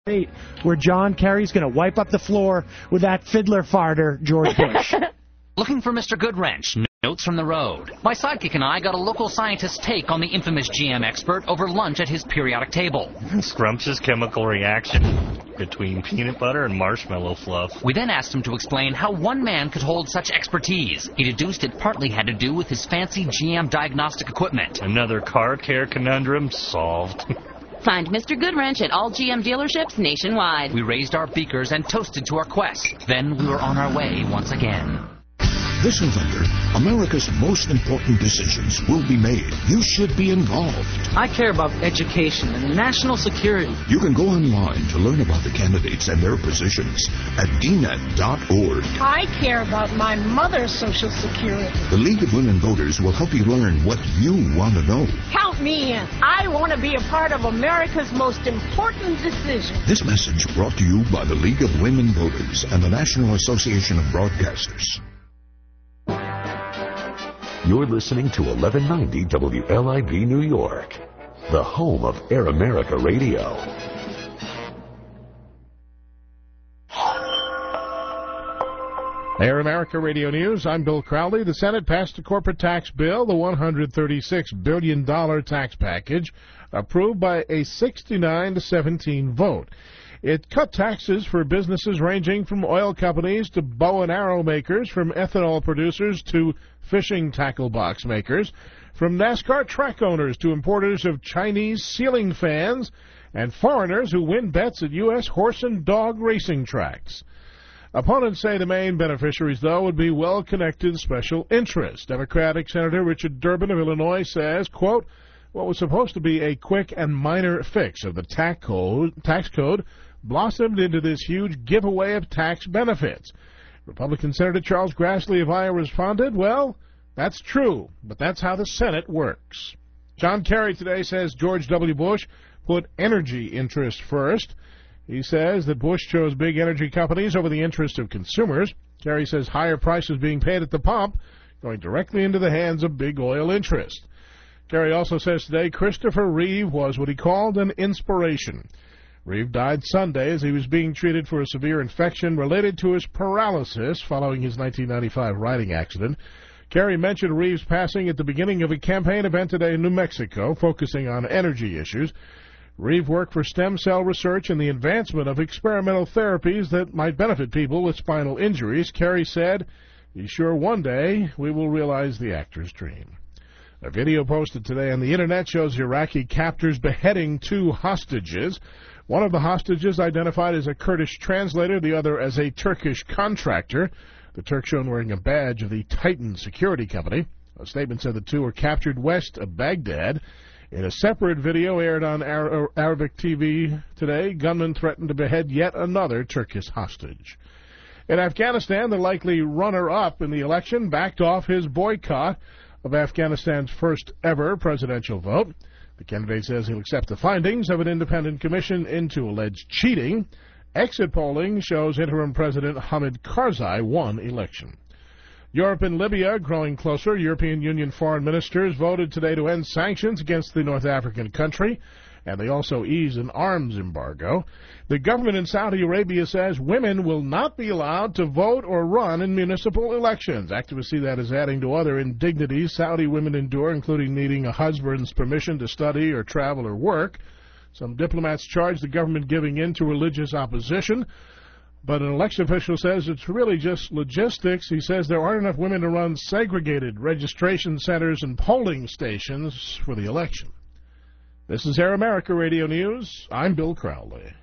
where John Kerry's going to wipe up the floor with that fiddler farter, George Bush. Looking for Mr. Goodwrench. Notes from the road. My sidekick and I got a local scientist's take on the infamous GM expert over lunch at his periodic table. Scrumptious chemical reaction between peanut butter and marshmallow fluff. We then asked him to explain how one man could hold such expertise. He deduced it partly had to do with his fancy GM diagnostic equipment. Another car care conundrum solved. Find Mr. Goodwrench at all GM dealerships nationwide. We raised our beakers and toasted to our quest. Then we were on our way once again. This November, America's most important decisions will be made. You should be involved. I care about education and national security. You can go online to learn about the candidates and their positions at dnet.org. I care about my mother's Social Security. The League of Women Voters will help you learn what you want to know. Count me in. I want to be a part of America's most important decision. This message brought to you by the League of Women Voters and the National Association of Broadcasters. You're listening to 1190 WLIB New York, the home of Air America Radio. Air America Radio News, I'm Bill Crowley. The Senate passed a corporate tax bill, the $136 billion tax package, approved by a 69-17 vote. It cut taxes for businesses ranging from oil companies to bow and arrow makers, from ethanol producers to fishing tackle box makers, from NASCAR track owners to importers of Chinese ceiling fans, and foreigners who win bets at U.S. horse and dog racing tracks. Opponents say the main beneficiaries, though, would be well-connected special interests. Democratic Senator Richard Durbin of Illinois says, quote, what was supposed to be a quick and minor fix of the tax code blossomed into this huge giveaway of tax benefits. Republican Senator Charles Grassley of Iowa responded, well, that's true, but that's how the Senate works. John Kerry today says George W. Bush put energy interest first. He says that Bush chose big energy companies over the interest of consumers. Kerry says higher prices being paid at the pump going directly into the hands of big oil interests. Kerry also says today Christopher Reeve was what he called an inspiration. Reeve died Sunday as he was being treated for a severe infection related to his paralysis following his 1995 riding accident. Kerry mentioned Reeve's passing at the beginning of a campaign event today in New Mexico, focusing on energy issues. Reeve worked for stem cell research and the advancement of experimental therapies that might benefit people with spinal injuries. Kerry said, he's sure one day we will realize the actor's dream. A video posted today on the Internet shows Iraqi captors beheading two hostages. One of the hostages identified as a Kurdish translator, the other as a Turkish contractor. The Turk shown wearing a badge of the Titan security company. A statement said the two were captured west of Baghdad. In a separate video aired on Arabic TV today, gunmen threatened to behead yet another Turkish hostage. In Afghanistan, the likely runner-up in the election backed off his boycott of Afghanistan's first-ever presidential vote. The candidate says he'll accept the findings of an independent commission into alleged cheating. Exit polling shows interim President Hamid Karzai won election. Europe and Libya growing closer. European Union foreign ministers voted today to end sanctions against the North African country, and they also ease an arms embargo. The government in Saudi Arabia says women will not be allowed to vote or run in municipal elections. Activists see that as adding to other indignities Saudi women endure, including needing a husband's permission to study or travel or work. Some diplomats charge the government giving in to religious opposition, but an election official says it's really just logistics. He says there aren't enough women to run segregated registration centers and polling stations for the election. This is Air America Radio News. I'm Bill Crowley.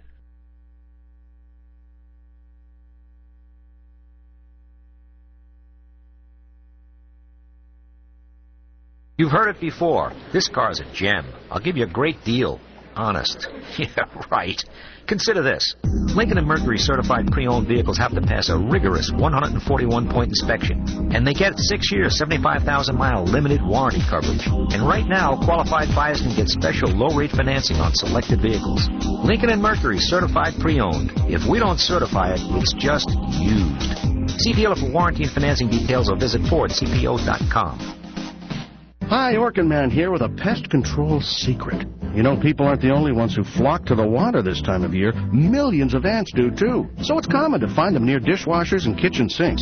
You've heard it before. This car's a gem. I'll give you a great deal. Honest. Yeah, right. Consider this. Lincoln & Mercury certified pre-owned vehicles have to pass a rigorous 141-point inspection. And they get 6 years, 75,000-mile limited warranty coverage. And right now, qualified buyers can get special low-rate financing on selected vehicles. Lincoln & Mercury certified pre-owned. If we don't certify it, it's just used. See dealer for warranty and financing details or visit FordCPO.com. Hi, Orkin Man here with a pest control secret. You know, people aren't the only ones who flock to the water this time of year. Millions of ants do, too. So it's common to find them near dishwashers and kitchen sinks.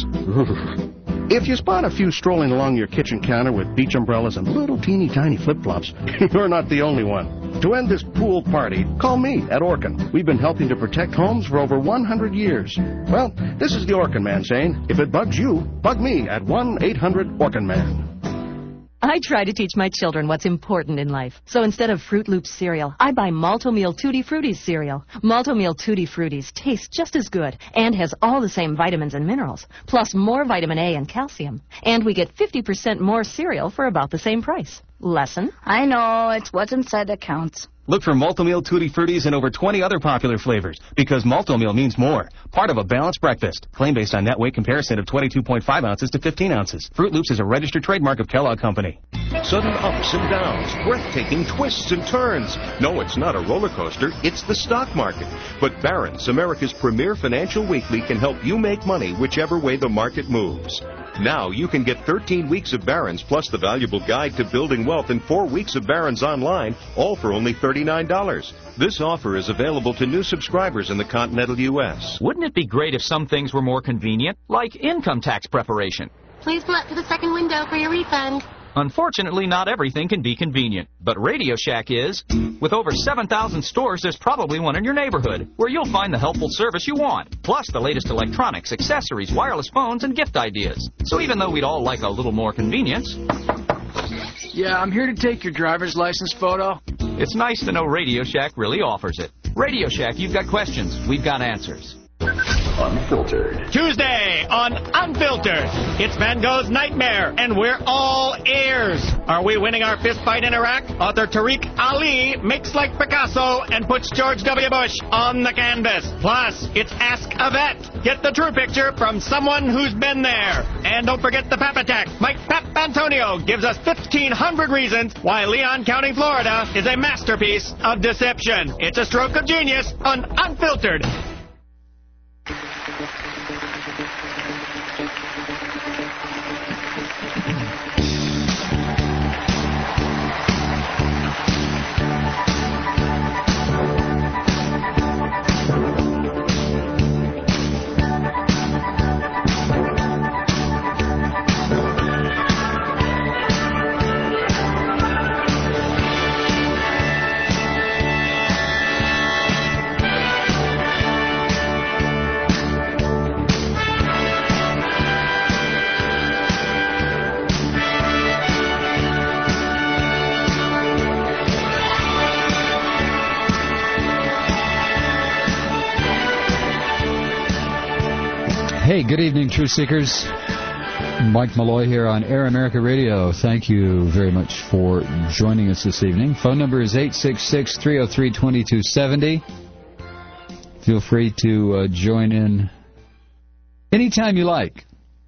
If you spot a few strolling along your kitchen counter with beach umbrellas and little teeny tiny flip-flops, you're not the only one. To end this pool party, call me at Orkin. We've been helping to protect homes for over 100 years. Well, this is the Orkin Man saying, if it bugs you, bug me at 1-800-ORKIN-MAN. I try to teach my children what's important in life. So instead of Fruit Loops cereal, I buy Malto-Meal Tutti Fruities cereal. Malto-Meal Tutti Fruities tastes just as good and has all the same vitamins and minerals, plus more vitamin A and calcium. And we get 50% more cereal for about the same price. Lesson? I know, it's what's inside that counts. Look for Malto-Meal Tutti Fruities and over 20 other popular flavors, because Malto-Meal means more. Part of a balanced breakfast. Claim based on net weight comparison of 22.5 ounces to 15 ounces. Fruit Loops is a registered trademark of Kellogg Company. Sudden ups and downs, breathtaking twists and turns. No, it's not a roller coaster, it's the stock market. But Barron's, America's premier financial weekly, can help you make money whichever way the market moves. Now you can get 13 weeks of Barron's plus the valuable guide to building wealth and 4 weeks of Barron's online, all for only $39. This offer is available to new subscribers in the continental U.S. Wouldn't it be great if some things were more convenient, like income tax preparation? Please come up to the second window for your refund. Unfortunately, not everything can be convenient, but Radio Shack is. With over 7,000 stores, there's probably one in your neighborhood, where you'll find the helpful service you want, plus the latest electronics, accessories, wireless phones, and gift ideas. So even though we'd all like a little more convenience... Yeah, I'm here to take your driver's license photo. It's nice to know Radio Shack really offers it. Radio Shack, you've got questions, we've got answers. Unfiltered. Tuesday on Unfiltered, it's Van Gogh's Nightmare, and we're all ears. Are we winning our fist fight in Iraq? Author Tariq Ali makes like Picasso and puts George W. Bush on the canvas. Plus, it's Ask a Vet. Get the true picture from someone who's been there. And don't forget the Pap Attack. Mike Pap Antonio gives us 1,500 reasons why Leon County, Florida is a masterpiece of deception. It's a stroke of genius on Unfiltered. Hey, good evening, Truth Seekers. Mike Malloy here on Air America Radio. Thank you very much for joining us this evening. Phone number is 866-303-2270. Feel free to join in anytime you like.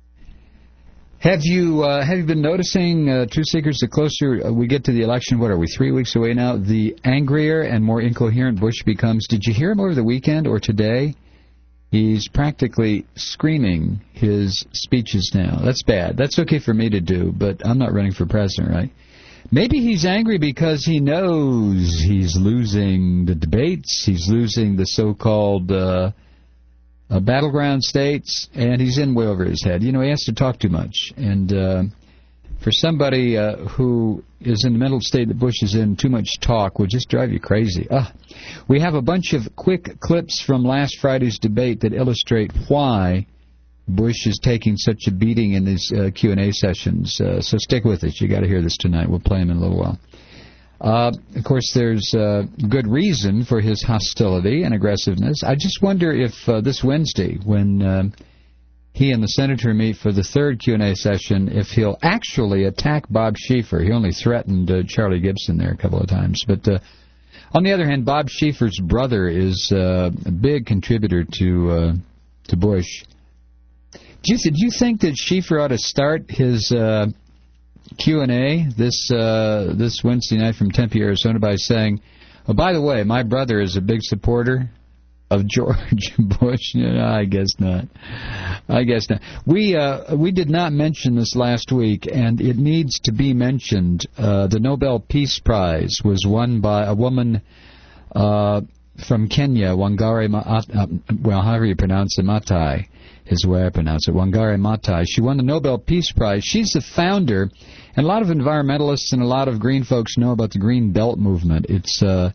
Have you been noticing, Truth Seekers, the closer we get to the election, what are we, 3 weeks away now, the angrier and more incoherent Bush becomes? Did you hear him over the weekend or today? He's practically screaming his speeches now. That's bad. That's okay for me to do, but I'm not running for president, right? Maybe he's angry because he knows he's losing the debates, he's losing the so-called battleground states, and he's in way over his head. You know, he has to talk too much. And for somebody who is in the mental state that Bush is in, too much talk will just drive you crazy. We have a bunch of quick clips from last Friday's debate that illustrate why Bush is taking such a beating in these Q&A sessions. So stick with us. You got to hear this tonight. We'll play them in a little while. Of course, there's good reason for his hostility and aggressiveness. I just wonder if this Wednesday, when he and the senator meet for the third Q&A session, if he'll actually attack Bob Schieffer. He only threatened Charlie Gibson there a couple of times. But on the other hand, Bob Schieffer's brother is a big contributor to Bush. Do you think that Schieffer ought to start his Q&A this Wednesday night from Tempe, Arizona, by saying, oh, by the way, my brother is a big supporter of George Bush? No, I guess not. I guess not. We did not mention this last week, and it needs to be mentioned. The Nobel Peace Prize was won by a woman from Kenya, Wangari Maathai. Well, however you pronounce it, Maathai is the way I pronounce it. Wangari Maathai. She won the Nobel Peace Prize. She's the founder, and a lot of environmentalists and a lot of green folks know about the Green Belt movement. It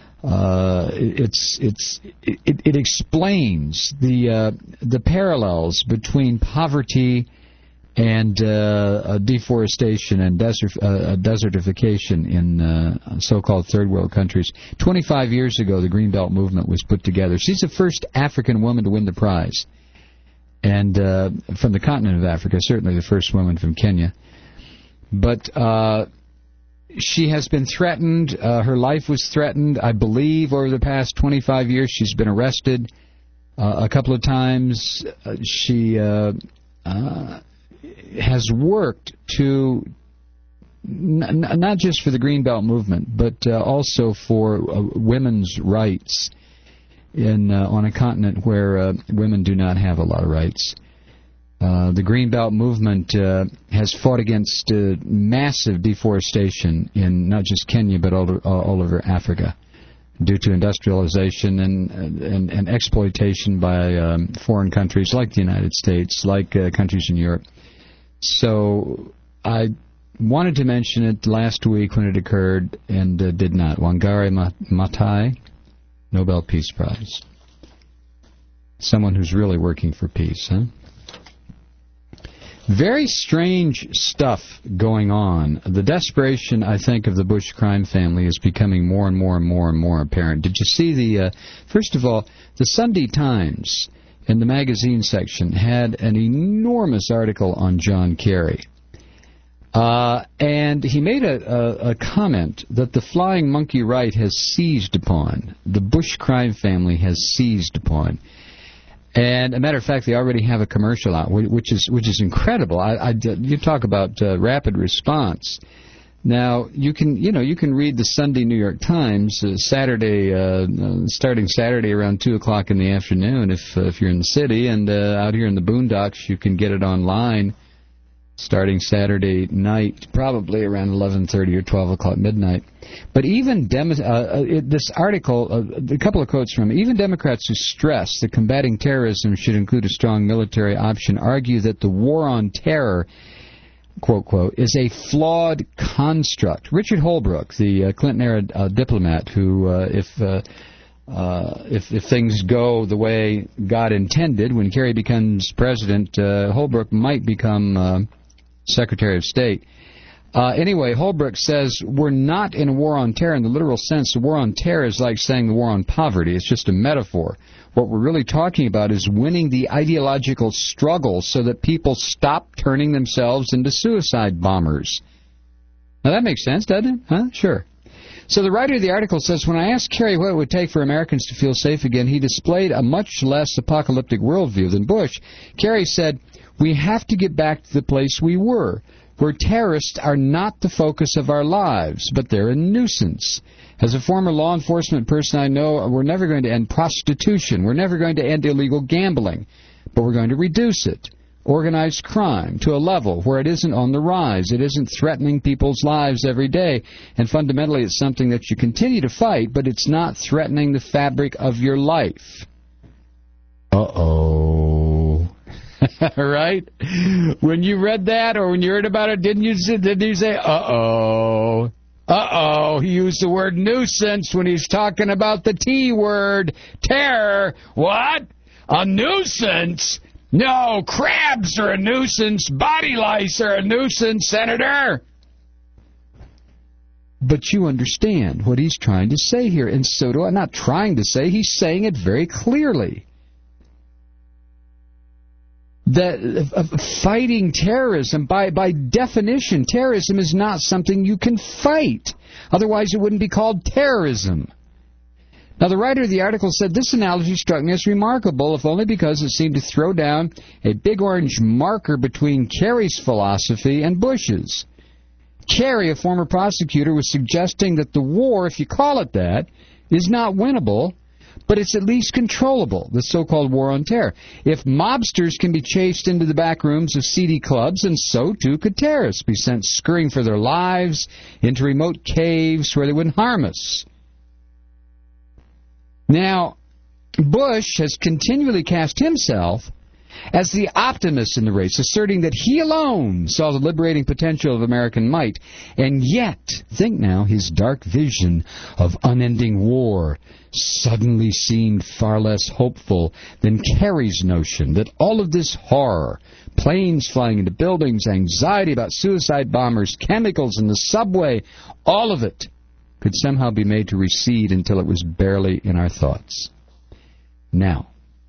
explains the parallels between poverty and deforestation and desertification in so-called third world countries. 25 years ago, the Green Belt movement was put together. She's the first African woman to win the prize, and from the continent of Africa, certainly the first woman from Kenya. But she has been threatened. Her life was threatened, I believe, over the past 25 years. She's been arrested a couple of times. She has worked to, not just for the Green Belt movement, but also for women's rights on a continent where women do not have a lot of rights. The Green Belt movement has fought against massive deforestation in not just Kenya but all over Africa due to industrialization and exploitation by foreign countries like the United States, like countries in Europe. So I wanted to mention it last week when it occurred and did not. Wangari Maathai, Nobel Peace Prize. Someone who's really working for peace, huh? Very strange stuff going on. The desperation, I think, of the Bush crime family is becoming more and more and more and more apparent. Did you see first of all, the Sunday Times in the magazine section had an enormous article on John Kerry. And he made a comment that the flying monkey right has seized upon, the Bush crime family has seized upon. And a matter of fact, they already have a commercial out, which is incredible. You talk about rapid response. Now you can read the Sunday New York Times starting Saturday around 2:00 in the afternoon if you're in the city, and out here in the boondocks you can get it online starting Saturday night, probably around 11:30 or 12:00 midnight. But even this article, a couple of quotes from it, even Democrats who stress that combating terrorism should include a strong military option argue that the war on terror, quote, quote, is a flawed construct. Richard Holbrooke, the Clinton-era diplomat who, if things go the way God intended, when Kerry becomes president, Holbrooke might become Secretary of State. Anyway, Holbrooke says we're not in a war on terror in the literal sense. The war on terror is like saying the war on poverty. It's just a metaphor. What we're really talking about is winning the ideological struggle so that people stop turning themselves into suicide bombers. Now that makes sense, doesn't it? Huh? Sure. So the writer of the article says, when I asked Kerry what it would take for Americans to feel safe again, he displayed a much less apocalyptic worldview than Bush. Kerry said, we have to get back to the place we were, where terrorists are not the focus of our lives, but they're a nuisance. As a former law enforcement person, I know we're never going to end prostitution. We're never going to end illegal gambling, but we're going to reduce it. Organized crime to a level where it isn't on the rise. It isn't threatening people's lives every day. And fundamentally, it's something that you continue to fight, but it's not threatening the fabric of your life. Uh-oh. Right? When you read that or when you heard about it, didn't you say, uh-oh? Uh-oh, he used the word nuisance when he's talking about the T word, terror. What? A nuisance? No, crabs are a nuisance. Body lice are a nuisance, Senator. But you understand what he's trying to say here, and so do I. Not trying to say, he's saying it very clearly. That fighting terrorism, by definition, terrorism is not something you can fight. Otherwise, it wouldn't be called terrorism. Now, the writer of the article said, this analogy struck me as remarkable, if only because it seemed to throw down a big orange marker between Kerry's philosophy and Bush's. Kerry, a former prosecutor, was suggesting that the war, if you call it that, is not winnable, but it's at least controllable, the so-called war on terror. If mobsters can be chased into the back rooms of seedy clubs, and so too could terrorists be sent scurrying for their lives into remote caves where they wouldn't harm us. Now, Bush has continually cast himself as the optimist in the race, asserting that he alone saw the liberating potential of American might. And yet, think now, his dark vision of unending war suddenly seemed far less hopeful than Kerry's notion that all of this horror, planes flying into buildings, anxiety about suicide bombers, chemicals in the subway, all of it could somehow be made to recede until it was barely in our thoughts. Now,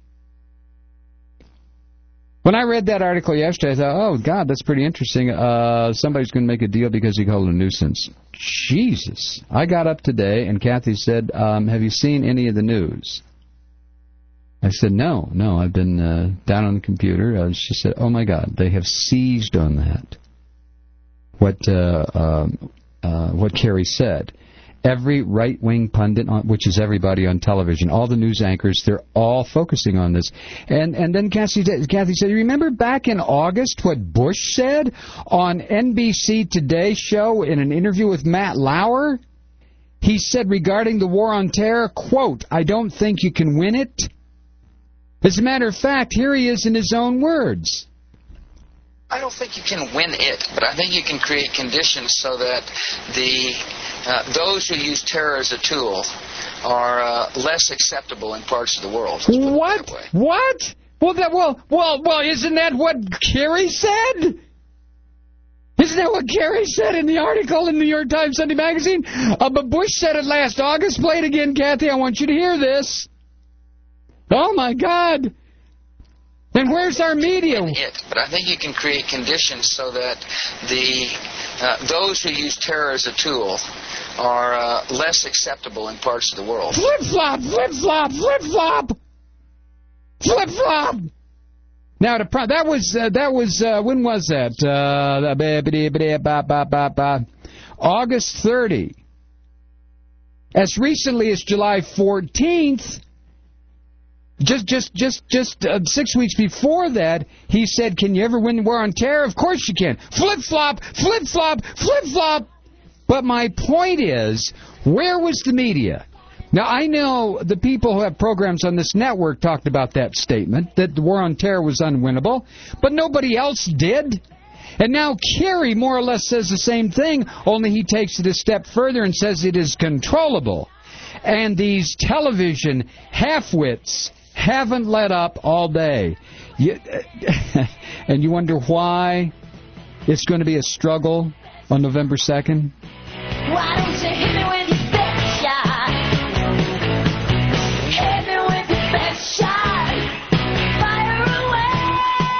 when I read that article yesterday, I thought, oh, God, that's pretty interesting. Somebody's going to make a deal because he called it a nuisance. Jesus. I got up today, and Kathy said, have you seen any of the news? I said, no, I've been down on the computer. She said, oh, my God, they have seized on that. What Kerry said. Every right-wing pundit, which is everybody on television, all the news anchors, they're all focusing on this. And then Kathy said, you remember back in August what Bush said on NBC Today show in an interview with Matt Lauer? He said regarding the war on terror, quote, I don't think you can win it. As a matter of fact, here he is in his own words. I don't think you can win it, but I think you can create conditions so that those who use terror as a tool are less acceptable in parts of the world. What? What? Well, isn't that what Kerry said? Isn't that what Kerry said in the article in New York Times Sunday Magazine? But Bush said it last August. Play it again, Kathy. I want you to hear this. Oh, my God. Then where's our media? But I think you can create conditions so that those who use terror as a tool are less acceptable in parts of the world. Flip-flop, flip-flop, flip-flop, flip-flop. Now, that was when was that? August 30. As recently as July 14th. Just 6 weeks before that, he said, can you ever win the war on terror? Of course you can. Flip-flop, flip-flop, flip-flop. But my point is, where was the media? Now, I know the people who have programs on this network talked about that statement, that the war on terror was unwinnable, but nobody else did. And now Kerry more or less says the same thing, only he takes it a step further and says it is controllable. And these television half-wits haven't let up all day. And you wonder why it's going to be a struggle on November 2nd? Why don't you hit me with your best shot? Hit me with your best shot. Fire away.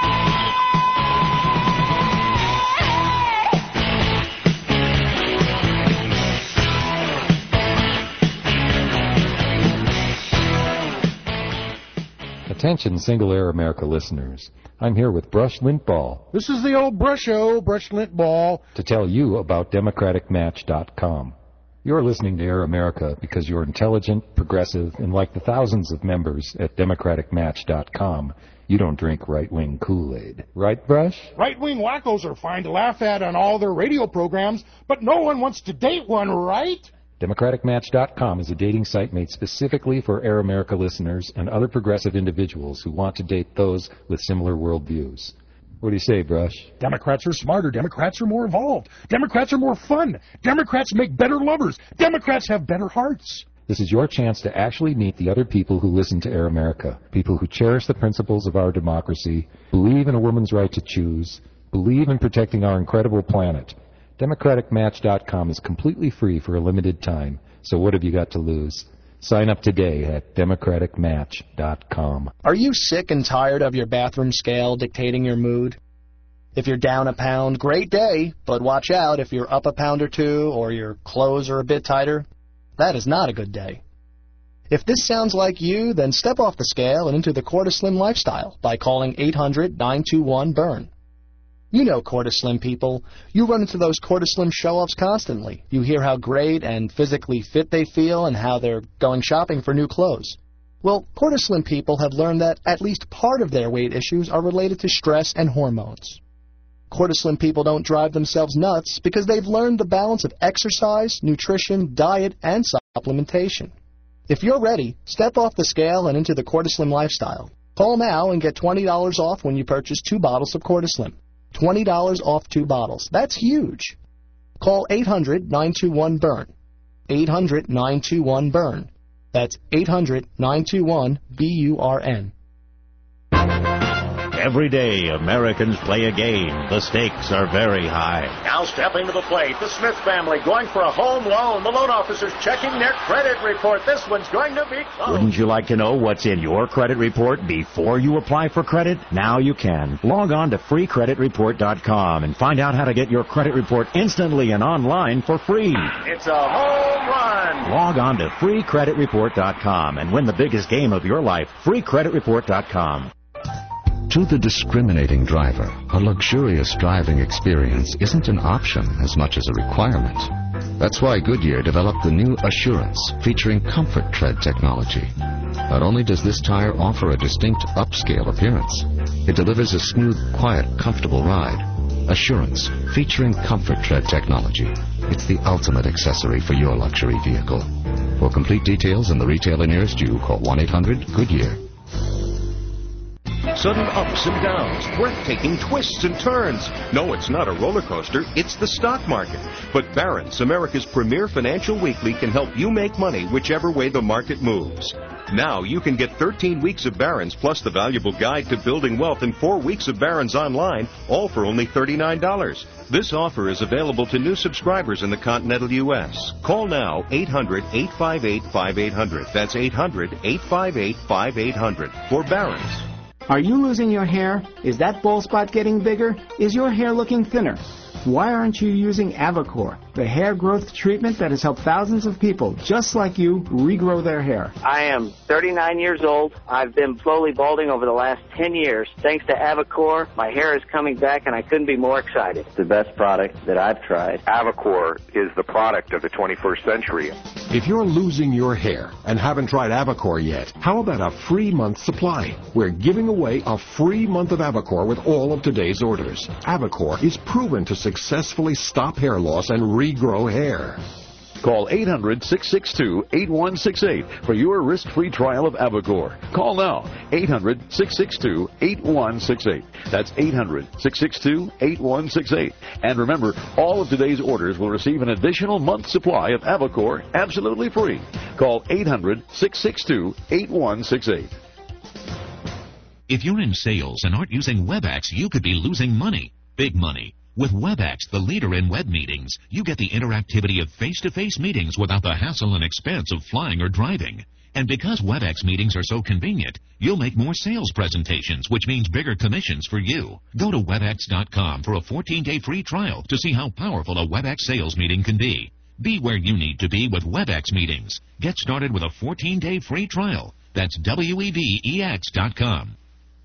Attention Single Air America listeners. I'm here with Brush Lintball. This is the old Brusho, Brush Lintball. To tell you about DemocraticMatch.com. You're listening to Air America because you're intelligent, progressive, and like the thousands of members at DemocraticMatch.com, you don't drink right-wing Kool-Aid. Right, Brush? Right-wing wackos are fine to laugh at on all their radio programs, but no one wants to date one, right? DemocraticMatch.com is a dating site made specifically for Air America listeners and other progressive individuals who want to date those with similar worldviews. What do you say, Brush? Democrats are smarter. Democrats are more evolved. Democrats are more fun. Democrats make better lovers. Democrats have better hearts. This is your chance to actually meet the other people who listen to Air America, people who cherish the principles of our democracy, believe in a woman's right to choose, believe in protecting our incredible planet. DemocraticMatch.com is completely free for a limited time, so what have you got to lose? Sign up today at DemocraticMatch.com. Are you sick and tired of your bathroom scale dictating your mood? If you're down a pound, great day, but watch out if you're up a pound or two or your clothes are a bit tighter. That is not a good day. If this sounds like you, then step off the scale and into the Cortislim lifestyle by calling 800-921-BURN. You know Cortislim people. You run into those Cortislim show-offs constantly. You hear how great and physically fit they feel and how they're going shopping for new clothes. Well, Cortislim people have learned that at least part of their weight issues are related to stress and hormones. Cortislim people don't drive themselves nuts because they've learned the balance of exercise, nutrition, diet, and supplementation. If you're ready, step off the scale and into the Cortislim lifestyle. Call now and get $20 off when you purchase 2 bottles of Cortislim. $20 off 2 bottles. That's huge. Call 800-921-BURN. 800-921-BURN. That's 800-921-BURN. Every day, Americans play a game. The stakes are very high. Now stepping to the plate, the Smith family going for a home loan. The loan officers checking their credit report. This one's going to be close. Wouldn't you like to know what's in your credit report before you apply for credit? Now you can. Log on to freecreditreport.com and find out how to get your credit report instantly and online for free. It's a home run. Log on to freecreditreport.com and win the biggest game of your life. freecreditreport.com. To the discriminating driver, a luxurious driving experience isn't an option as much as a requirement. That's why Goodyear developed the new Assurance, featuring Comfort Tread technology. Not only does this tire offer a distinct upscale appearance, it delivers a smooth, quiet, comfortable ride. Assurance, featuring Comfort Tread technology. It's the ultimate accessory for your luxury vehicle. For complete details and the retailer nearest you, call 1-800-GOODYEAR. Sudden ups and downs, breathtaking twists and turns. No, it's not a roller coaster, it's the stock market. But Barron's, America's premier financial weekly, can help you make money whichever way the market moves. Now you can get 13 weeks of Barron's plus the valuable guide to building wealth and 4 weeks of Barron's online, all for only $39. This offer is available to new subscribers in the continental U.S. Call now, 800-858-5800. That's 800-858-5800 for Barron's. Are you losing your hair? Is that bald spot getting bigger? Is your hair looking thinner? Why aren't you using Avacor, the hair growth treatment that has helped thousands of people just like you regrow their hair? I am 39 years old. I've been slowly balding over the last 10 years. Thanks to Avacor, my hair is coming back and I couldn't be more excited. The best product that I've tried. Avacor is the product of the 21st century. If you're losing your hair and haven't tried Avacor yet, how about a free month supply? We're giving away a free month of Avacor with all of today's orders. Avacor is proven to successfully stop hair loss and regrow hair. Call 800-662-8168 for your risk-free trial of Avacor. Call now, 800-662-8168. That's 800-662-8168. And remember, all of today's orders will receive an additional month's supply of Avacor absolutely free. Call 800-662-8168. If you're in sales and aren't using WebEx, you could be losing money. Big money. With WebEx, the leader in web meetings, you get the interactivity of face-to-face meetings without the hassle and expense of flying or driving. And because WebEx meetings are so convenient, you'll make more sales presentations, which means bigger commissions for you. Go to WebEx.com for a 14-day free trial to see how powerful a WebEx sales meeting can be. Be where you need to be with WebEx meetings. Get started with a 14-day free trial. That's WEBEX.com.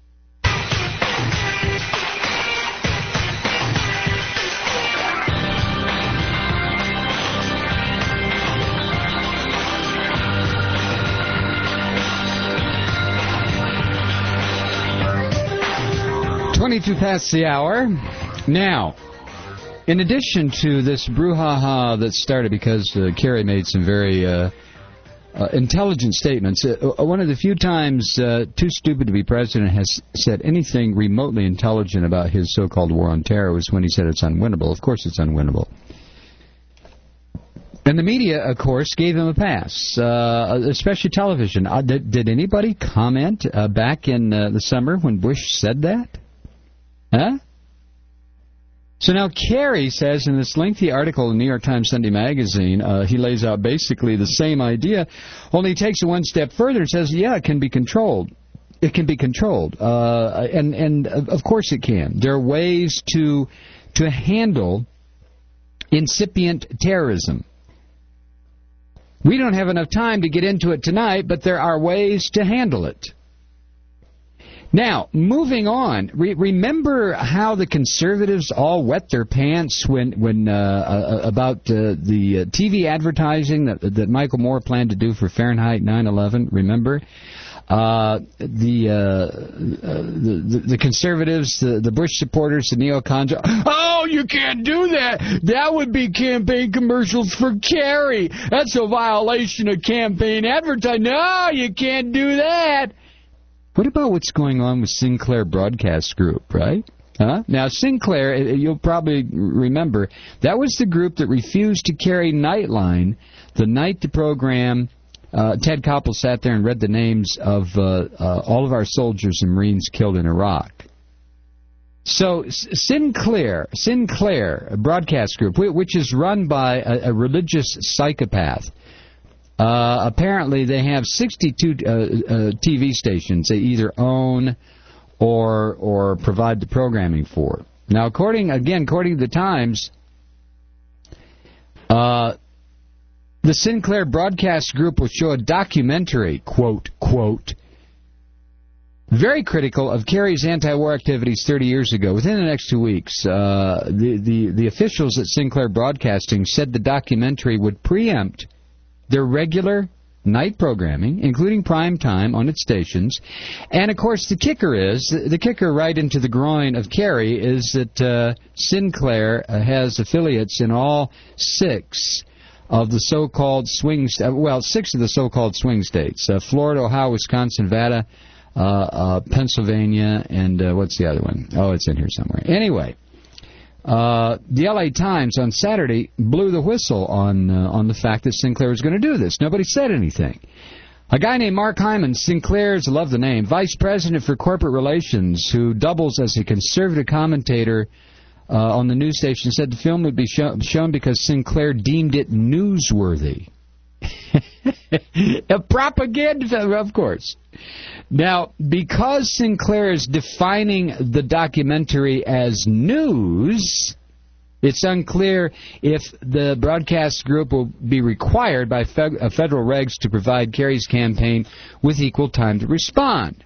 22 past the hour. Now, in addition to this brouhaha that started because Kerry made some very intelligent statements, one of the few times Too Stupid to Be President has said anything remotely intelligent about his so-called war on terror was when he said it's unwinnable. Of course it's unwinnable. And the media, of course, gave him a pass, especially television. Did anybody comment back in the summer when Bush said that? Huh? So now Kerry says in this lengthy article in the New York Times Sunday Magazine, he lays out basically the same idea, only he takes it one step further and says, yeah, it can be controlled. It can be controlled. And of course it can. There are ways to handle incipient terrorism. We don't have enough time to get into it tonight, but there are ways to handle it. Now, moving on, remember how the conservatives all wet their pants when about the TV advertising that Michael Moore planned to do for Fahrenheit 9/11? Remember? the conservatives, the Bush supporters, the neocons. Oh, you can't do that. That would be campaign commercials for Kerry. That's a violation of campaign advertising. No, you can't do that. What about what's going on with Sinclair Broadcast Group, right? Huh? Now, Sinclair, you'll probably remember, that was the group that refused to carry Nightline the night the program. Ted Koppel sat there and read the names of all of our soldiers and Marines killed in Iraq. So Sinclair Broadcast Group, which is run by a religious psychopath, apparently they have 62 TV stations they either own or provide the programming for. Now, according to the Times, the Sinclair Broadcast Group will show a documentary, quote, very critical of Kerry's anti-war activities 30 years ago. Within the next 2 weeks, the officials at Sinclair Broadcasting said the documentary would preempt their regular night programming, including prime time on its stations. And, of course, the kicker right into the groin of Kerry is that Sinclair has affiliates in all 6 of the so-called swing states, 6 of the so-called swing states, Florida, Ohio, Wisconsin, Nevada, Pennsylvania, and what's the other one? Oh, it's in here somewhere. Anyway, the L.A. Times on Saturday blew the whistle on the fact that Sinclair was going to do this. Nobody said anything. A guy named Mark Hyman, Sinclair's, I love the name, Vice President for Corporate Relations, who doubles as a conservative commentator on the news station, said the film would be shown because Sinclair deemed it newsworthy. A propaganda film, of course. Now, because Sinclair is defining the documentary as news, it's unclear if the broadcast group will be required by federal regs to provide Kerry's campaign with equal time to respond.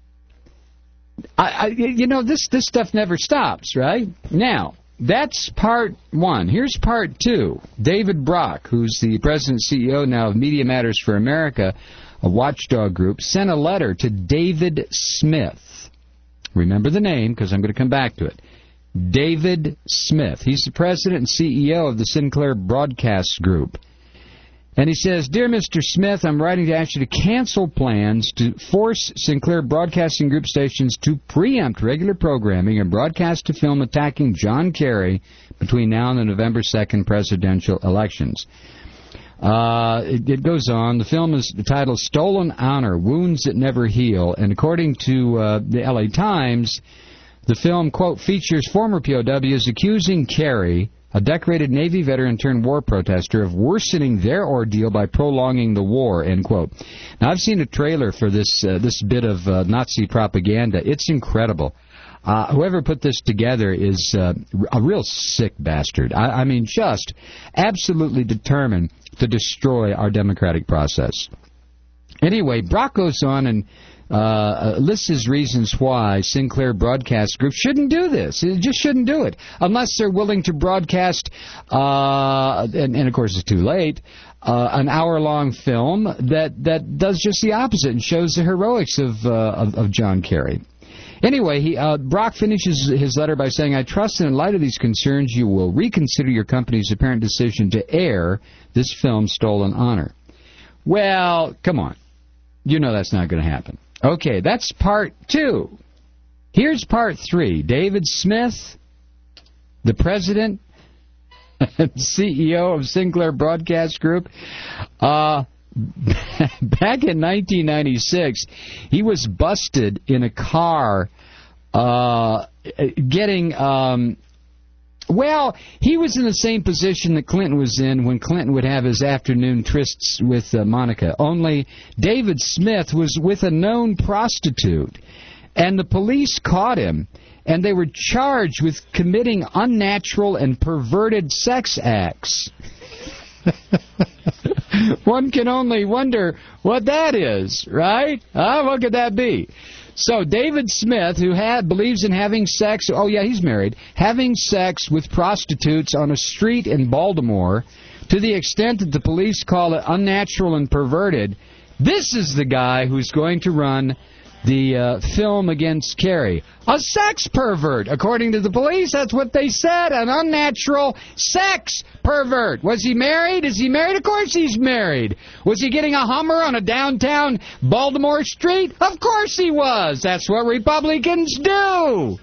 This stuff never stops, right? Now, that's part 1. Here's part 2. David Brock, who's the president and CEO now of Media Matters for America, a watchdog group, sent a letter to David Smith. Remember the name, because I'm going to come back to it. David Smith. He's the president and CEO of the Sinclair Broadcast Group. And he says, Dear Mr. Smith, I'm writing to ask you to cancel plans to force Sinclair Broadcasting Group stations to preempt regular programming and broadcast a film attacking John Kerry between now and the November 2nd presidential elections. It goes on. The film is titled Stolen Honor, Wounds That Never Heal. And according to the L.A. Times, the film, quote, features former POWs accusing Kerry, a decorated Navy veteran turned war protester, of worsening their ordeal by prolonging the war, end quote. Now, I've seen a trailer for this bit of Nazi propaganda. It's incredible. Whoever put this together is a real sick bastard. I mean, just absolutely determined to destroy our democratic process. Anyway, Brock goes on and lists his reasons why Sinclair Broadcast Group shouldn't do this. It just shouldn't do it unless they're willing to broadcast, and of course it's too late, an hour-long film that does just the opposite and shows the heroics of John Kerry. Anyway, Brock finishes his letter by saying, I trust that in light of these concerns you will reconsider your company's apparent decision to air this film, Stolen Honor. Well, come on. You know that's not going to happen. Okay, that's part 2. Here's part 3. David Smith, the president and CEO of Sinclair Broadcast Group, back in 1996, he was busted in a car getting... he was in the same position that Clinton was in when Clinton would have his afternoon trysts with Monica. Only David Smith was with a known prostitute, and the police caught him, and they were charged with committing unnatural and perverted sex acts. One can only wonder what that is, right? What could that be? So David Smith, who believes in having sex, oh yeah, he's married, having sex with prostitutes on a street in Baltimore, to the extent that the police call it unnatural and perverted, This is the guy who's going to run the film against Kerry. A sex pervert, according to the police. That's what they said. An unnatural sex pervert. Was he married? Is he married? Of course he's married. Was he getting a Hummer on a downtown Baltimore street? Of course he was. That's what Republicans do.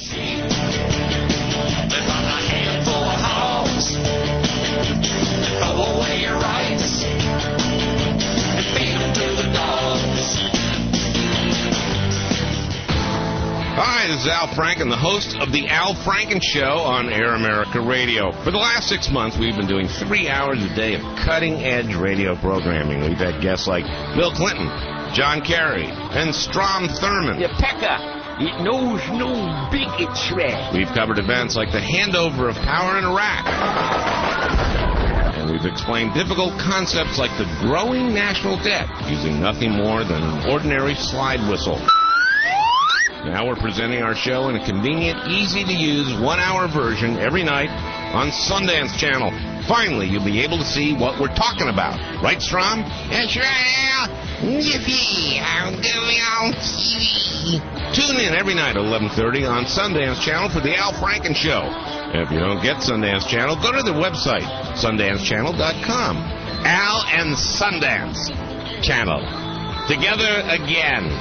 Hi, this is Al Franken, the host of The Al Franken Show on Air America Radio. For the last 6 months, we've been doing 3 hours a day of cutting-edge radio programming. We've had guests like Bill Clinton, John Kerry, and Strom Thurmond. Pecker, it knows no bigotry. We've covered events like the handover of power in Iraq. And we've explained difficult concepts like the growing national debt using nothing more than an ordinary slide whistle. Now we're presenting our show in a convenient, easy-to-use 1-hour version every night on Sundance Channel. Finally, you'll be able to see what we're talking about. Right, Strom? That's right, Al. Yippee! I'm going on TV. Tune in every night at 11:30 on Sundance Channel for The Al Franken Show. And if you don't get Sundance Channel, go to the website, sundancechannel.com. Al and Sundance Channel. Together again.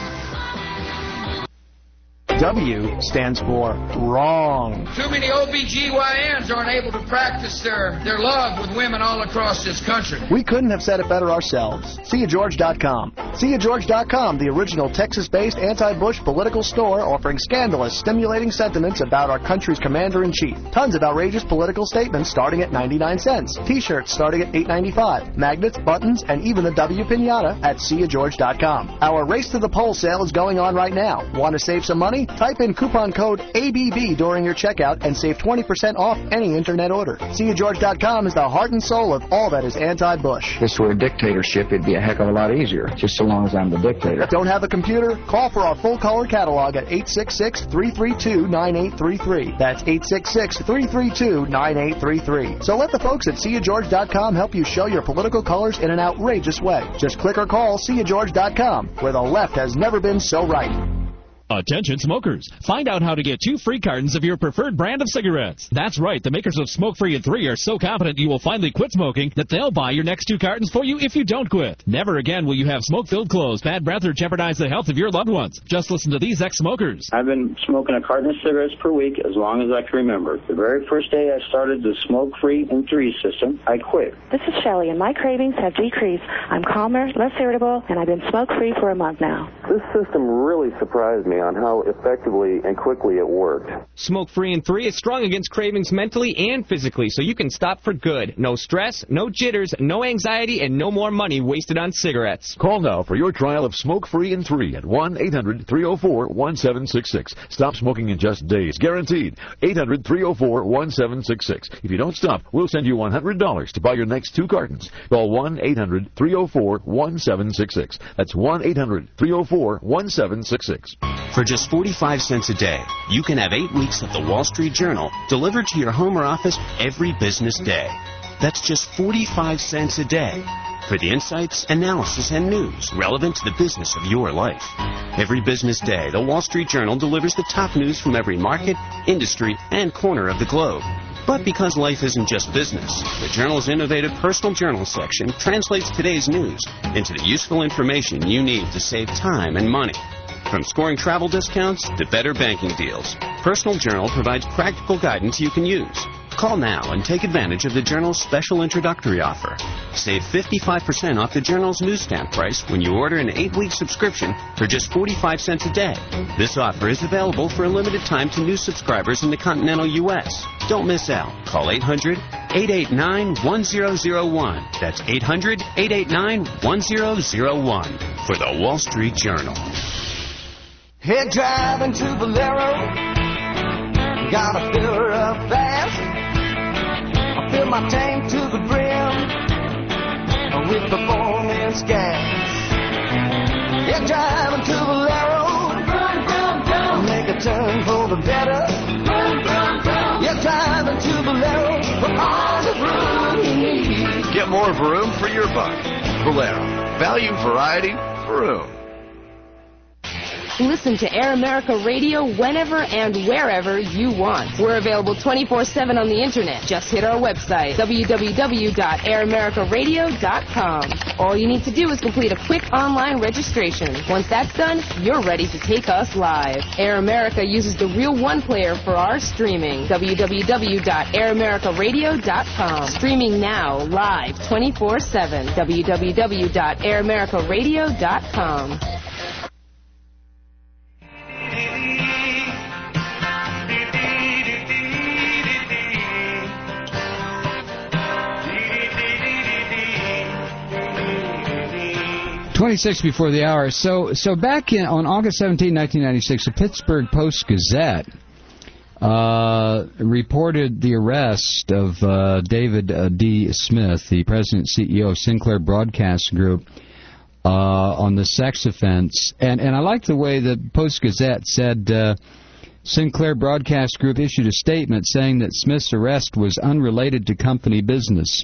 W stands for wrong. Too many OBGYNs aren't able to practice their love with women all across this country. We couldn't have said it better ourselves. SeeYaGeorge.com. SeeYaGeorge.com, the original Texas-based anti-Bush political store offering scandalous, stimulating sentiments about our country's commander-in-chief. Tons of outrageous political statements starting at 99 cents. T-shirts starting at $8.95. Magnets, buttons, and even the W Pinata at SeeYaGeorge.com. Our Race to the Pole sale is going on right now. Want to save some money? Type in coupon code ABB during your checkout and save 20% off any internet order. SeeYaGeorge.com is the heart and soul of all that is anti-Bush. If this were a dictatorship, it'd be a heck of a lot easier, just so long as I'm the dictator. Don't have a computer? Call for our full-color catalog at 866-332-9833. That's 866-332-9833. So let the folks at SeeYaGeorge.com help you show your political colors in an outrageous way. Just click or call SeeYaGeorge.com, where the left has never been so right. Attention smokers. Find out how to get 2 free cartons of your preferred brand of cigarettes. That's right, the makers of Smoke Free and 3 are so confident you will finally quit smoking that they'll buy your next 2 cartons for you if you don't quit. Never again will you have smoke-filled clothes, bad breath, or jeopardize the health of your loved ones. Just listen to these ex-smokers. I've been smoking a carton of cigarettes per week as long as I can remember. The very first day I started the Smoke Free and 3 system, I quit. This is Shelley, and my cravings have decreased. I'm calmer, less irritable, and I've been smoke-free for a month now. This system really surprised me on how effectively and quickly it worked. Smoke Free and 3 is strong against cravings mentally and physically, so you can stop for good. No stress, no jitters, no anxiety, and no more money wasted on cigarettes. Call now for your trial of Smoke Free and 3 at 1-800-304-1766. Stop smoking in just days, guaranteed. 800-304-1766. If you don't stop, we'll send you $100 to buy your next 2 cartons. Call 1-800-304-1766. That's 1-800-304-1766. For just 45 cents a day, you can have 8 weeks of the Wall Street Journal delivered to your home or office every business day. That's just 45 cents a day for the insights, analysis, and news relevant to the business of your life. Every business day, the Wall Street Journal delivers the top news from every market, industry, and corner of the globe. But because life isn't just business, the Journal's innovative personal journal section translates today's news into the useful information you need to save time and money. From scoring travel discounts to better banking deals, Personal Journal provides practical guidance you can use. Call now and take advantage of the Journal's special introductory offer. Save 55% off the Journal's newsstand price when you order an 8-week subscription for just 45 cents a day. This offer is available for a limited time to new subscribers in the continental U.S. Don't miss out. Call 800-889-1001. That's 800-889-1001 for the Wall Street Journal. Head driving to Valero, gotta fill her up fast. I fill my tank to the brim with performance gas. Head driving to Valero, make a turn for the better. Head driving to Valero for all the room you need. Get more room for your buck. Valero. value, variety, room. Listen to Air America Radio whenever and wherever you want. We're available 24/7 on the internet. Just hit our website, www.airamericaradio.com. All you need to do is complete a quick online registration. Once that's done, you're ready to take us live. Air America uses the Real One player for our streaming. www.airamericaраdio.com. Streaming now, live, 24/7. www.airamericaраdio.com. 26 before the hour. So back on August 17, 1996, the Pittsburgh Post-Gazette reported the arrest of David D. Smith, the president and CEO of Sinclair Broadcast Group, on the sex offense. And I like the way the Post-Gazette said Sinclair Broadcast Group issued a statement saying that Smith's arrest was unrelated to company business.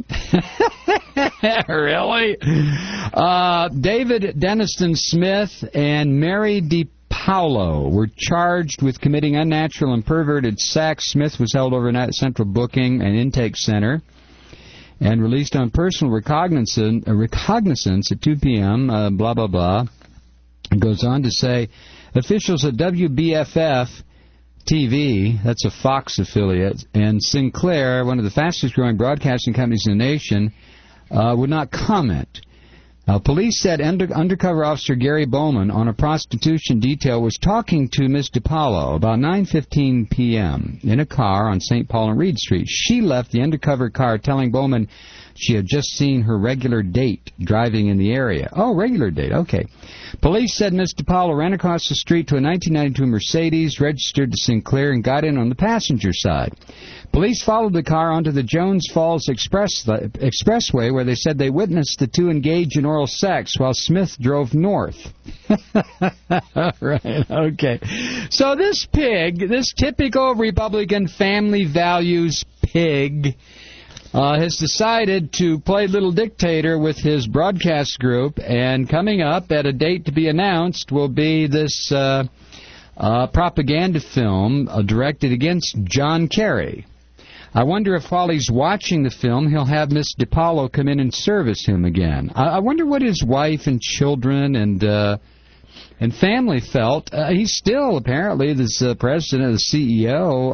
Really? David Denniston Smith and Mary DiPaolo were charged with committing unnatural and perverted sex. Smith was held overnight at Central Booking and Intake Center and released on personal recognizance at 2 p.m., blah, blah, blah. It goes on to say, officials at WBFF TV, that's a Fox affiliate, and Sinclair, one of the fastest-growing broadcasting companies in the nation, would not comment. Police said undercover officer Gary Bowman on a prostitution detail was talking to Ms. DiPaolo about 9:15 p.m. in a car on St. Paul and Reed Street. She left the undercover car telling Bowman she had just seen her regular date driving in the area. Oh, regular date, okay. Police said Ms. DiPaolo ran across the street to a 1992 Mercedes, registered to Sinclair, and got in on the passenger side. Police followed the car onto the Jones Falls Expressway, where they said they witnessed the two engage in oral sex while Smith drove north. Right, okay. So this pig, this typical Republican family values pig, has decided to play little dictator with his broadcast group, and coming up at a date to be announced will be this propaganda film directed against John Kerry. I wonder if while he's watching the film, he'll have Miss DiPaolo come in and service him again. I wonder what his wife and children and family felt. He's still apparently the president, the CEO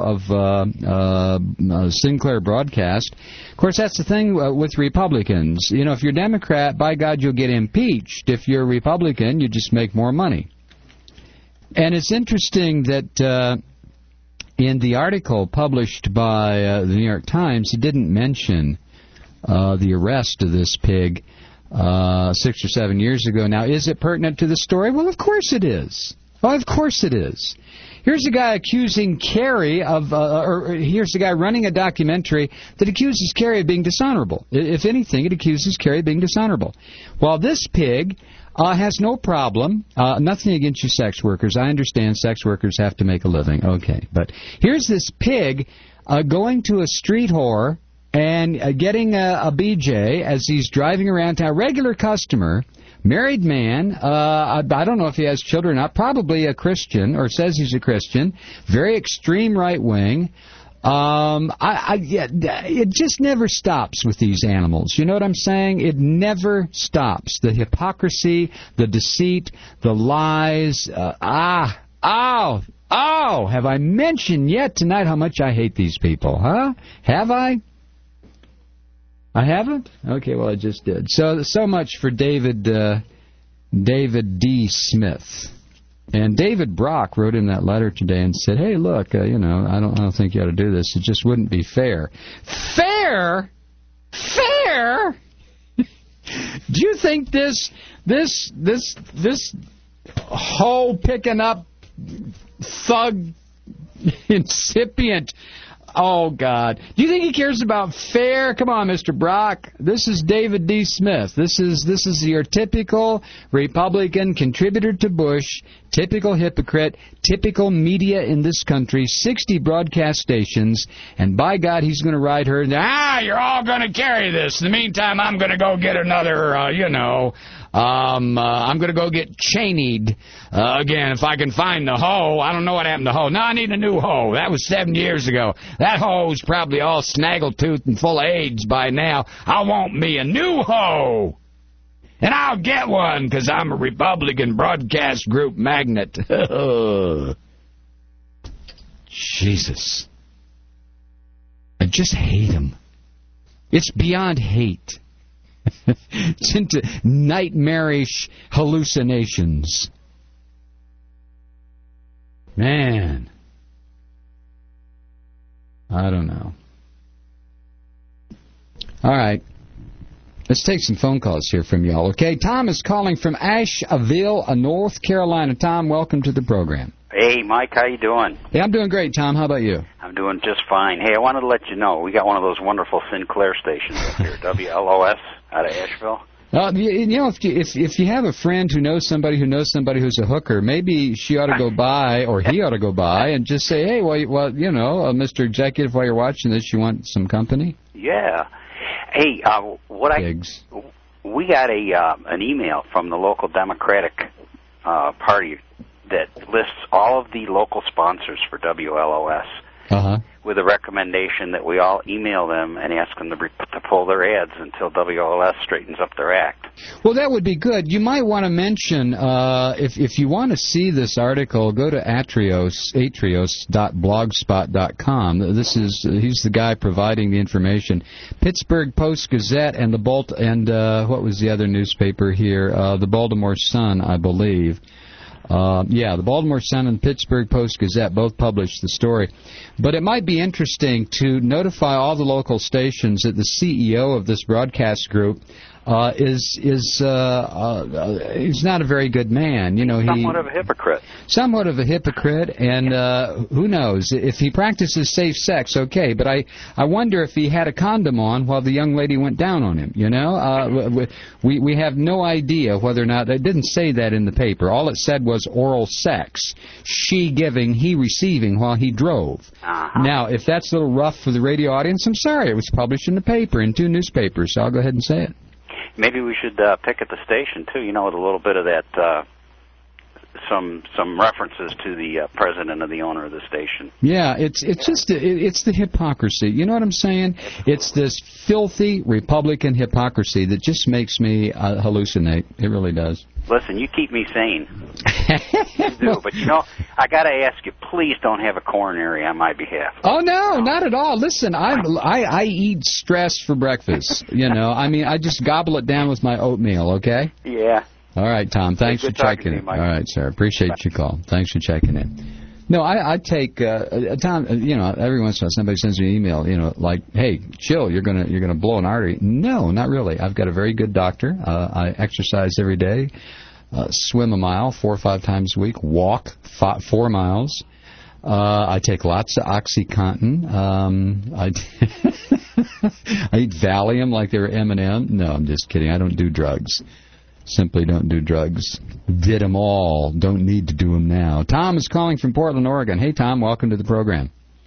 of Sinclair Broadcast. Of course, that's the thing with Republicans. You know, if you're Democrat, by God, you'll get impeached. If you're Republican, you just make more money. And it's interesting that in the article published by the New York Times, he didn't mention the arrest of this pig 6 or 7 years ago. Now, is it pertinent to the story? Well, of course it is. Oh, of course it is. Here's a guy accusing Kerry of, or here's a guy running a documentary that accuses Kerry of being dishonorable. If anything, it accuses Kerry of being dishonorable. While this pig has no problem, nothing against you sex workers. I understand sex workers have to make a living. Okay, but here's this pig going to a street whore and getting a BJ as he's driving around town. Regular customer, married man. I don't know if he has children or not. Probably a Christian, or says he's a Christian. Very extreme right wing. It just never stops with these animals. You know what I'm saying? It never stops. The hypocrisy, the deceit, the lies. Have I mentioned yet tonight how much I hate these people, huh? Have I? I haven't? Okay, well, I just did. So much for David D. Smith. And David Brock wrote in that letter today and said, hey, look, I don't think you ought to do this. It just wouldn't be fair. Fair? Fair? Do you think this whole picking up thug incipient, oh, God. Do you think he cares about fair? Come on, Mr. Brock. This is David D. Smith. This is your typical Republican contributor to Bush, typical hypocrite, typical media in this country, 60 broadcast stations, and by God, he's going to ride her. You're all going to carry this. In the meantime, I'm going to go get another, I'm going to go get Cheneyed again if I can find the hoe. I don't know what happened to the hoe. No, I need a new hoe. That was 7 years ago. That hoe's probably all snaggletooth and full of AIDS by now. I want me a new hoe. And I'll get one because I'm a Republican broadcast group magnet. Jesus. I just hate him. It's beyond hate. It's into nightmarish hallucinations. Man. I don't know. All right. Let's take some phone calls here from y'all, okay? Tom is calling from Asheville, North Carolina. Tom, welcome to the program. Hey, Mike, how you doing? Hey, I'm doing great, Tom. How about you? I'm doing just fine. Hey, I wanted to let you know, we got one of those wonderful Sinclair stations up here, WLOS, out of Asheville. You know, if you have a friend who knows somebody who's a hooker, maybe she ought to go by, or he ought to go by, and just say, hey, well, you know, Mr. Executive, while you're watching this, you want some company? Yeah. Hey, we got an email from the local Democratic Party that lists all of the local sponsors for WLOS with a recommendation that we all email them and ask them to pull their ads until WLOS straightens up their act. Well, that would be good. You might want to mention, if you want to see this article, go to atrios.blogspot.com. He's the guy providing the information. Pittsburgh Post-Gazette and what was the other newspaper here? The Baltimore Sun, I believe. The Baltimore Sun and Pittsburgh Post-Gazette both published the story. But it might be interesting to notify all the local stations that the CEO of this broadcast group he's not a very good man. You know, somewhat of a hypocrite. Somewhat of a hypocrite, and who knows if he practices safe sex? Okay, but I wonder if he had a condom on while the young lady went down on him. You know, we have no idea whether or not. It didn't say that in the paper. All it said was oral sex. She giving, he receiving while he drove. Now, if that's a little rough for the radio audience, I'm sorry. It was published in the paper, in 2 newspapers, so I'll go ahead and say it. Maybe we should pick at the station, too, you know, with a little bit of that, some references to the president or the owner of the station. Yeah, it's the hypocrisy. You know what I'm saying? It's this filthy Republican hypocrisy that just makes me hallucinate. It really does. Listen, you keep me sane. You do, but, you know, I got to ask you, please don't have a coronary on my behalf. Oh, no, not at all. Listen, I eat stress for breakfast. You know, I mean, I just gobble it down with my oatmeal, okay? Yeah. All right, Tom, thanks for checking in. All right, sir, appreciate your call. Thanks for checking in. No, I take Tom. You know, every once in a while somebody sends me an email. You know, like, hey, chill, you're gonna blow an artery. No, not really. I've got a very good doctor. I exercise every day, swim a mile 4 or 5 times a week, walk 4 miles. I take lots of OxyContin. I eat Valium like they were M&M. No, I'm just kidding. I don't do drugs. Simply don't do drugs. Did them all. Don't need to do them now. Tom is calling from Portland, Oregon. Hey, Tom, welcome to the program.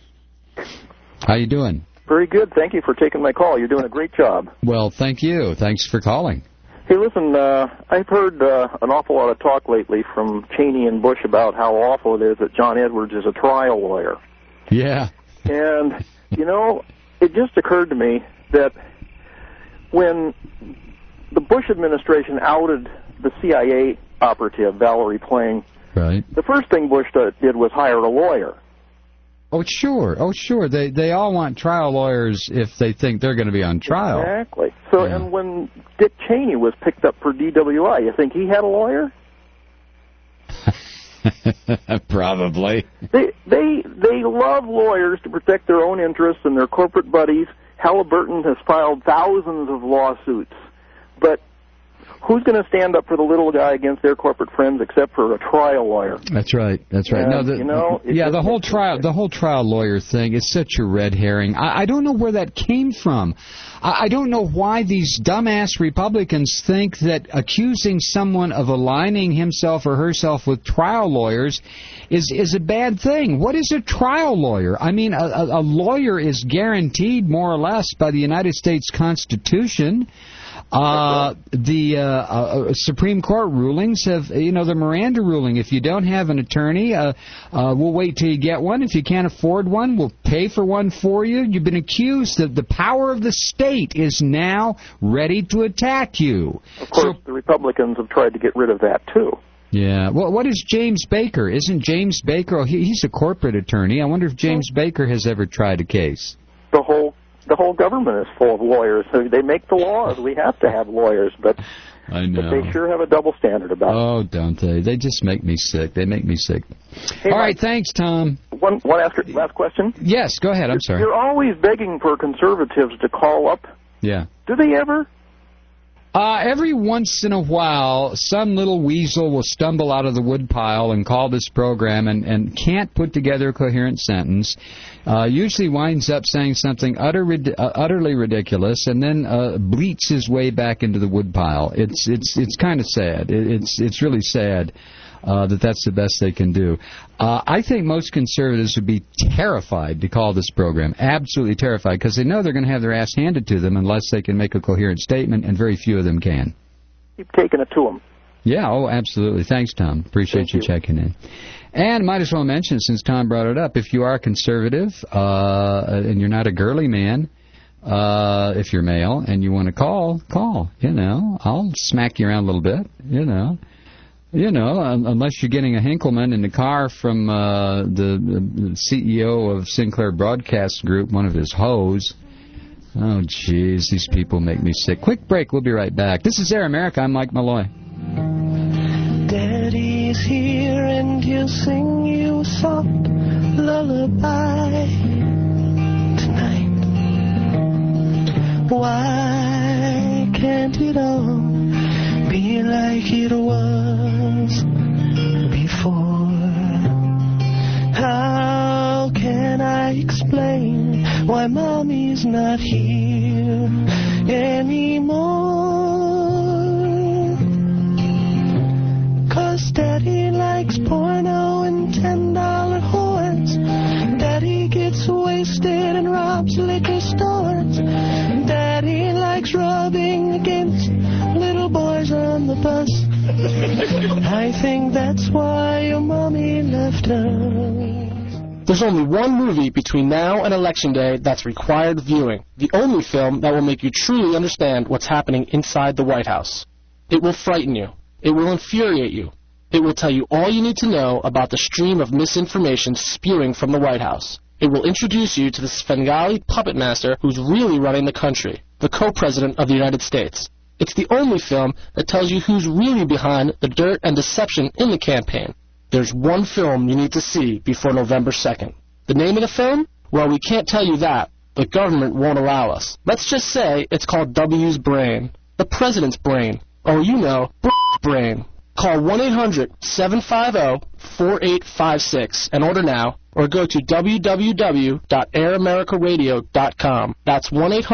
How you doing? Very good. Thank you for taking my call. You're doing a great job. Well, thank you. Thanks for calling. Hey, listen, I've heard an awful lot of talk lately from Cheney and Bush about how awful it is that John Edwards is a trial lawyer. Yeah. And, you know, it just occurred to me that when the Bush administration outed the CIA operative, Valerie Plame, right, the first thing Bush did was hire a lawyer. Oh, sure. They all want trial lawyers if they think they're going to be on trial. Exactly. So, yeah. And when Dick Cheney was picked up for DWI, you think he had a lawyer? Probably. They love lawyers to protect their own interests and their corporate buddies. Halliburton has filed thousands of lawsuits. But who's going to stand up for the little guy against their corporate friends except for a trial lawyer? That's right. No, the whole trial lawyer thing is such a red herring. I don't know where that came from. I don't know why these dumbass Republicans think that accusing someone of aligning himself or herself with trial lawyers is a bad thing. What is a trial lawyer? I mean, a lawyer is guaranteed more or less by the United States Constitution The Supreme Court rulings have, the Miranda ruling. If you don't have an attorney, we'll wait till you get one. If you can't afford one, we'll pay for one for you. You've been accused that the power of the state is now ready to attack you. Of course, the Republicans have tried to get rid of that, too. Yeah. Well, what is James Baker? Isn't James Baker... Oh, he's a corporate attorney. I wonder if James Baker has ever tried a case. The whole government is full of lawyers. They make the laws. We have to have lawyers, but... I know. But they sure have a double standard about it. Oh, don't they? They just make me sick. They make me sick. Hey, all right, thanks, Tom. One last question? Yes, go ahead. I'm sorry. You're always begging for conservatives to call up. Yeah. Do they ever? Every once in a while, some little weasel will stumble out of the woodpile and call this program and can't put together a coherent sentence. Usually winds up saying something utterly ridiculous, and then bleats his way back into the woodpile. It's kind of sad. It's really sad that's the best they can do. I think most conservatives would be terrified to call this program, absolutely terrified, because they know they're going to have their ass handed to them unless they can make a coherent statement, and very few of them can. Keep taking it to them. Yeah, oh, absolutely. Thanks, Tom. Appreciate you checking in. And might as well mention, since Tom brought it up, if you are a conservative and you're not a girly man, if you're male and you want to call. I'll smack you around a little bit, unless you're getting a Hinkleman in the car from the CEO of Sinclair Broadcast Group, one of his hoes. Oh, jeez, these people make me sick. Quick break, we'll be right back. This is Air America, I'm Mike Malloy. Daddy's here and he'll sing you a soft lullaby tonight. Why can't it all be like it was before? How can I explain why Mommy's not here anymore? 'Cause Daddy likes porno and $10 whores. Daddy gets wasted and robs liquor stores. Daddy likes rubbing against little boys on the bus. I think that's why your mommy left us. There's only one movie between now and Election Day that's required viewing. The only film that will make you truly understand what's happening inside the White House. It will frighten you. It will infuriate you. It will tell you all you need to know about the stream of misinformation spewing from the White House. It will introduce you to the Svengali puppet master who's really running the country, the co-president of the United States. It's the only film that tells you who's really behind the dirt and deception in the campaign. There's one film you need to see before November 2nd. The name of the film? Well, we can't tell you that. The government won't allow us. Let's just say it's called W's Brain. The president's brain. Or, brain. Call 1-800-750-4856 and order now, or go to www.airamericaradio.com. That's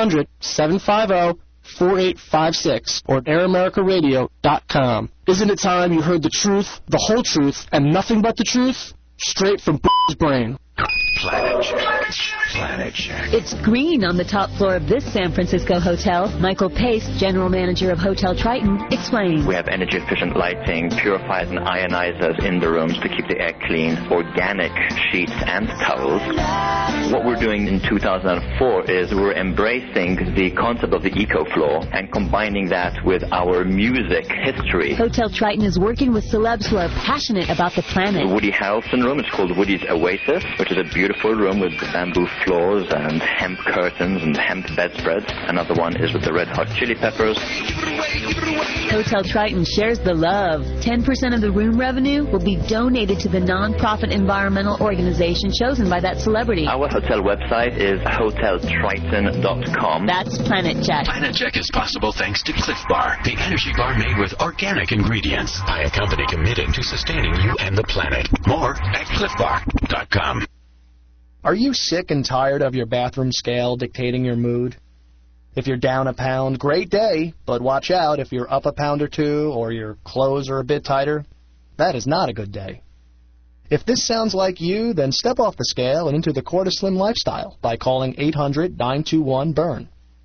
1-800-750-4856 or airamericaradio.com. Isn't it time you heard the truth, the whole truth, and nothing but the truth? Straight from brain. Planet Check. Planet Check. It's green on the top floor of this San Francisco hotel. Michael Pace, general manager of Hotel Triton, explains. We have energy-efficient lighting, purifiers and ionizers in the rooms to keep the air clean, organic sheets and towels. What we're doing in 2004 is we're embracing the concept of the eco-floor and combining that with our music history. Hotel Triton is working with celebs who are passionate about the planet. The Woody Harrelson room is called Woody's Oasis, which is a beautiful room with bamboo floors and hemp curtains and hemp bedspreads. Another one is with the Red Hot Chili Peppers. Hotel Triton shares the love. 10% of the room revenue will be donated to the non-profit environmental organization chosen by that celebrity. Our hotel website is hoteltriton.com. That's Planet Check. Planet Check is possible thanks to Cliff Bar, the energy bar made with organic ingredients by a company committed to sustaining you and the planet. More at cliffbar.com. Are you sick and tired of your bathroom scale dictating your mood? If you're down a pound, great day, but watch out if you're up a pound or two or your clothes are a bit tighter. That is not a good day. If this sounds like you, then step off the scale and into the Cortislim lifestyle by calling 800-921-BURN.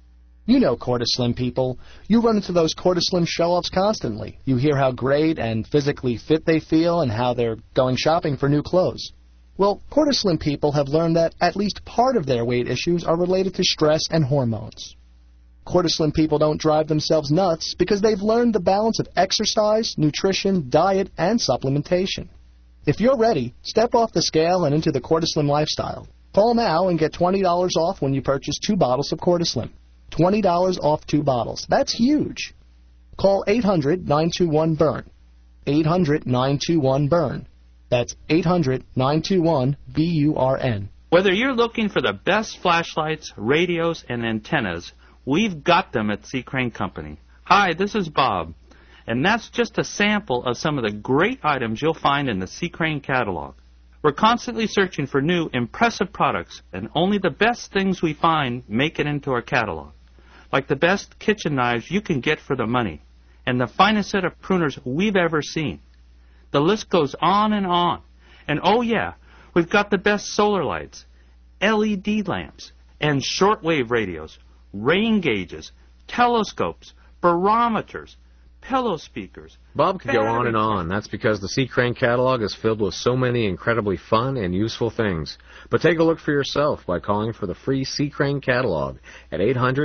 You know Cortislim people. You run into those Cortislim show-offs constantly. You hear how great and physically fit they feel and how they're going shopping for new clothes. Well, Cortislim people have learned that at least part of their weight issues are related to stress and hormones. Cortislim people don't drive themselves nuts because they've learned the balance of exercise, nutrition, diet, and supplementation. If you're ready, step off the scale and into the Cortislim lifestyle. Call now and get $20 off when you purchase 2 bottles of Cortislim. $20 off 2 bottles. That's huge. Call 800-921-BURN. 800-921-BURN. That's 800-921-BURN. Whether you're looking for the best flashlights, radios, and antennas, we've got them at C. Crane Company. Hi, this is Bob. And that's just a sample of some of the great items you'll find in the C. Crane catalog. We're constantly searching for new, impressive products, and only the best things we find make it into our catalog. Like the best kitchen knives you can get for the money, and the finest set of pruners we've ever seen. The list goes on. And oh yeah, we've got the best solar lights, LED lamps, and shortwave radios, rain gauges, telescopes, barometers, pillow speakers. Bob could go on and on. That's because the C. Crane catalog is filled with so many incredibly fun and useful things. But take a look for yourself by calling for the free C. Crane catalog at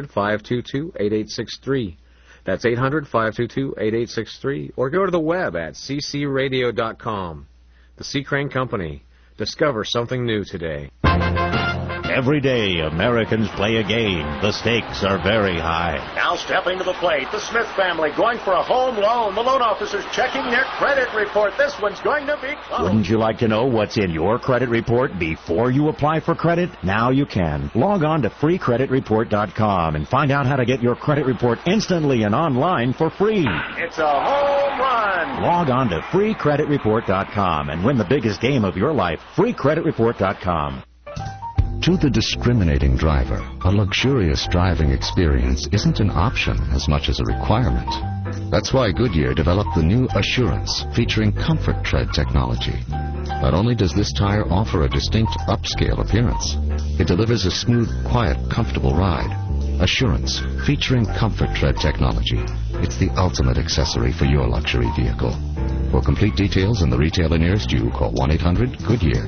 800-522-8863. That's 800-522-8863. Or go to the web at ccradio.com. The C. Crane Company. Discover something new today. Every day, Americans play a game. The stakes are very high. Now stepping to the plate, the Smith family going for a home loan. The loan officers checking their credit report. This one's going to be close. Wouldn't you like to know what's in your credit report before you apply for credit? Now you can. Log on to freecreditreport.com and find out how to get your credit report instantly and online for free. It's a home run. Log on to freecreditreport.com and win the biggest game of your life. freecreditreport.com. To the discriminating driver, a luxurious driving experience isn't an option as much as a requirement. That's why Goodyear developed the new Assurance, featuring Comfort Tread technology. Not only does this tire offer a distinct upscale appearance, it delivers a smooth, quiet, comfortable ride. Assurance, featuring Comfort Tread technology. It's the ultimate accessory for your luxury vehicle. For complete details and the retailer nearest you, call 1-800-GOODYEAR.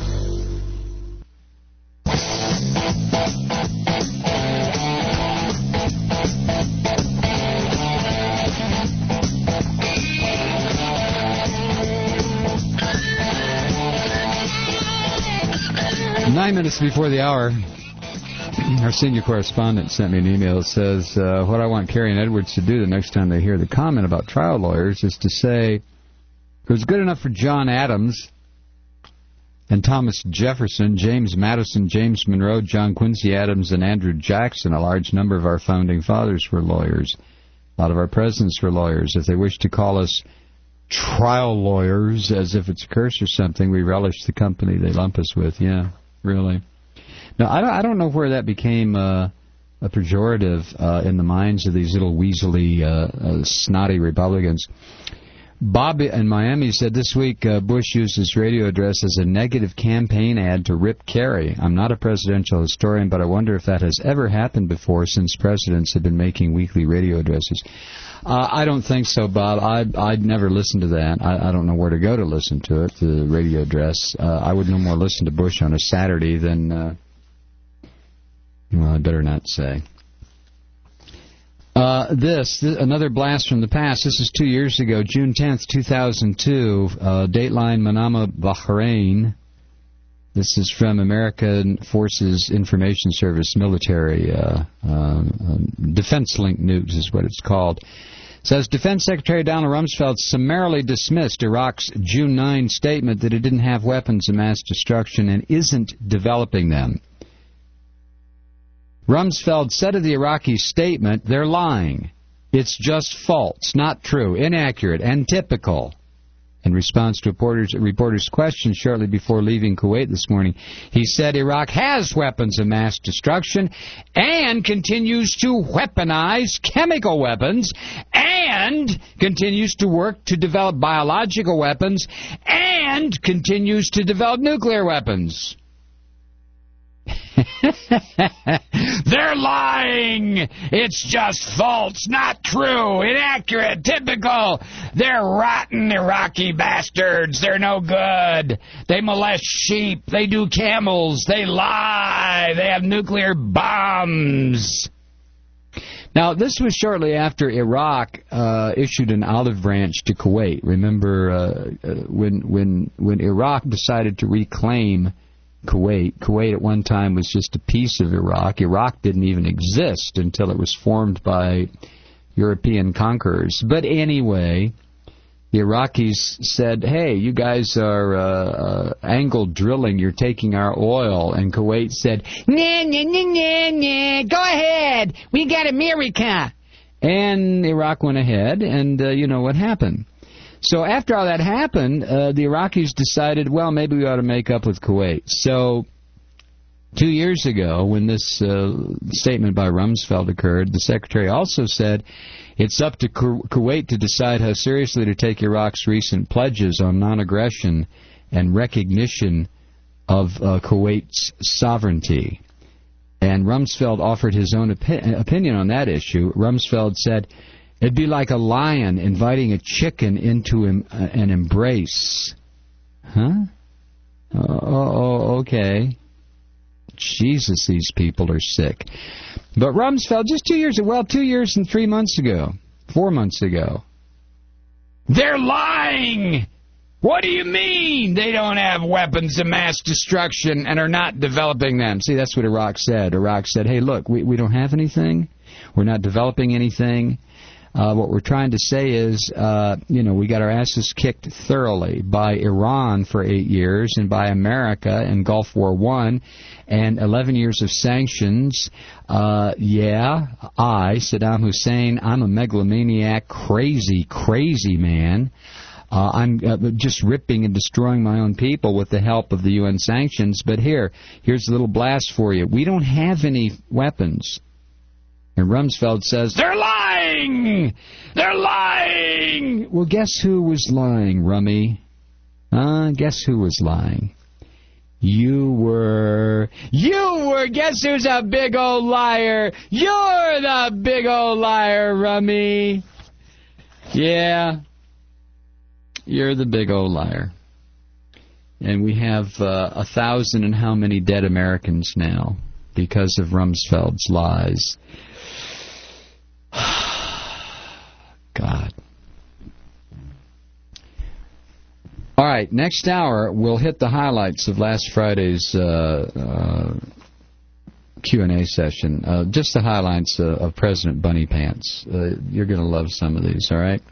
Nine minutes before the hour, our senior correspondent sent me an email that says, what I want Kerry and Edwards to do the next time they hear the comment about trial lawyers is to say, it was good enough for John Adams and Thomas Jefferson, James Madison, James Monroe, John Quincy Adams, and Andrew Jackson. A large number of our founding fathers were lawyers. A lot of our presidents were lawyers. If they wish to call us trial lawyers as if it's a curse or something, we relish the company they lump us with. Yeah, really. Now, I don't know where that became a pejorative in the minds of these little weaselly, snotty Republicans. Bob in Miami said this week Bush used his radio address as a negative campaign ad to rip Kerry. I'm not a presidential historian, but I wonder if that has ever happened before since presidents have been making weekly radio addresses. I don't think so, Bob. I'd never listened to that. I don't know where to go to listen to it, the radio address. I would no more listen to Bush on a Saturday than, well, I better not say. This, another blast from the past. This is 2 years ago, June 10th, 2002, Dateline Manama, Bahrain. This is from American Forces Information Service military, Defense Link News is what it's called. It says Defense Secretary Donald Rumsfeld summarily dismissed Iraq's June 9 statement that it didn't have weapons of mass destruction and isn't developing them. Rumsfeld said of the Iraqi statement, they're lying. It's just false, not true, inaccurate, and typical. In response to reporters' questions shortly before leaving Kuwait this morning, he said Iraq has weapons of mass destruction and continues to weaponize chemical weapons and continues to work to develop biological weapons and continues to develop nuclear weapons. They're lying! It's just false, not true, inaccurate, typical. They're rotten Iraqi bastards. They're no good. They molest sheep. They do camels. They lie. They have nuclear bombs. Now, this was shortly after Iraq issued an olive branch to Kuwait. Remember when Iraq decided to reclaim Kuwait. Kuwait at one time was just a piece of Iraq. Iraq didn't even exist until it was formed by European conquerors. But anyway, the Iraqis said, hey, you guys are angle drilling. You're taking our oil. And Kuwait said, nah, nah, nah, nah, nah. Go ahead. We got America. And Iraq went ahead, and you know what happened. So after all that happened, the Iraqis decided, well, maybe we ought to make up with Kuwait. So 2 years ago, when this statement by Rumsfeld occurred, the Secretary also said it's up to Kuwait to decide how seriously to take Iraq's recent pledges on non-aggression and recognition of Kuwait's sovereignty. And Rumsfeld offered his own opinion on that issue. Rumsfeld said, it'd be like a lion inviting a chicken into an embrace. Huh? Oh, okay. Jesus, these people are sick. But Rumsfeld, just 2 years and 3 months ago, 4 months ago, they're lying! What do you mean they don't have weapons of mass destruction and are not developing them? See, that's what Iraq said. Iraq said, hey, look, we don't have anything. We're not developing anything. What we're trying to say is, we got our asses kicked thoroughly by Iran for 8 years and by America in Gulf War I and 11 years of sanctions. Saddam Hussein, I'm a megalomaniac, crazy man. I'm just ripping and destroying my own people with the help of the UN sanctions. But here's a little blast for you. We don't have any weapons. And Rumsfeld says, they're lying! They're lying! Well, guess who was lying, Rummy? Guess who was lying? You were. Guess who's a big old liar? You're the big old liar, Rummy. Yeah. You're the big old liar. And we have 1,000 and how many dead Americans now because of Rumsfeld's lies. God. All right, next hour we'll hit the highlights of last Friday's Q&A session. Just the highlights of President Bunny Pants. You're going to love some of these, all right?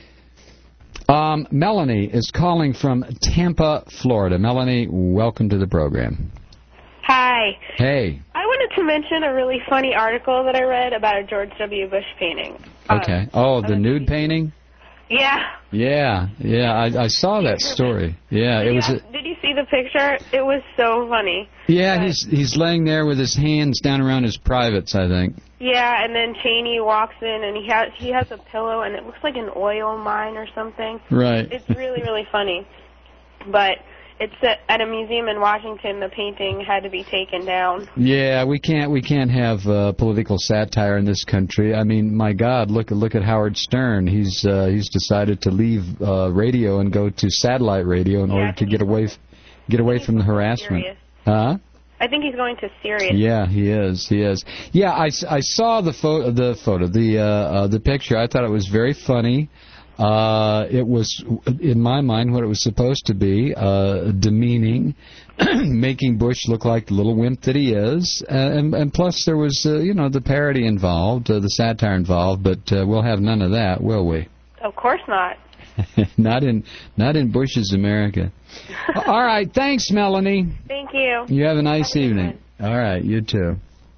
Melanie is calling from Tampa, Florida. Melanie, welcome to the program. Hi. Hey. I wanted to mention a really funny article that I read about a George W. Bush painting. Okay. The nude painting? Yeah. Yeah. I saw that story. Yeah, it was. Did you see the picture? It was so funny. Yeah, he's laying there with his hands down around his privates, I think. Yeah, and then Cheney walks in and he has a pillow and it looks like an oil mine or something. Right. It's really, really funny. But it's at a museum in Washington. The painting had to be taken down. Yeah, we can't have political satire in this country. I mean, my God, look at Howard Stern. He's decided to leave radio and go to satellite radio in order to get away from the harassment. Serious. Huh? I think he's going to Syria. Yeah, he is. Yeah, I saw the picture. I thought it was very funny. It was, in my mind, what it was supposed to be, demeaning, making Bush look like the little wimp that he is, and plus there was, the parody involved, the satire involved, but we'll have none of that, will we? Of course not. Not in Bush's America. All right, thanks, Melanie. Thank you. You have a nice evening. All right, you too.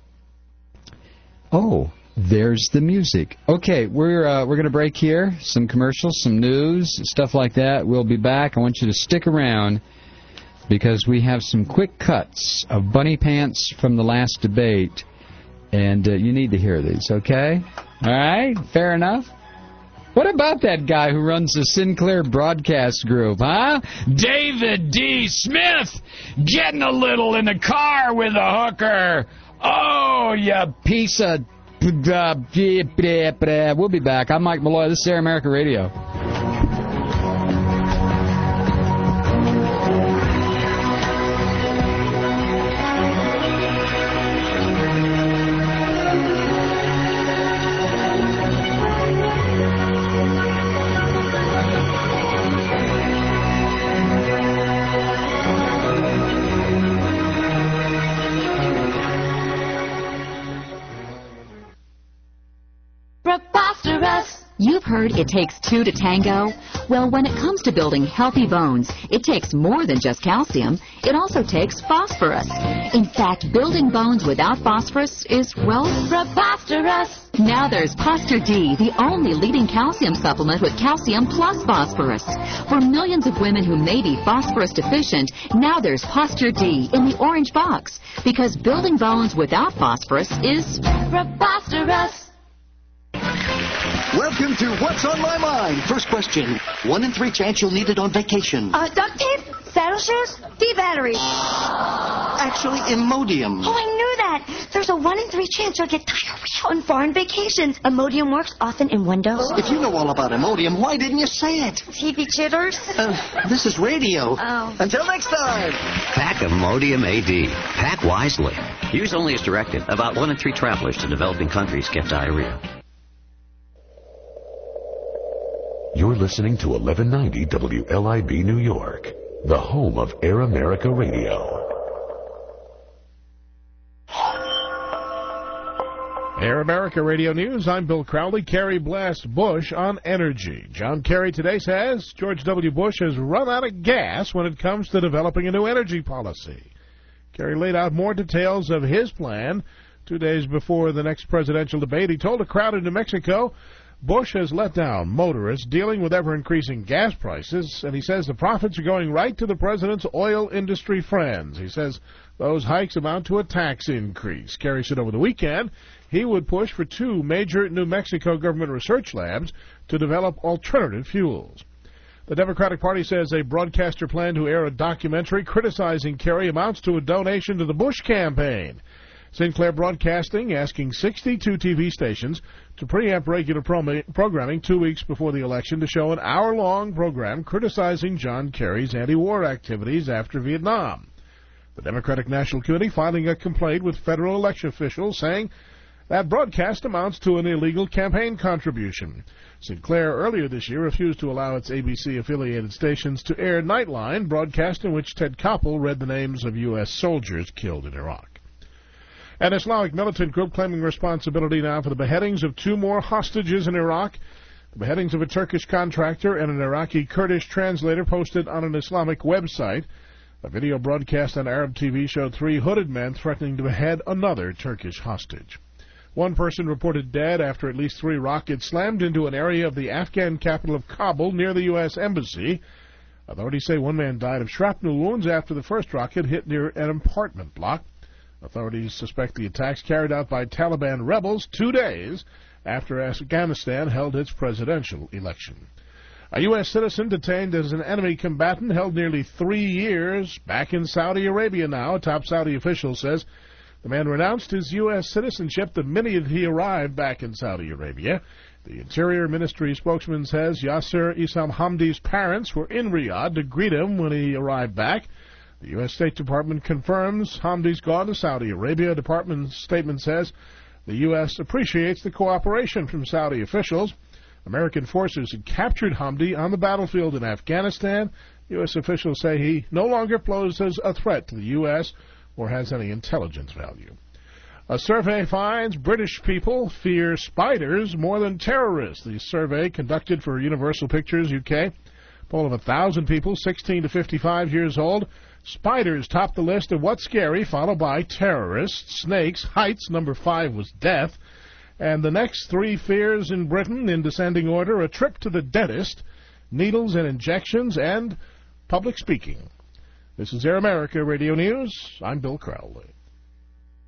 Oh. There's the music. Okay, we're going to break here. Some commercials, some news, stuff like that. We'll be back. I want you to stick around because we have some quick cuts of Bunny Pants from the last debate, and you need to hear these, okay? All right? Fair enough? What about that guy who runs the Sinclair Broadcast Group, huh? David D. Smith, getting a little in the car with a hooker. Oh, you piece of... We'll be back. I'm Mike Malloy. This is Air America Radio. Preposterous! You've heard it takes two to tango. Well, when it comes to building healthy bones, it takes more than just calcium. It also takes phosphorus. In fact, building bones without phosphorus is, well, preposterous. Now there's Posture D, the only leading calcium supplement with calcium plus phosphorus. For millions of women who may be phosphorus deficient, now there's Posture D in the orange box. Because building bones without phosphorus is preposterous. Welcome to What's on My Mind. First question. 1 in 3 chance you'll need it on vacation. Duct tape? Saddle shoes? D-battery. Actually, Imodium. Oh, I knew that. There's a 1 in 3 chance you'll get diarrhea on foreign vacations. Imodium works often in one dose. If you know all about Imodium, why didn't you say it? TV chitters? This is radio. Oh. Until next time. Pack Imodium AD. Pack wisely. Use only as directed. About 1 in 3 travelers to developing countries get diarrhea. You're listening to 1190 WLIB New York, the home of Air America Radio. Air America Radio News, I'm Bill Crowley. Kerry blasts Bush on energy. John Kerry today says George W. Bush has run out of gas when it comes to developing a new energy policy. Kerry laid out more details of his plan 2 days before the next presidential debate. He told a crowd in New Mexico Bush has let down motorists dealing with ever-increasing gas prices, and he says the profits are going right to the president's oil industry friends. He says those hikes amount to a tax increase. Kerry said over the weekend he would push for 2 major New Mexico government research labs to develop alternative fuels. The Democratic Party says a broadcaster planned to air a documentary criticizing Kerry amounts to a donation to the Bush campaign. Sinclair Broadcasting asking 62 TV stations to preempt regular programming 2 weeks before the election to show an hour-long program criticizing John Kerry's anti-war activities after Vietnam. The Democratic National Committee filing a complaint with federal election officials saying that broadcast amounts to an illegal campaign contribution. Sinclair earlier this year refused to allow its ABC-affiliated stations to air Nightline, broadcast in which Ted Koppel read the names of U.S. soldiers killed in Iraq. An Islamic militant group claiming responsibility now for the beheadings of 2 more hostages in Iraq. The beheadings of a Turkish contractor and an Iraqi Kurdish translator posted on an Islamic website. A video broadcast on Arab TV showed 3 hooded men threatening to behead another Turkish hostage. One person reported dead after at least 3 rockets slammed into an area of the Afghan capital of Kabul near the U.S. Embassy. Authorities say one man died of shrapnel wounds after the first rocket hit near an apartment block. Authorities suspect the attacks carried out by Taliban rebels 2 days after Afghanistan held its presidential election. A U.S. citizen detained as an enemy combatant held nearly 3 years back in Saudi Arabia now. A top Saudi official says the man renounced his U.S. citizenship the minute he arrived back in Saudi Arabia. The Interior Ministry spokesman says Yasser Issam Hamdi's parents were in Riyadh to greet him when he arrived back. The U.S. State Department confirms Hamdi's gone to Saudi Arabia. Department statement says the U.S. appreciates the cooperation from Saudi officials. American forces had captured Hamdi on the battlefield in Afghanistan. U.S. officials say he no longer poses a threat to the U.S. or has any intelligence value. A survey finds British people fear spiders more than terrorists. The survey, conducted for Universal Pictures UK, poll of 1,000 people, 16 to 55 years old. Spiders topped the list of what's scary, followed by terrorists, snakes, heights, number 5 was death. And the next 3 fears in Britain, in descending order, a trip to the dentist, needles and injections, and public speaking. This is Air America Radio News. I'm Bill Crowley.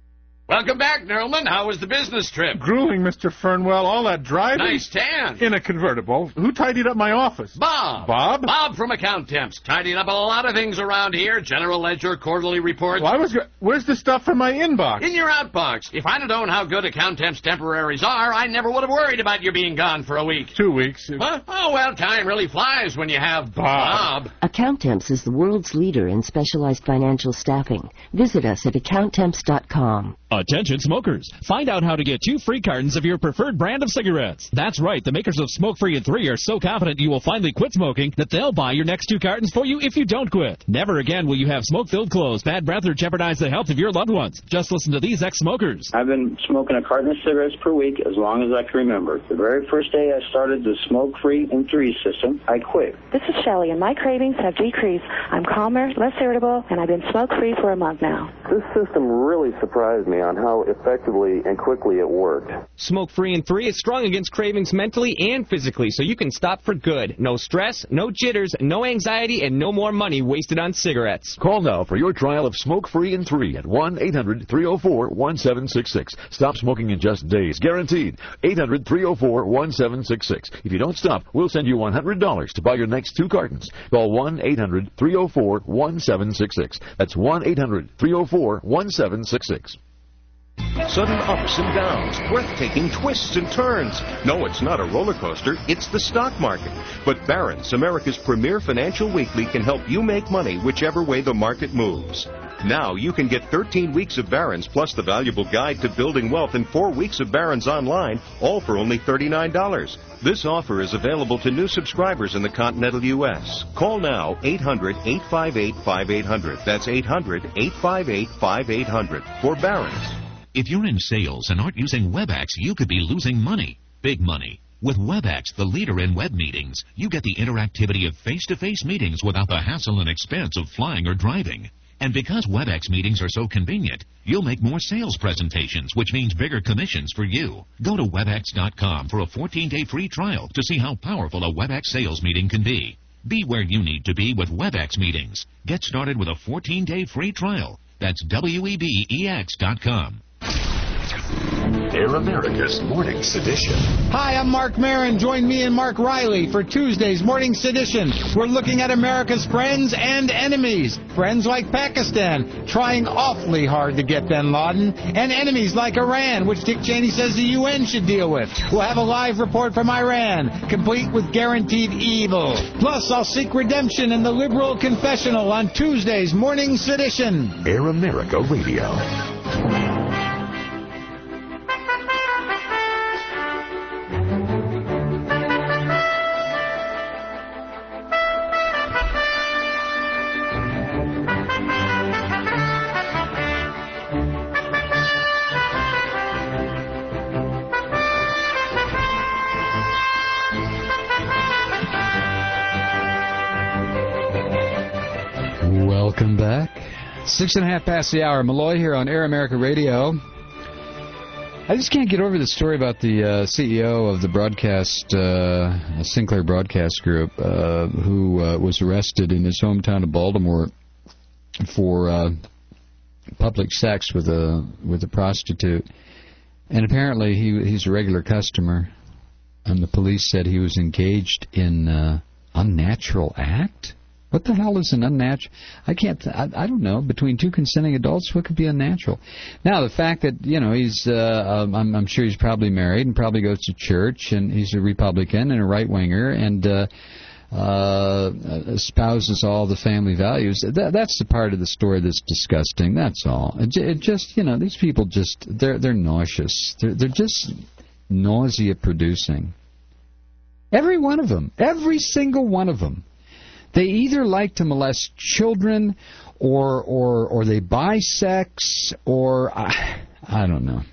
Welcome back, Nerlman. How was the business trip? Grueling, Mr. Fernwell. All that driving. Nice tan. In a convertible. Who tidied up my office? Bob. Bob? Bob from Account Temps. Tidied up a lot of things around here. General ledger, quarterly reports. Well, where's the stuff from my inbox? In your outbox. If I'd have known how good Account Temps temporaries are, I never would have worried about you being gone for a week. 2 weeks. Huh? Oh, well, time really flies when you have Bob. Account Temps is the world's leader in specialized financial staffing. Visit us at accounttemps.com. Attention smokers. Find out how to get 2 free cartons of your preferred brand of cigarettes. That's right. The makers of Smoke Free and 3 are so confident you will finally quit smoking that they'll buy your next 2 cartons for you if you don't quit. Never again will you have smoke-filled clothes, bad breath, or jeopardize the health of your loved ones. Just listen to these ex-smokers. I've been smoking a carton of cigarettes per week as long as I can remember. The very first day I started the Smoke Free and 3 system, I quit. This is Shelley, and my cravings have decreased. I'm calmer, less irritable, and I've been smoke-free for a month now. This system really surprised me on how effectively and quickly it worked. Smoke Free and 3 is strong against cravings mentally and physically, so you can stop for good. No stress, no jitters, no anxiety, and no more money wasted on cigarettes. Call now for your trial of Smoke Free and 3 at 1-800-304-1766. Stop smoking in just days, guaranteed. 800-304-1766. If you don't stop, we'll send you $100 to buy your next 2 cartons. Call 1-800-304-1766. That's 1-800-304-1766. Sudden ups and downs, breathtaking twists and turns. No, it's not a roller coaster, it's the stock market. But Barron's, America's premier financial weekly, can help you make money whichever way the market moves. Now you can get 13 weeks of Barron's plus the valuable guide to building wealth and 4 weeks of Barron's online, all for only $39. This offer is available to new subscribers in the continental U.S. Call now, 800-858-5800. That's 800-858-5800 for Barron's. If you're in sales and aren't using WebEx, you could be losing money. Big money. With WebEx, the leader in web meetings, you get the interactivity of face-to-face meetings without the hassle and expense of flying or driving. And because WebEx meetings are so convenient, you'll make more sales presentations, which means bigger commissions for you. Go to WebEx.com for a 14-day free trial to see how powerful a WebEx sales meeting can be. Be where you need to be with WebEx meetings. Get started with a 14-day free trial. That's WEBEX.com. Air America's Morning Sedition. Hi, I'm Mark Maron. Join me and Mark Riley for Tuesday's Morning Sedition. We're looking at America's friends and enemies. Friends like Pakistan, trying awfully hard to get bin Laden, and enemies like Iran, which Dick Cheney says the UN should deal with. We'll have a live report from Iran, complete with guaranteed evil. Plus, I'll seek redemption in the liberal confessional on Tuesday's Morning Sedition. Air America Radio. Welcome back. 6:30 past the hour. Malloy here on Air America Radio. I just can't get over the story about the CEO of the broadcast, Sinclair Broadcast Group, who was arrested in his hometown of Baltimore for public sex with a prostitute. And apparently he's a regular customer. And the police said he was engaged in unnatural act? What the hell is an unnatural? I don't know. Between 2 consenting adults, what could be unnatural? Now, the fact that, he's, I'm sure he's probably married and probably goes to church, and he's a Republican and a right-winger, and espouses all the family values. That's the part of the story that's disgusting. That's all. It just, these people they're nauseous. They're just nausea-producing. Every one of them. Every single one of them. They either like to molest children, or they buy sex, or I don't know.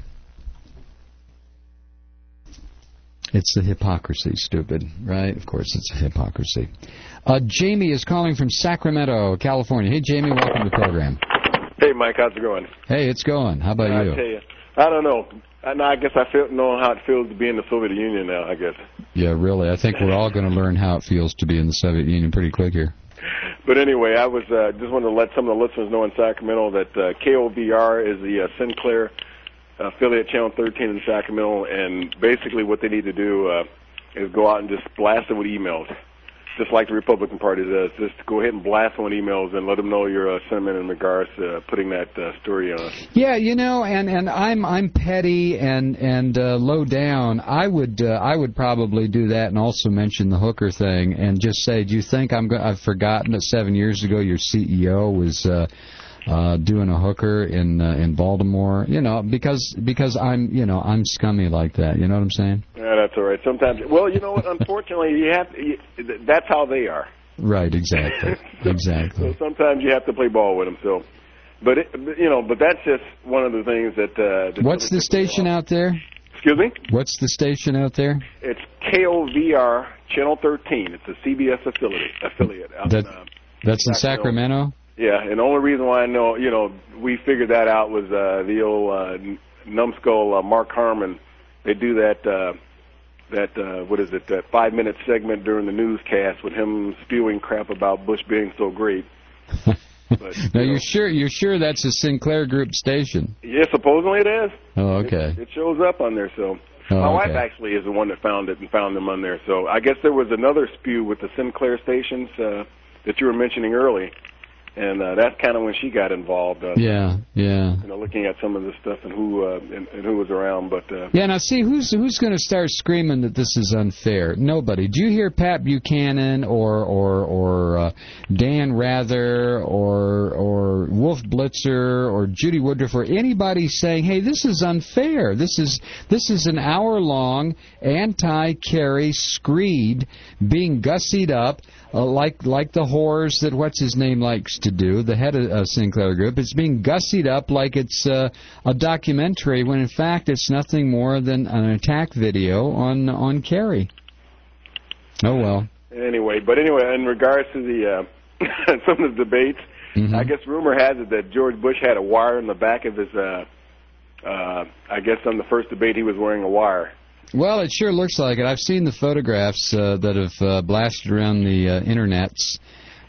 It's the hypocrisy, stupid, right? Of course, it's a hypocrisy. Jamie is calling from Sacramento, California. Hey, Jamie, welcome to the program. Hey, Mike, how's it going? Hey, it's going. How about you? I tell you, I don't know. I guess I know how it feels to be in the Soviet Union now, I guess. Yeah, really. I think we're all going to learn how it feels to be in the Soviet Union pretty quick here. But anyway, I was just wanted to let some of the listeners know in Sacramento that KOVR is the Sinclair affiliate Channel 13 in Sacramento, and basically what they need to do is go out and just blast them with emails, just like the Republican Party does. Just go ahead and blast them with emails and let them know your sentiment in regards to putting that story on. Yeah, you know, and I'm petty and low down. I would probably do that and also mention the hooker thing and just say, do you think I've forgotten that 7 years ago your CEO was doing a hooker in Baltimore? You know, because I'm scummy like that. You know what I'm saying? Yeah, that's all right. Sometimes, well, you know what? Unfortunately, that's how they are. Right. Exactly. Exactly. So sometimes you have to play ball with them. So, but that's just one of the things that. What's the station out there? Excuse me? What's the station out there? It's KOVR Channel 13. It's a CBS affiliate. That's in Sacramento? Yeah, and the only reason why I know, we figured that out was the old numbskull Mark Harmon. They do that 5-minute segment during the newscast with him spewing crap about Bush being so great. But, now you're sure that's a Sinclair Group station? Yeah, supposedly it is. Oh, okay. It shows up on there, so. My wife actually is the one that found it and found them on there. So I guess there was another spew with the Sinclair stations that you were mentioning early. And that's kind of when she got involved. Yeah. Looking at some of this stuff and who was around, but. Yeah. Now, see, who's going to start screaming that this is unfair? Nobody. Do you hear Pat Buchanan or Dan Rather or Wolf Blitzer or Judy Woodruff or anybody saying, "Hey, this is unfair. This is an hour-long anti-Kerry screed being gussied up." Like the whores that what's his name likes to do, the head of Sinclair Group. It's being gussied up like it's a documentary when in fact it's nothing more than an attack video on Kerry. Oh well. Anyway, in regards to the some of the debates, I guess rumor has it that George Bush had a wire in the back of his. I guess on the first debate he was wearing a wire. Well, it sure looks like it. I've seen the photographs that have blasted around the internets,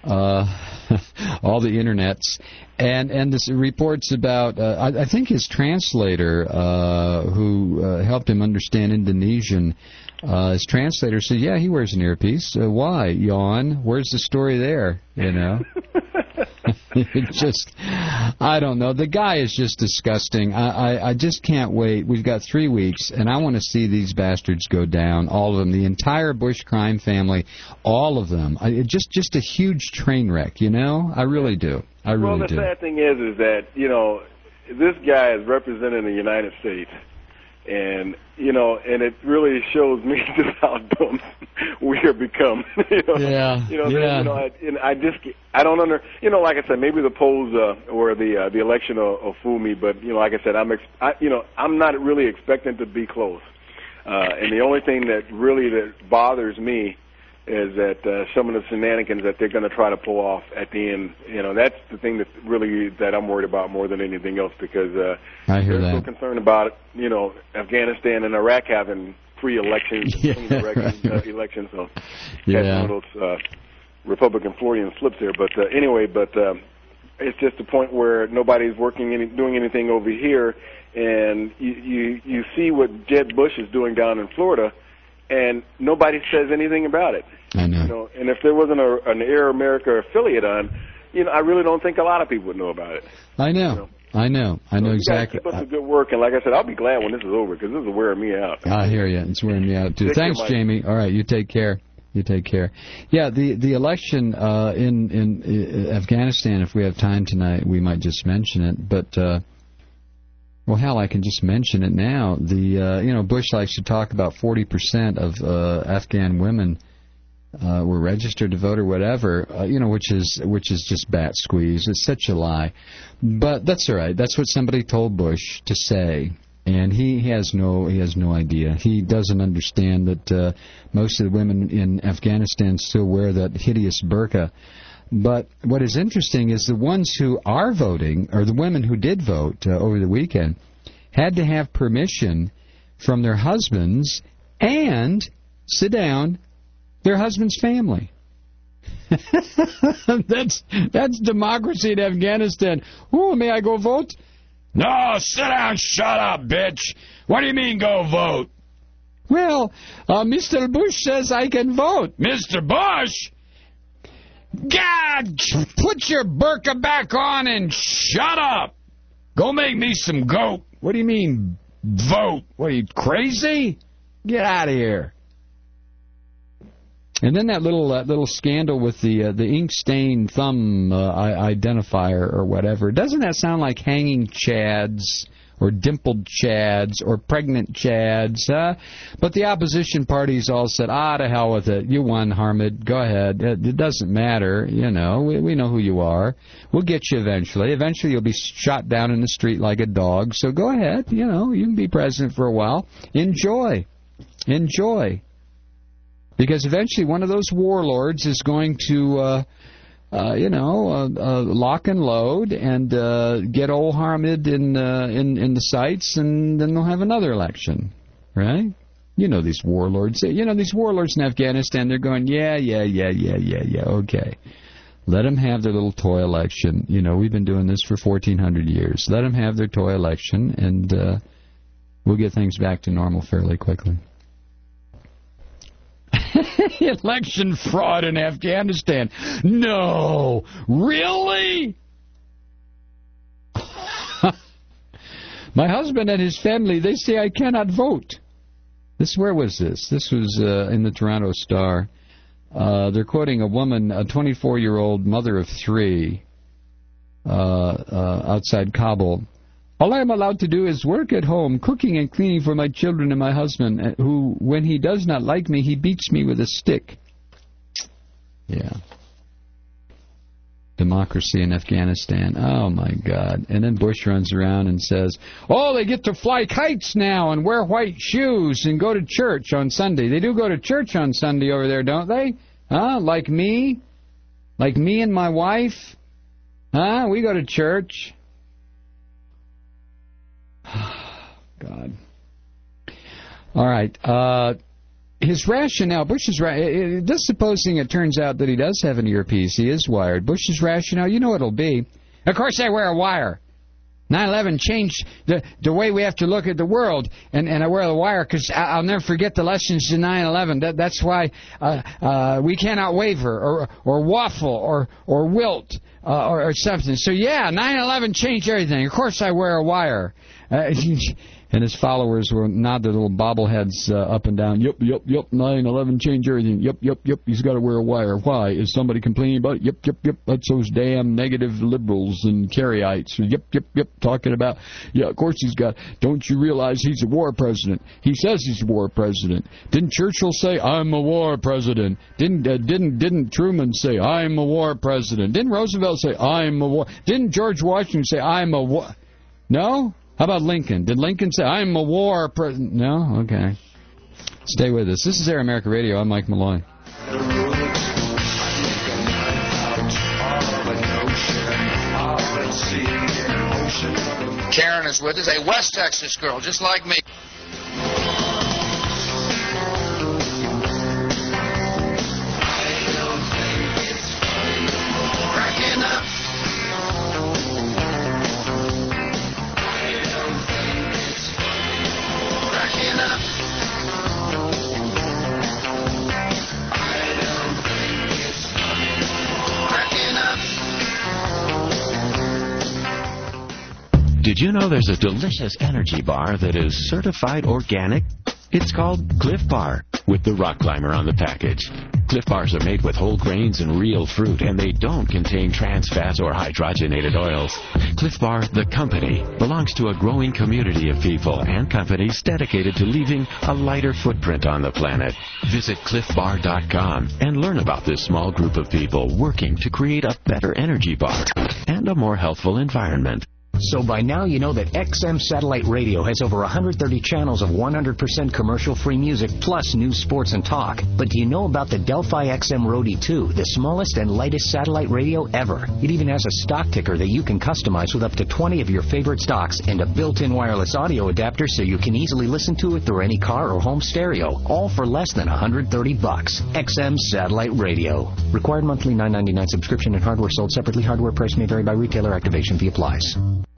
all the internets, and this reports about, I think his translator, who helped him understand Indonesian, his translator said, yeah, he wears an earpiece. Why? Yawn. Where's the story there? You know? I don't know. The guy is just disgusting. I just can't wait. We've got 3 weeks, and I want to see these bastards go down, all of them, the entire Bush crime family, all of them. Just a huge train wreck, you know? I really do. I really do. Well, the sad thing is that, this guy is representing the United States. And it really shows me just how dumb we have become. I don't like I said, maybe the polls or the election will fool me, but like I said, I'm not really expecting to be close. And the only thing that bothers me is that some of the shenanigans that they're going to try to pull off at the end, that's the thing that I'm worried about more than anything else, because they're so concerned about Afghanistan and Iraq having free elections, elections. So that's one of those Republican Floridian slips there. But it's just a point where nobody's doing anything over here, and you see what Jeb Bush is doing down in Florida, and nobody says anything about it. I know. And if there wasn't an Air America affiliate on, I really don't think a lot of people would know about it. I know. I know exactly. Keep up the good work, and like I said, I'll be glad when this is over, because this is wearing me out. I hear you. It's wearing me out too. Thanks, Jamie. All right, you take care. Yeah, the election in Afghanistan. If we have time tonight, we might just mention it. But well, hell, I can just mention it now. Bush likes to talk about 40% of Afghan women were registered to vote or whatever, which is just bat squeeze. It's such a lie. But that's all right. That's what somebody told Bush to say, and he has no idea. He doesn't understand that most of the women in Afghanistan still wear that hideous burqa. But what is interesting is the ones who are voting, or the women who did vote over the weekend, had to have permission from their husbands and, sit down, their husband's family. That's democracy in Afghanistan. Oh, may I go vote? No, sit down, shut up, bitch. What do you mean go vote? Well, Mr. Bush says I can vote. Mr. Bush? God, put your burqa back on and shut up. Go make me some goat. What do you mean, vote? What, are you crazy? Get out of here. And then that little scandal with the ink stain thumb identifier or whatever. Doesn't that sound like hanging chads or dimpled chads or pregnant chads? But the opposition parties all said, to hell with it. You won, Harmid. Go ahead. It doesn't matter. You know, we know who you are. We'll get you eventually. Eventually you'll be shot down in the street like a dog. So go ahead. You know, you can be president for a while. Enjoy. Because eventually one of those warlords is going to, lock and load and get old Hamid in the sights, and then they'll have another election, right? You know these warlords. You know these warlords in Afghanistan. They're going, yeah, okay. Let them have their little toy election. You know, we've been doing this for 1,400 years. Let them have their toy election, and we'll get things back to normal fairly quickly. Election fraud in Afghanistan. No. Really? My husband and his family, they say I cannot vote. Where was this? This was in the Toronto Star. They're quoting a woman, a 24-year-old mother of three, outside Kabul. All I'm allowed to do is work at home, cooking and cleaning for my children and my husband, who, when he does not like me, he beats me with a stick. Yeah. Democracy in Afghanistan. Oh, my God. And then Bush runs around and says, they get to fly kites now and wear white shoes and go to church on Sunday. They do go to church on Sunday over there, don't they? Huh? Like me? Like me and my wife? Huh? We go to church. God. All right. His rationale, Bush's rationale, just supposing it turns out that he does have an earpiece, he is wired. Bush's rationale, you know what it'll be. Of course I wear a wire. 9/11 changed the way we have to look at the world, and I wear the wire because I'll never forget the lessons in 9/11. That's why we cannot waver or waffle or wilt or something. So, yeah, 9/11 changed everything. Of course I wear a wire. And his followers will nod their little bobbleheads up and down. Yep, 9/11 changed everything. Yep, he's got to wear a wire. Why? Is somebody complaining about it? Yep, that's those damn negative liberals and Kerryites. Yep, talking about, of course he's got, don't you realize he's a war president? He says he's a war president. Didn't Churchill say, I'm a war president? Didn't Truman say, I'm a war president? Didn't Roosevelt say, I'm a war? Didn't George Washington say, I'm a war? No? How about Lincoln? Did Lincoln say, I'm a war president? No? Okay. Stay with us. This is Air America Radio. I'm Mike Malloy. Karen is with us, a West Texas girl, just like me. Did you know there's a delicious energy bar that is certified organic? It's called Cliff Bar, with the rock climber on the package. Cliff Bars are made with whole grains and real fruit, and they don't contain trans fats or hydrogenated oils. Cliff Bar, the company, belongs to a growing community of people and companies dedicated to leaving a lighter footprint on the planet. Visit cliffbar.com and learn about this small group of people working to create a better energy bar and a more healthful environment. So by now you know that XM Satellite Radio has over 130 channels of 100% commercial-free music plus news, sports, and talk. But do you know about the Delphi XM Roadie 2, the smallest and lightest satellite radio ever? It even has a stock ticker that you can customize with up to 20 of your favorite stocks and a built-in wireless audio adapter so you can easily listen to it through any car or home stereo, all for less than $130. XM Satellite Radio. Required monthly $9.99 subscription and hardware sold separately. Hardware price may vary by retailer. Activation fee applies.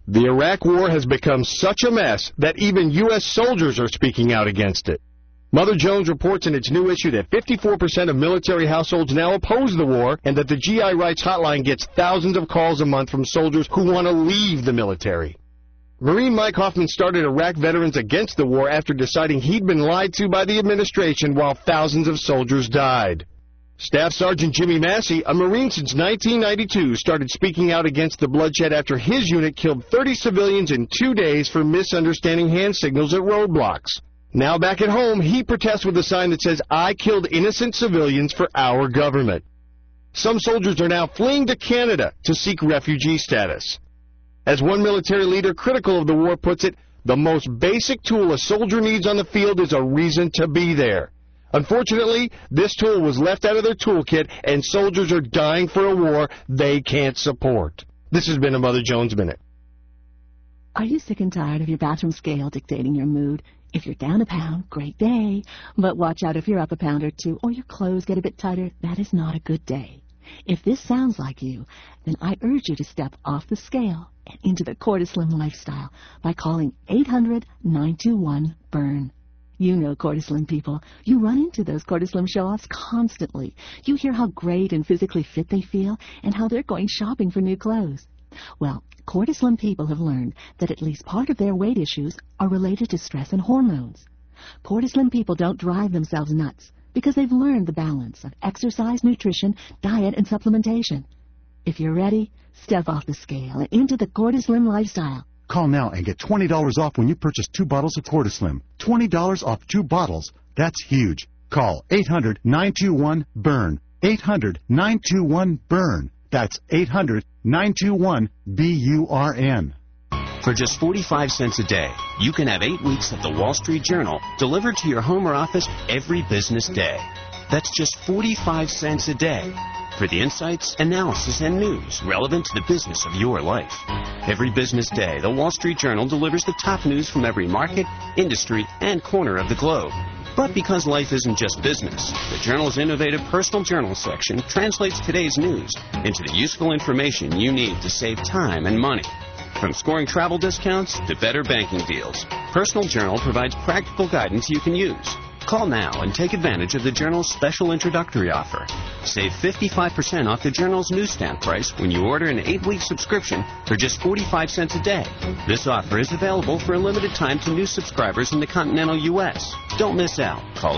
The Iraq War has become such a mess that even U.S. soldiers are speaking out against it. Mother Jones reports in its new issue that 54% of military households now oppose the war and that the GI Rights Hotline gets thousands of calls a month from soldiers who want to leave the military. Marine Mike Hoffman started Iraq Veterans Against the War after deciding he'd been lied to by the administration while thousands of soldiers died. Staff Sergeant Jimmy Massey, a Marine since 1992, started speaking out against the bloodshed after his unit killed 30 civilians in 2 days for misunderstanding hand signals at roadblocks. Now back at home, he protests with a sign that says, "I killed innocent civilians for our government." Some soldiers are now fleeing to Canada to seek refugee status. As one military leader critical of the war puts it, the most basic tool a soldier needs on the field is a reason to be there. Unfortunately, this tool was left out of their toolkit, and soldiers are dying for a war they can't support. This has been a Mother Jones Minute. Are you sick and tired of your bathroom scale dictating your mood? If you're down a pound, great day. But watch out if you're up a pound or two, or your clothes get a bit tighter, that is not a good day. If this sounds like you, then I urge you to step off the scale and into the Cortislim lifestyle by calling 800-921-BURN. You know Cortislim people. You run into those Cortislim show-offs constantly. You hear how great and physically fit they feel and how they're going shopping for new clothes. Well, Cortislim people have learned that at least part of their weight issues are related to stress and hormones. Cortislim people don't drive themselves nuts because they've learned the balance of exercise, nutrition, diet, and supplementation. If you're ready, step off the scale and into the Cortislim lifestyle. Call now and get $20 off when you purchase 2 bottles of Cortislim. $20 off 2 bottles. That's huge. Call 800-921-BURN. 800-921-BURN. That's 800-921-BURN. For just 45 cents a day, you can have 8 weeks of the Wall Street Journal delivered to your home or office every business day. That's just 45 cents a day for the insights, analysis, and news relevant to the business of your life. Every business day, the Wall Street Journal delivers the top news from every market, industry, and corner of the globe. But because life isn't just business, the Journal's innovative personal journal section translates today's news into the useful information you need to save time and money. From scoring travel discounts to better banking deals, Personal Journal provides practical guidance you can use. Call now and take advantage of the Journal's special introductory offer. Save 55% off the Journal's newsstand price when you order an 8-week subscription for just 45 cents a day. This offer is available for a limited time to new subscribers in the continental U.S. Don't miss out. Call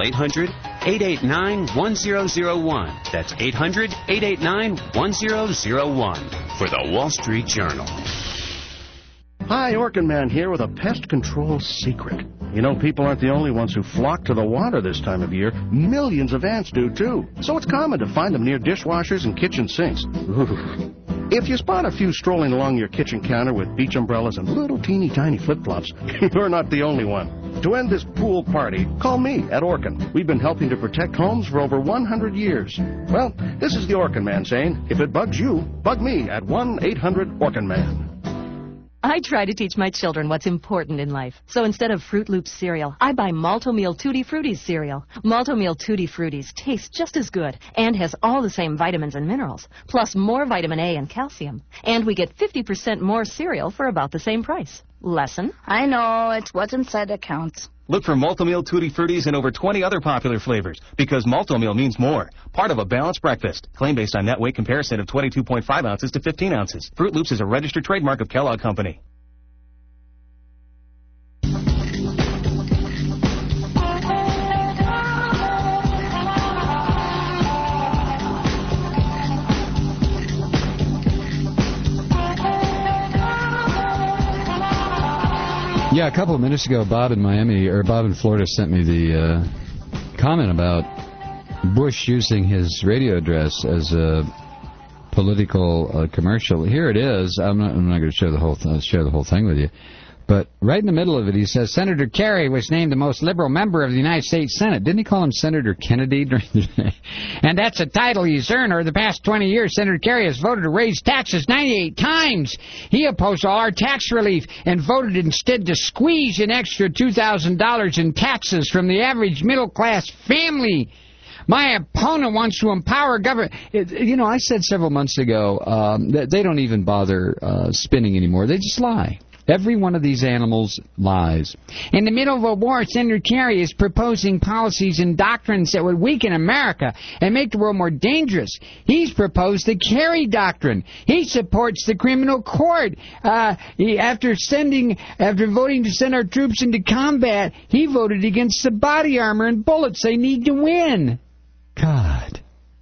800-889-1001. That's 800-889-1001 for the Wall Street Journal. Hi, Orkin Man here with a pest control secret. You know, people aren't the only ones who flock to the water this time of year. Millions of ants do, too. So it's common to find them near dishwashers and kitchen sinks. Ooh. If you spot a few strolling along your kitchen counter with beach umbrellas and little teeny tiny flip-flops, you're not the only one. To end this pool party, call me at Orkin. We've been helping to protect homes for over 100 years. Well, this is the Orkin Man saying, if it bugs you, bug me at 1-800-ORKIN-MAN. I try to teach my children what's important in life. So instead of Fruit Loops cereal, I buy Malto-Meal Tutti Fruities cereal. Malto-Meal Tutti Fruities tastes just as good and has all the same vitamins and minerals, plus more vitamin A and calcium. And we get 50% more cereal for about the same price. Lesson? I know, it's what's inside that counts. Look for Malto-Meal Tutti Fruities and over 20 other popular flavors, because Malto-Meal means more. Part of a balanced breakfast. Claim based on net weight comparison of 22.5 ounces to 15 ounces. Fruit Loops is a registered trademark of Kellogg Company. Yeah, a couple of minutes ago, Bob in Florida sent me the comment about Bush using his radio address as a political commercial. Here it is. I'm not going to share the whole thing with you. But right in the middle of it, he says, Senator Kerry was named the most liberal member of the United States Senate. Didn't he call him Senator Kennedy during the day? And that's a title he's earned. Over the past 20 years, Senator Kerry has voted to raise taxes 98 times. He opposed all our tax relief and voted instead to squeeze an extra $2,000 in taxes from the average middle-class family. My opponent wants to empower government. I said several months ago that they don't even bother spinning anymore. They just lie. Every one of these animals lies. In the middle of a war, Senator Kerry is proposing policies and doctrines that would weaken America and make the world more dangerous. He's proposed the Kerry Doctrine. He supports the criminal court. After voting to send our troops into combat, he voted against the body armor and bullets they need to win. God.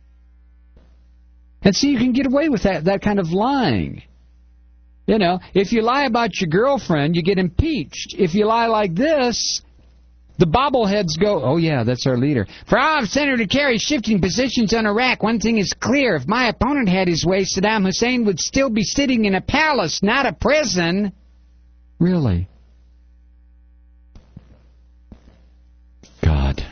And so you can get away with that kind of lying. If you lie about your girlfriend, you get impeached. If you lie like this, the bobbleheads go, oh, yeah, that's our leader. For all of Senator Kerry's shifting positions on Iraq, one thing is clear. If my opponent had his way, Saddam Hussein would still be sitting in a palace, not a prison. Really? God.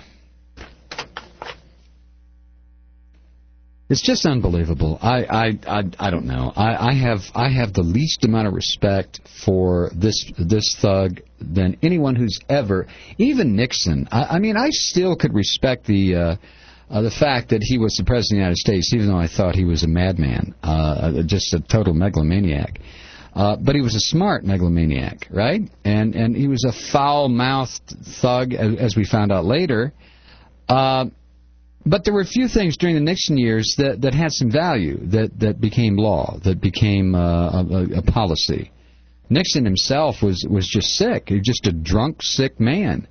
It's just unbelievable. I don't know. I have the least amount of respect for this thug than anyone who's ever, even Nixon. I mean, I still could respect the fact that he was the president of the United States, even though I thought he was a madman, just a total megalomaniac. But he was a smart megalomaniac, right? And he was a foul-mouthed thug, as we found out later. But there were a few things during the Nixon years that had some value, that became law, that became a policy. Nixon himself was just sick. He was just a drunk, sick man.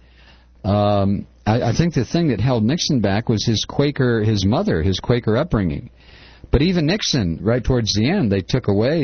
I think the thing that held Nixon back was his Quaker upbringing. But even Nixon, right towards the end, they took away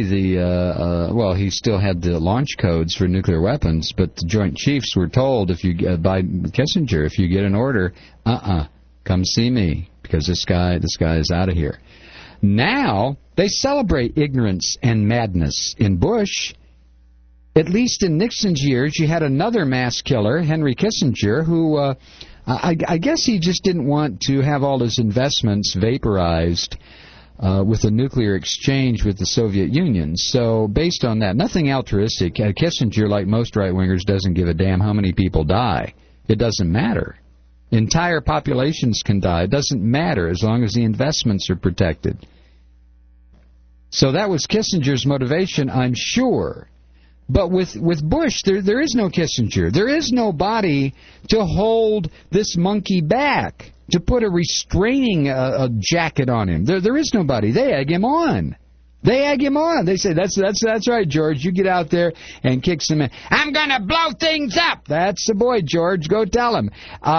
he still had the launch codes for nuclear weapons, but the Joint Chiefs were told, by Kissinger, if you get an order, come see me, because this guy is out of here. Now, they celebrate ignorance and madness. In Bush, at least in Nixon's years, you had another mass killer, Henry Kissinger, who I guess he just didn't want to have all his investments vaporized with a nuclear exchange with the Soviet Union. So based on that, nothing altruistic. Kissinger, like most right-wingers, doesn't give a damn how many people die. It doesn't matter. Entire populations can die. It doesn't matter as long as the investments are protected. So that was Kissinger's motivation, I'm sure. But with Bush, there is no Kissinger. There is nobody to hold this monkey back, to put a restraining jacket on him. There is nobody. They egg him on. They say, that's right, George. You get out there and kick some in. I'm going to blow things up. That's the boy, George. Go tell him.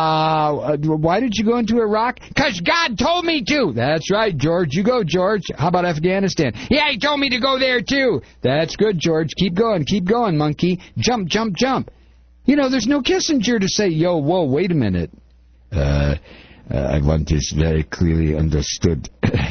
Why did you go into Iraq? Because God told me to. That's right, George. You go, George. How about Afghanistan? Yeah, he told me to go there, too. That's good, George. Keep going, monkey. Jump, jump, jump. There's no Kissinger to say, whoa, wait a minute. I want this very clearly understood.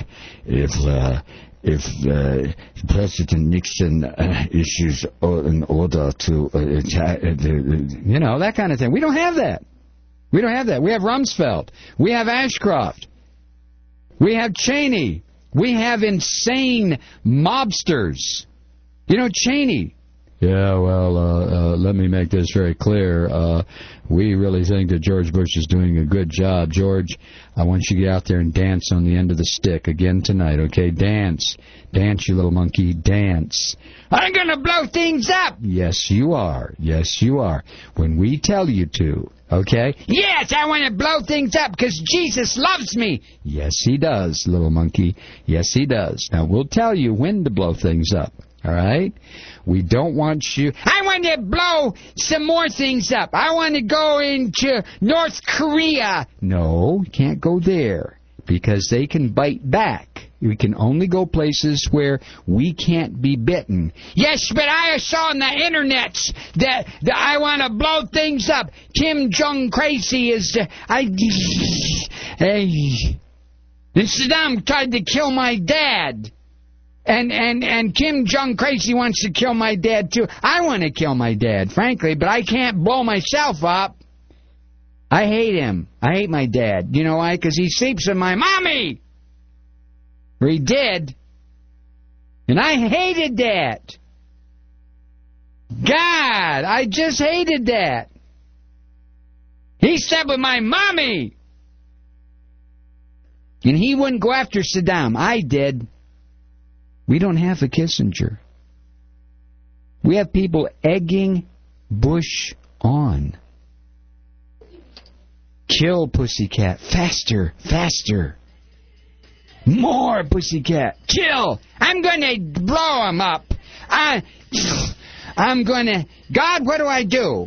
If President Nixon issues an order to, that kind of thing. We don't have that. We have Rumsfeld. We have Ashcroft. We have Cheney. We have insane mobsters. Cheney. Yeah, well, let me make this very clear. We really think that George Bush is doing a good job. George, I want you to get out there and dance on the end of the stick again tonight, okay? Dance. Dance, you little monkey. Dance. I'm going to blow things up. Yes, you are. Yes, you are. When we tell you to, okay? Yes, I want to blow things up because Jesus loves me. Yes, he does, little monkey. Yes, he does. Now, we'll tell you when to blow things up. All right? We don't want you... I want to blow some more things up. I want to go into North Korea. No, you can't go there because they can bite back. We can only go places where we can't be bitten. Yes, but I saw on the internet that I want to blow things up. Kim Jong crazy is... And Saddam tried to kill my dad. And Kim Jong crazy wants to kill my dad, too. I want to kill my dad, frankly, but I can't blow myself up. I hate him. I hate my dad. You know why? Because he sleeps with my mommy. Or he did. And I hated that. God, I just hated that. He slept with my mommy. And he wouldn't go after Saddam. I did. We don't have a Kissinger. We have people egging Bush on. Kill Pussycat. Faster, faster. More Pussycat. Kill. I'm going to blow him up. I'm going to... God, what do I do?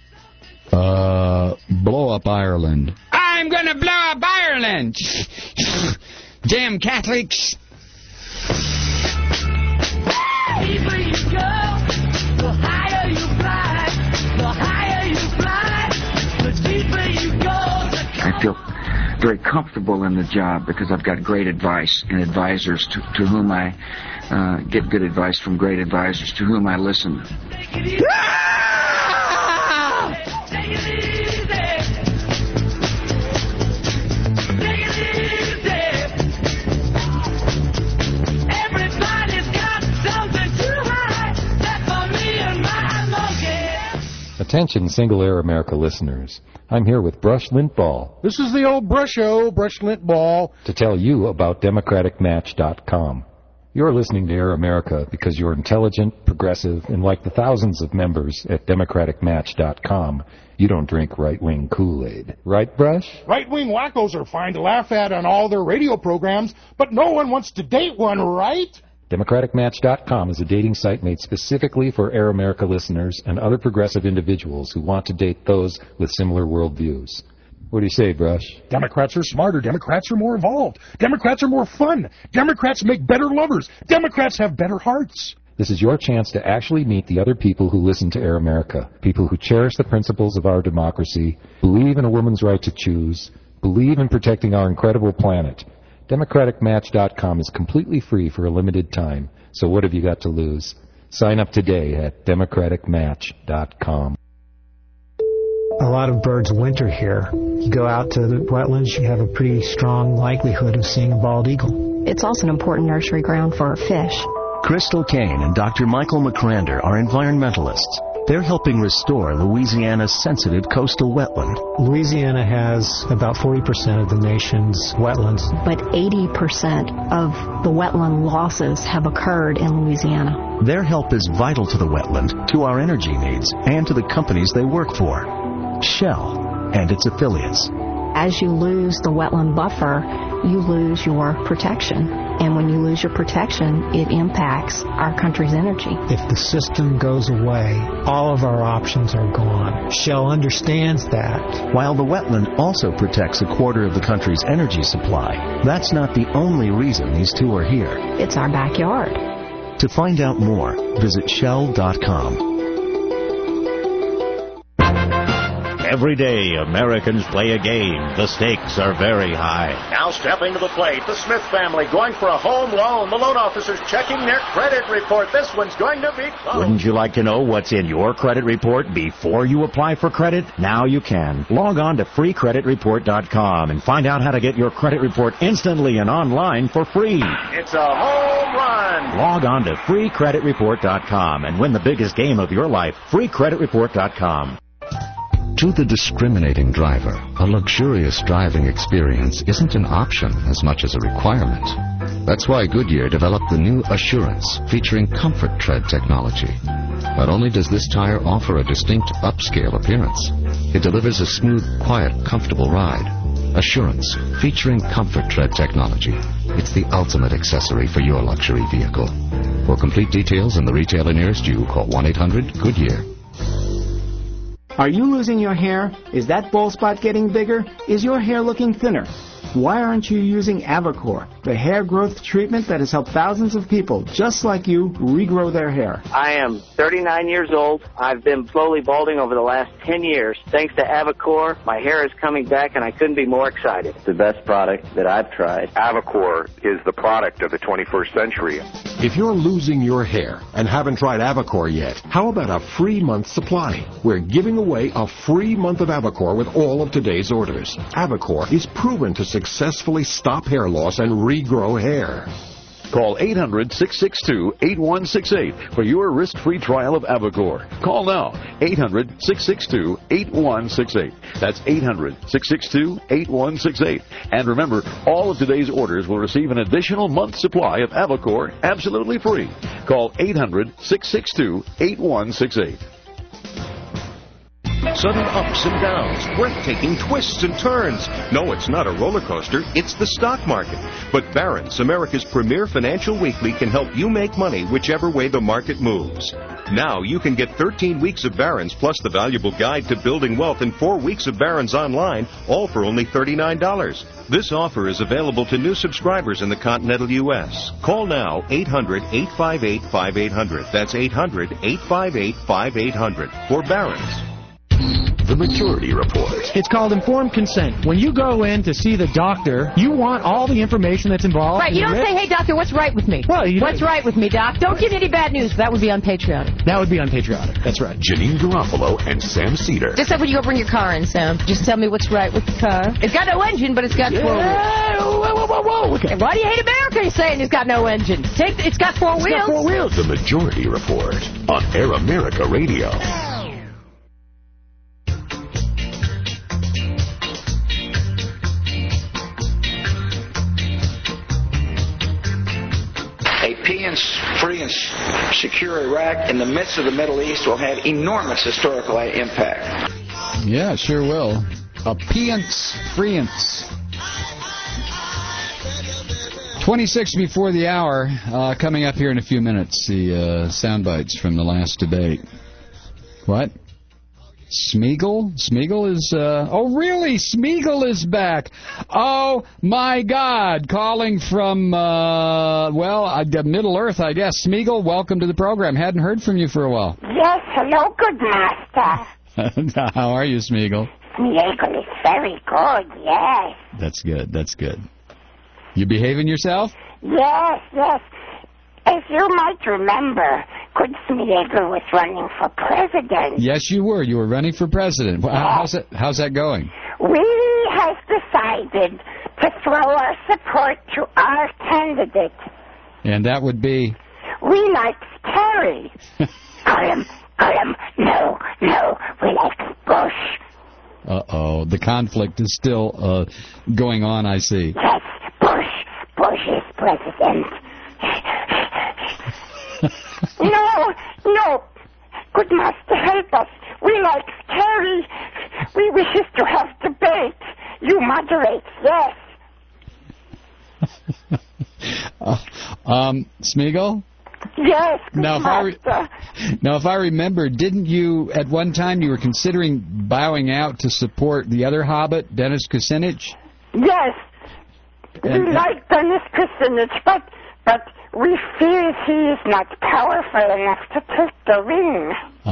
Blow up Ireland. I'm going to blow up Ireland. Damn Catholics. The deeper you go, the higher you fly. The higher you fly, the deeper you go. I feel very comfortable in the job because I've got great advice and advisors to whom I get good advice from great advisors to whom I listen. Take it easy. Attention, Single Air America listeners. I'm here with Brush Lintball. This is the old Brusho, Brush Lintball. To tell you about DemocraticMatch.com. You're listening to Air America because you're intelligent, progressive, and like the thousands of members at DemocraticMatch.com, you don't drink right-wing Kool-Aid. Right, Brush? Right-wing wackos are fine to laugh at on all their radio programs, but no one wants to date one, right? DemocraticMatch.com is a dating site made specifically for Air America listeners and other progressive individuals who want to date those with similar worldviews. What do you say, Brush? Democrats are smarter. Democrats are more evolved. Democrats are more fun. Democrats make better lovers. Democrats have better hearts. This is your chance to actually meet the other people who listen to Air America, people who cherish the principles of our democracy, believe in a woman's right to choose, believe in protecting our incredible planet. DemocraticMatch.com is completely free for a limited time, so what have you got to lose? Sign up today at DemocraticMatch.com. A lot of birds winter here. You go out to the wetlands, you have a pretty strong likelihood of seeing a bald eagle. It's also an important nursery ground for fish. Crystal Kane and Dr. Michael McCrander are environmentalists. They're helping restore Louisiana's sensitive coastal wetland. Louisiana has about 40% of the nation's wetlands. But 80% of the wetland losses have occurred in Louisiana. Their help is vital to the wetland, to our energy needs, and to the companies they work for. Shell and its affiliates. As you lose the wetland buffer, you lose your protection. And when you lose your protection, it impacts our country's energy. If the system goes away, all of our options are gone. Shell understands that. While the wetland also protects a quarter of the country's energy supply, that's not the only reason these two are here. It's our backyard. To find out more, visit Shell.com. Every day, Americans play a game. The stakes are very high. Now stepping to the plate, the Smith family going for a home loan. The loan officers checking their credit report. This one's going to be close. Wouldn't you like to know what's in your credit report before you apply for credit? Now you can. Log on to freecreditreport.com and find out how to get your credit report instantly and online for free. It's a home run. Log on to freecreditreport.com and win the biggest game of your life. freecreditreport.com. To the discriminating driver, a luxurious driving experience isn't an option as much as a requirement. That's why Goodyear developed the new Assurance, featuring Comfort Tread technology. Not only does this tire offer a distinct upscale appearance, it delivers a smooth, quiet, comfortable ride. Assurance, featuring Comfort Tread technology. It's the ultimate accessory for your luxury vehicle. For complete details and the retailer nearest you, call 1-800-GOODYEAR. Are you losing your hair? Is that bald spot getting bigger? Is your hair looking thinner? Why aren't you using Avacor, the hair growth treatment that has helped thousands of people just like you regrow their hair? I am 39 years old. I've been slowly balding over the last 10 years. Thanks to Avacor, my hair is coming back and I couldn't be more excited. The best product that I've tried. Avacor is the product of the 21st century. If you're losing your hair and haven't tried Avacor yet, how about a free month supply? We're giving away a free month of Avacor with all of today's orders. Avacor is proven to successfully stop hair loss and regrow hair. Call 800-662-8168 for your risk-free trial of Avocor. Call now, 800-662-8168. That's 800-662-8168. And remember, all of today's orders will receive an additional month's supply of Avocor absolutely free. Call 800-662-8168. Sudden ups and downs, breathtaking twists and turns. No, it's not a roller coaster, it's the stock market. But Barron's, America's premier financial weekly, can help you make money whichever way the market moves. Now you can get 13 weeks of Barron's plus the valuable guide to building wealth and 4 weeks of Barron's online, all for only $39. This offer is available to new subscribers in the continental U.S. Call now, 800-858-5800. That's 800-858-5800 for Barron's. The Maturity Report. It's called informed consent. When you go in to see the doctor, you want all the information that's involved. Right, you don't say, hey, doctor, what's right with me? Well, what's right with me, doc? Don't give me any bad news. That would be unpatriotic. That would be unpatriotic. That's right. Janine Garofalo and Sam Cedar. Just like when you go bring your car in, Sam. Just tell me what's right with the car. It's got no engine, but it's got 4 wheels. Whoa. Okay. Why do you hate America? You're saying it's got no engine. It's got 4 wheels. Got 4 wheels. The Majority Report on Air America Radio. A free and secure Iraq in the midst of the Middle East will have enormous historical impact. Yeah, sure will. A free and 26 before the hour. Coming up here in a few minutes, the sound bites from the last debate. What? Smeagol? Smeagol is, oh really? Smeagol is back. Oh my God. Calling from, Middle Earth, I guess. Smeagol, welcome to the program. Hadn't heard from you for a while. Yes, hello, good master. How are you, Smeagol? Smeagol is very good, yes. That's good, that's good. You behaving yourself? Yes. As you might remember, Good Smeagol was running for president. Yes, you were. You were running for president. How's that going? We have decided to throw our support to our candidate. And that would be? We like Kerry. No, we like Bush. Uh-oh, the conflict is still going on, I see. Yes, Bush is president. No, good master, help us. We like Kerry. We wish to have debate. You moderate, yes. Smeagol? Yes, now, if I remember, didn't you, at one time, you were considering bowing out to support the other Hobbit, Dennis Kucinich? Yes. We like Dennis Kucinich, but we feel he is not powerful enough to take the ring.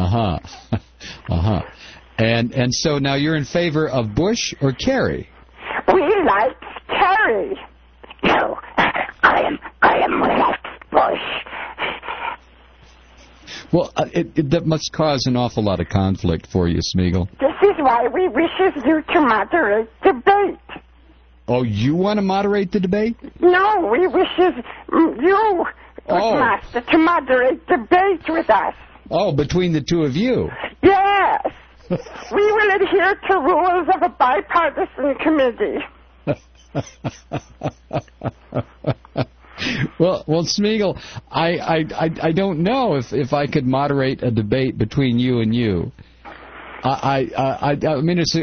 And so now you're in favor of Bush or Kerry? We like Kerry. No, I am like Bush. Well, that must cause an awful lot of conflict for you, Smeagol. This is why we wishes you to moderate debate. Oh, you want to moderate the debate? No, we wishes you, master, to moderate debate with us. Oh, between the two of you? Yes. We will adhere to rules of a bipartisan committee. Well, Smeagol, I don't know if I could moderate a debate between you and you. I mean, it's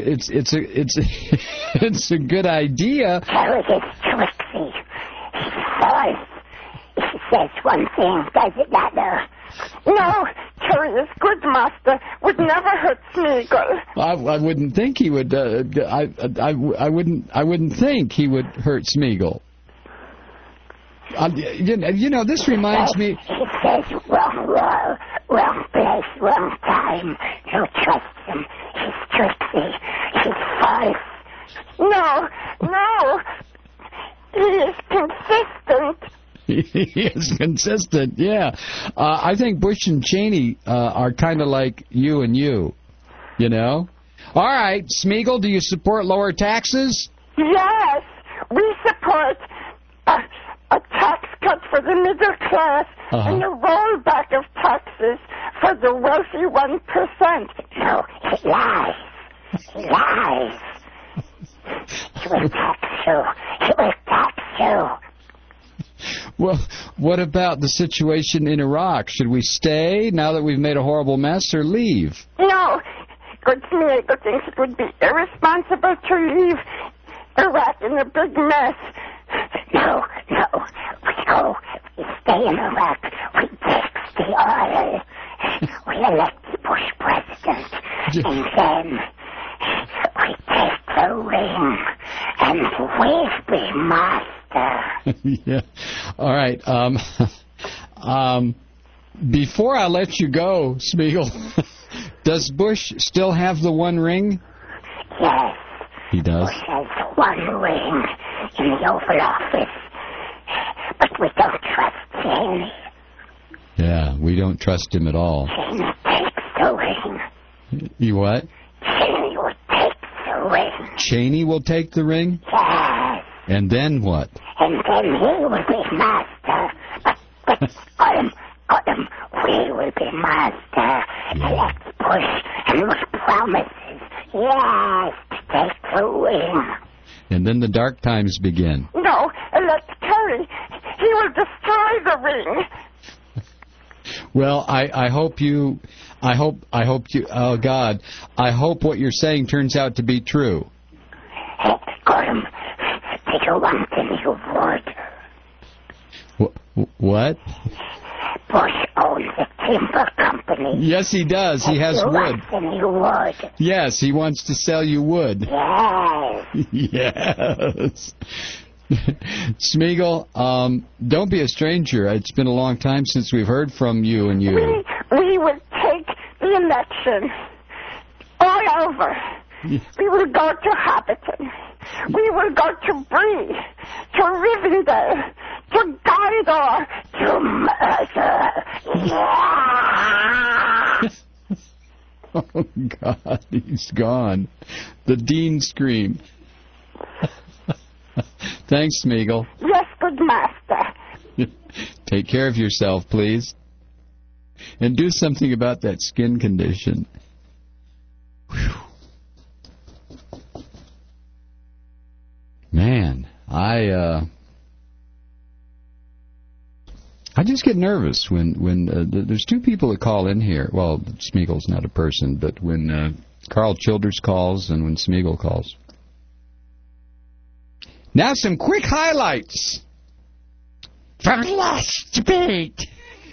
a good idea. Kerry is tricksy. He's false. He says one thing, does it not? No, Kerry is good, master. Would never hurt Smeagol. I wouldn't think he would. I wouldn't think he would hurt Smeagol. You know, this reminds me. He says wrong wall, wrong place, wrong time. No trust him. He's tricksy. He's false. No. He is consistent. He is consistent, yeah. I think Bush and Cheney are kind of like you and you know? All right, Smeagol, do you support lower taxes? Yes, we support a tax cut for the middle class and a rollback of taxes for the wealthy 1%. No, he lies. He lies. He will tax you. He will tax you. Well, what about the situation in Iraq? Should we stay now that we've made a horrible mess, or leave? No. Smeagol thinks it would be irresponsible to leave Iraq in a big mess. No. We go. We stay in Iraq. We take the oil. We elect the Bush president. And then we take the ring. And we'll be master. Yeah. All right. Before I let you go, Smeagol, does Bush still have the one ring? Yes. He does? Bush has one ring in the Oval Office. But we don't trust Cheney. Yeah, we don't trust him at all. Cheney takes the ring. You what? Cheney will take the ring. Cheney will take the ring? Yes. And then what? And then he will be master. But Autumn, we will be master. Elect Bush and with promises. Yes, to take the ring. And then the dark times begin. No, elect Kerry. He will destroy the ring. Well, I hope you, oh God, I hope what you're saying turns out to be true. Hey, Gordon, do you want any wood? What? Bush owns a timber company. Yes, he does. He has wood. Want any wood? Yes, he wants to sell you wood. Yes. Yes. Smeagol, don't be a stranger. It's been a long time since we've heard from you and you. We will take the election all over. We will go to Hobbiton. We will go to Bree, to Rivendell, to Gondor, to Mercer. Yeah! Oh, God, he's gone. The Dean scream. Thanks, Smeagol. Yes, good master. Take care of yourself, please. And do something about that skin condition. Whew. Man, I just get nervous when there's two people that call in here. Well, Smeagol's not a person, but when Carl Childers calls and when Smeagol calls. Now some quick highlights from last debate.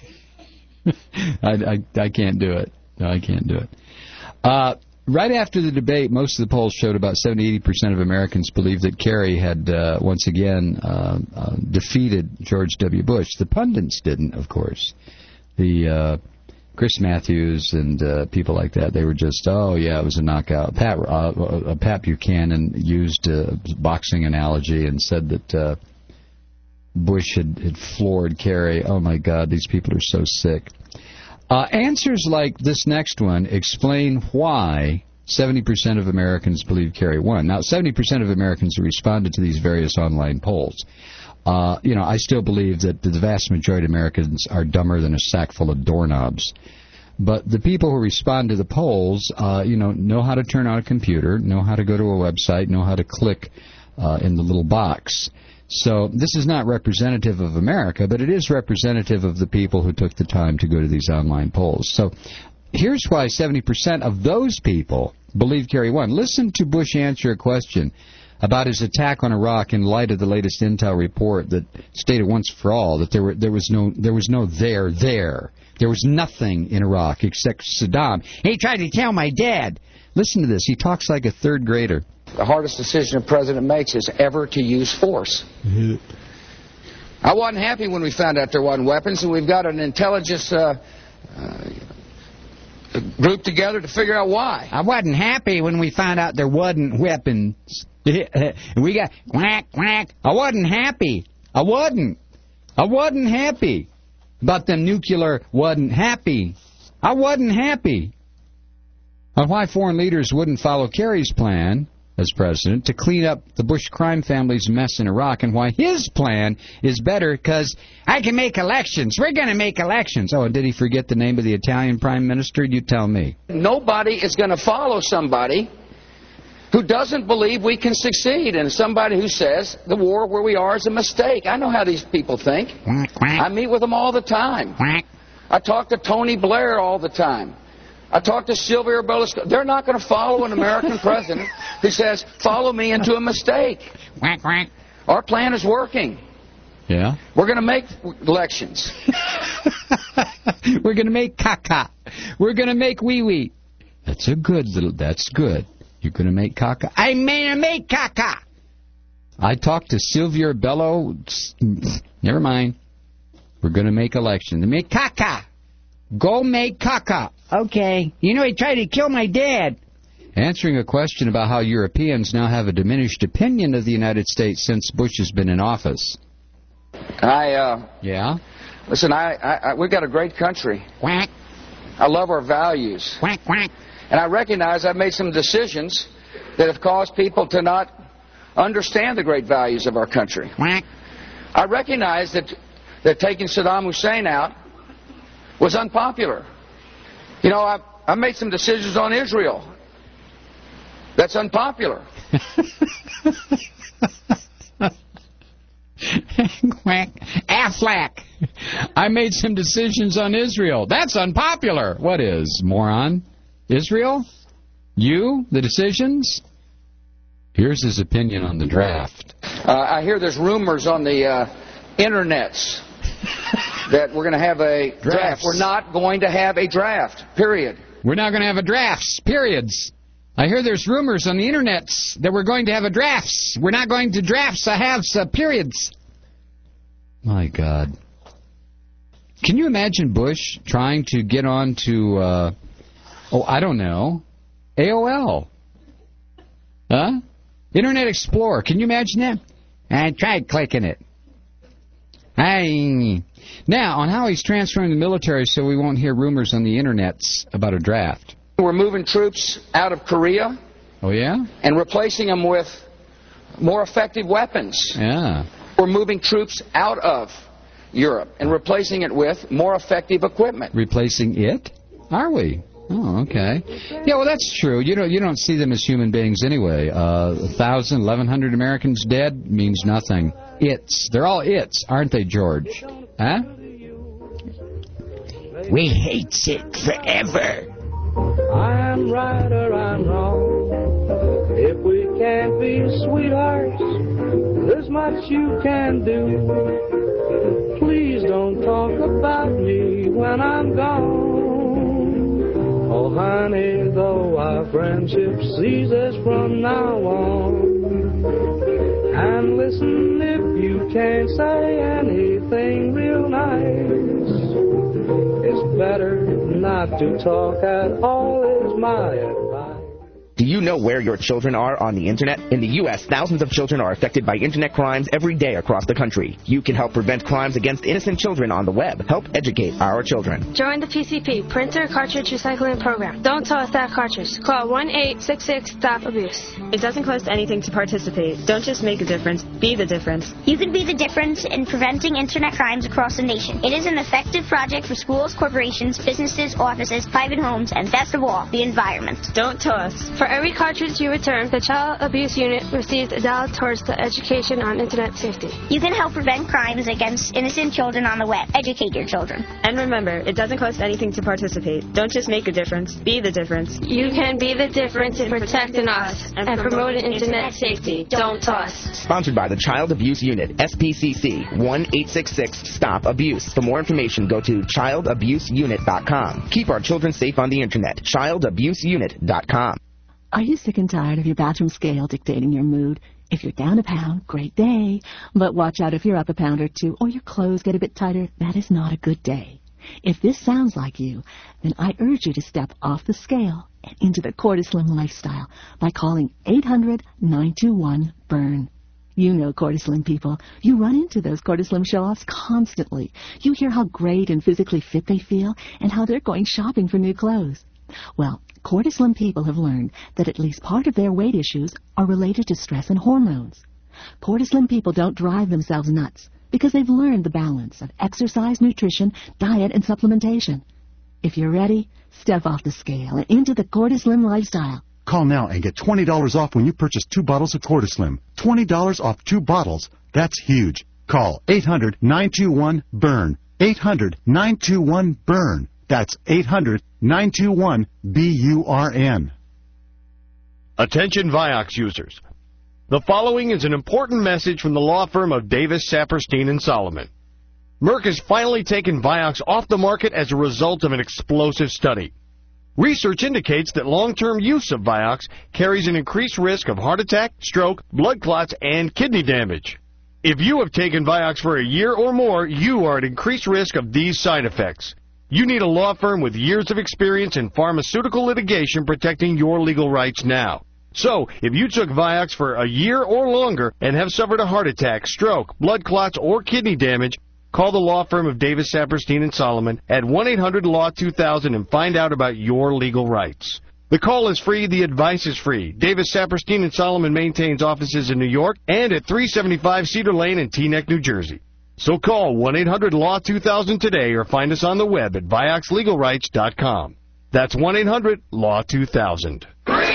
I can't do it. No, I can't do it. Right after the debate, most of the polls showed about 70-80% of Americans believed that Kerry had once again defeated George W. Bush. The pundits didn't, of course. The Chris Matthews and people like that, they were just, oh, yeah, it was a knockout. Pat Buchanan used a boxing analogy and said that Bush had floored Kerry. Oh, my God, these people are so sick. Answers like this next one explain why 70% of Americans believe Kerry won. Now, 70% of Americans who responded to these various online polls, I still believe that the vast majority of Americans are dumber than a sack full of doorknobs. But the people who respond to the polls, know how to turn on a computer, know how to go to a website, know how to click in the little box. So this is not representative of America, but it is representative of the people who took the time to go to these online polls. So here's why 70% of those people believe Kerry won. Listen to Bush answer a question about his attack on Iraq in light of the latest intel report that stated once for all that there was no there. There was nothing in Iraq except Saddam. He tried to kill my dad. Listen to this. He talks like a third grader. The hardest decision a president makes is ever to use force. I wasn't happy when we found out there wasn't weapons, and we've got an intelligence group together to figure out why. I wasn't happy when we found out there wasn't weapons. We got whack, whack. I wasn't happy. I wasn't happy about them nuclear. Wasn't happy. I wasn't happy. On why foreign leaders wouldn't follow Kerry's plan as president to clean up the Bush crime family's mess in Iraq, and why his plan is better because I can make elections. We're going to make elections. Oh, and did he forget the name of the Italian prime minister? You tell me. Nobody is going to follow somebody who doesn't believe we can succeed, and somebody who says the war where we are is a mistake. I know how these people think. I meet with them all the time. I talk to Tony Blair all the time. I talk to Silvio Berlusconi. They're not going to follow an American president who says, follow me into a mistake. Our plan is working. Yeah? We're going to make elections. We're going to make caca. We're going to make wee-wee. That's good. You're going to make caca. I'm going to make caca. I talked to Silvio Bello. Never mind. We're going to make elections. Make caca. Go make caca. Okay. You know, he tried to kill my dad. Answering a question about how Europeans now have a diminished opinion of the United States since Bush has been in office. Yeah? Listen, we've got a great country. Quack. I love our values. Quack, quack. And I recognize I've made some decisions that have caused people to not understand the great values of our country. Quack. I recognize that taking Saddam Hussein out was unpopular. You know, I made some decisions on Israel. That's unpopular. Quack. Aflac. I made some decisions on Israel. That's unpopular. What is, moron? Israel? You? The decisions? Here's his opinion on the draft. I hear there's rumors on the internets that we're going to have a draft. We're not going to have a draft, period. We're not going to have a drafts, periods. I hear there's rumors on the internet that we're going to have a drafts. We're not going to drafts, periods. My God. Can you imagine Bush trying to get on to, I don't know, AOL? Huh? Internet Explorer. Can you imagine that? I tried clicking it. Now, on how he's transferring the military so we won't hear rumors on the internets about a draft. We're moving troops out of Korea. Oh, yeah? And replacing them with more effective weapons. Yeah. We're moving troops out of Europe and replacing it with more effective equipment. Replacing it? Are we? Oh, okay. Yeah, well, that's true. You don't see them as human beings anyway. 1,000, 1,100 Americans dead means nothing. They're all aren't they, George? Huh? We hate it forever. I'm right or I'm wrong. If we can't be sweethearts, there's much you can do. Please don't talk about me when I'm gone. Oh, honey, though our friendship ceases from now on. And listen, if you can't say anything real nice, it's better not to talk at all, is my advice. Do you know where your children are on the Internet? In the U.S., thousands of children are affected by Internet crimes every day across the country. You can help prevent crimes against innocent children on the web. Help educate our children. Join the PCP, Printer Cartridge Recycling Program. Don't toss that cartridge. Call 1-866-STOP-ABUSE. It doesn't cost anything to participate. Don't just make a difference. Be the difference. You can be the difference in preventing Internet crimes across the nation. It is an effective project for schools, corporations, businesses, offices, private homes, and best of all, the environment. Don't toss. For every cartridge you return, the Child Abuse Unit receives $1 towards the education on Internet safety. You can help prevent crimes against innocent children on the web. Educate your children. And remember, it doesn't cost anything to participate. Don't just make a difference. Be the difference. You can be the difference in protecting us and promoting Internet safety. Don't toss. Sponsored by the Child Abuse Unit, SPCC, 1-866-STOP-ABUSE. For more information, go to childabuseunit.com. Keep our children safe on the Internet. childabuseunit.com. Are you sick and tired of your bathroom scale dictating your mood? If you're down a pound, great day. But watch out if you're up a pound or two or your clothes get a bit tighter, that is not a good day. If this sounds like you, then I urge you to step off the scale and into the Cortislim lifestyle by calling 800-921-BURN. You know Cortislim people. You run into those Cortislim show-offs constantly. You hear how great and physically fit they feel and how they're going shopping for new clothes. Well, Cortislim people have learned that at least part of their weight issues are related to stress and hormones. Cortislim people don't drive themselves nuts because they've learned the balance of exercise, nutrition, diet, and supplementation. If you're ready, step off the scale and into the Cortislim lifestyle. Call now and get $20 off when you purchase 2 bottles of Cortislim. $20 off 2 bottles. That's huge. Call 800-921-BURN. 800-921-BURN. That's 800-921-BURN. Attention Vioxx users. The following is an important message from the law firm of Davis, Saperstein & Solomon. Merck has finally taken Vioxx off the market as a result of an explosive study. Research indicates that long-term use of Vioxx carries an increased risk of heart attack, stroke, blood clots, and kidney damage. If you have taken Vioxx for a year or more, you are at increased risk of these side effects. You need a law firm with years of experience in pharmaceutical litigation protecting your legal rights now. So, if you took Vioxx for a year or longer and have suffered a heart attack, stroke, blood clots, or kidney damage, call the law firm of Davis, Saperstein & Solomon at 1-800-LAW-2000 and find out about your legal rights. The call is free. The advice is free. Davis, Saperstein & Solomon maintains offices in New York and at 375 Cedar Lane in Teaneck, New Jersey. So call 1-800-LAW-2000 today or find us on the web at VioxxLegalRights.com. That's 1-800-LAW-2000. 3, 2,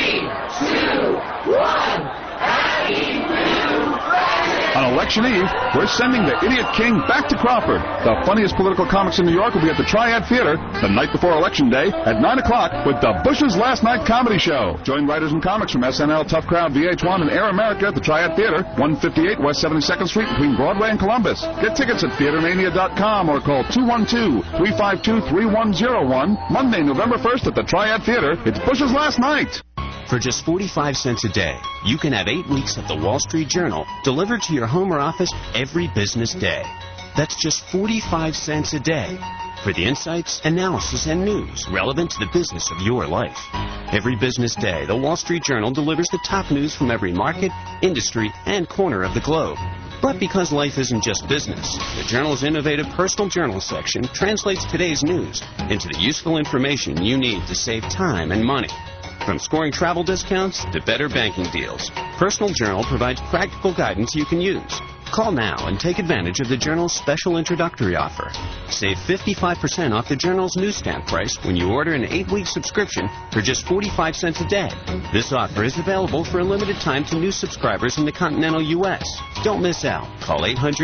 1, happy On election eve, we're sending the Idiot King back to Crawford. The funniest political comics in New York will be at the Triad Theater the night before Election Day at 9 o'clock with the Bush's Last Night Comedy Show. Join writers and comics from SNL, Tough Crowd, VH1, and Air America at the Triad Theater, 158 West 72nd Street between Broadway and Columbus. Get tickets at theatermania.com or call 212-352-3101. Monday, November 1st at the Triad Theater. It's Bush's Last Night. For just 45 cents a day, you can have 8 weeks of the Wall Street Journal delivered to your home or office every business day. That's just 45 cents a day for the insights, analysis, and news relevant to the business of your life. Every business day, the Wall Street Journal delivers the top news from every market, industry, and corner of the globe. But because life isn't just business, the Journal's innovative personal journal section translates today's news into the useful information you need to save time and money. From scoring travel discounts to better banking deals, Personal Journal provides practical guidance you can use. Call now and take advantage of the Journal's special introductory offer. Save 55% off the Journal's newsstand price when you order an 8-week subscription for just 45 cents a day. This offer is available for a limited time to new subscribers in the continental U.S. Don't miss out. Call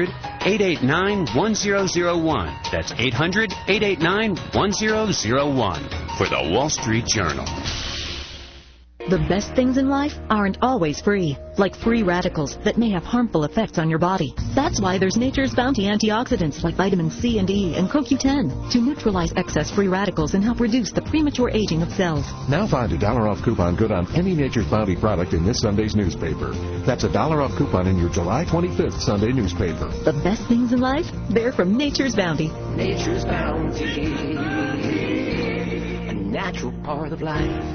800-889-1001. That's 800-889-1001 for the Wall Street Journal. The best things in life aren't always free, like free radicals that may have harmful effects on your body. That's why there's Nature's Bounty antioxidants like vitamin C and E and CoQ10 to neutralize excess free radicals and help reduce the premature aging of cells. Now find $1 off coupon good on any Nature's Bounty product in this Sunday's newspaper. That's $1 off coupon in your July 25th Sunday newspaper. The best things in life, they're from Nature's Bounty. Nature's Bounty, a natural part of life.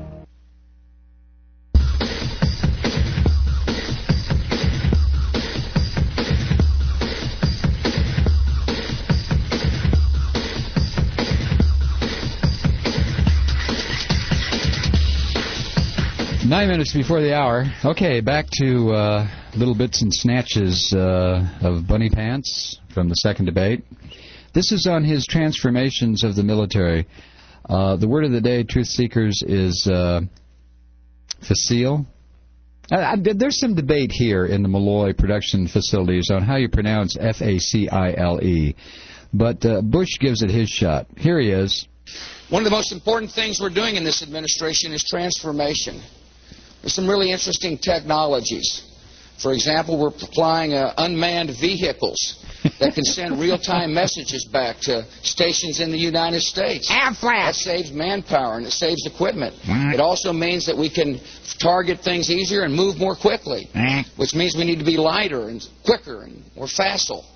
Nine minutes before the hour. Okay, back to little bits and snatches of Bunny Pants from the second debate. This is on his transformations of the military. The word of the day, truth seekers, is facile. There's some debate here in the Malloy production facilities on how you pronounce F-A-C-I-L-E. But Bush gives it his shot. Here he is. One of the most important things we're doing in this administration is transformation. There's some really interesting technologies. For example, we're applying unmanned vehicles that can send real-time messages back to stations in the United States. That saves manpower and it saves equipment. It also means that we can target things easier and move more quickly, which means we need to be lighter and quicker and more facile.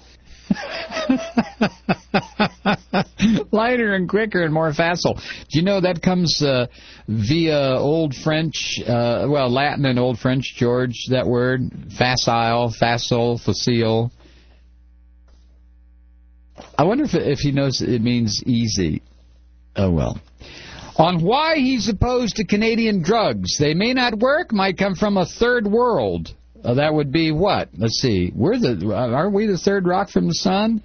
Lighter and quicker and more facile. Do you know that comes via Old French, Latin and Old French, George, that word? Facile, facile. I wonder if he knows it means easy. Oh, well. on why he's opposed to Canadian drugs. They may not work, might come from a third world. That would be what? Let's see. Aren't we the third rock from the sun?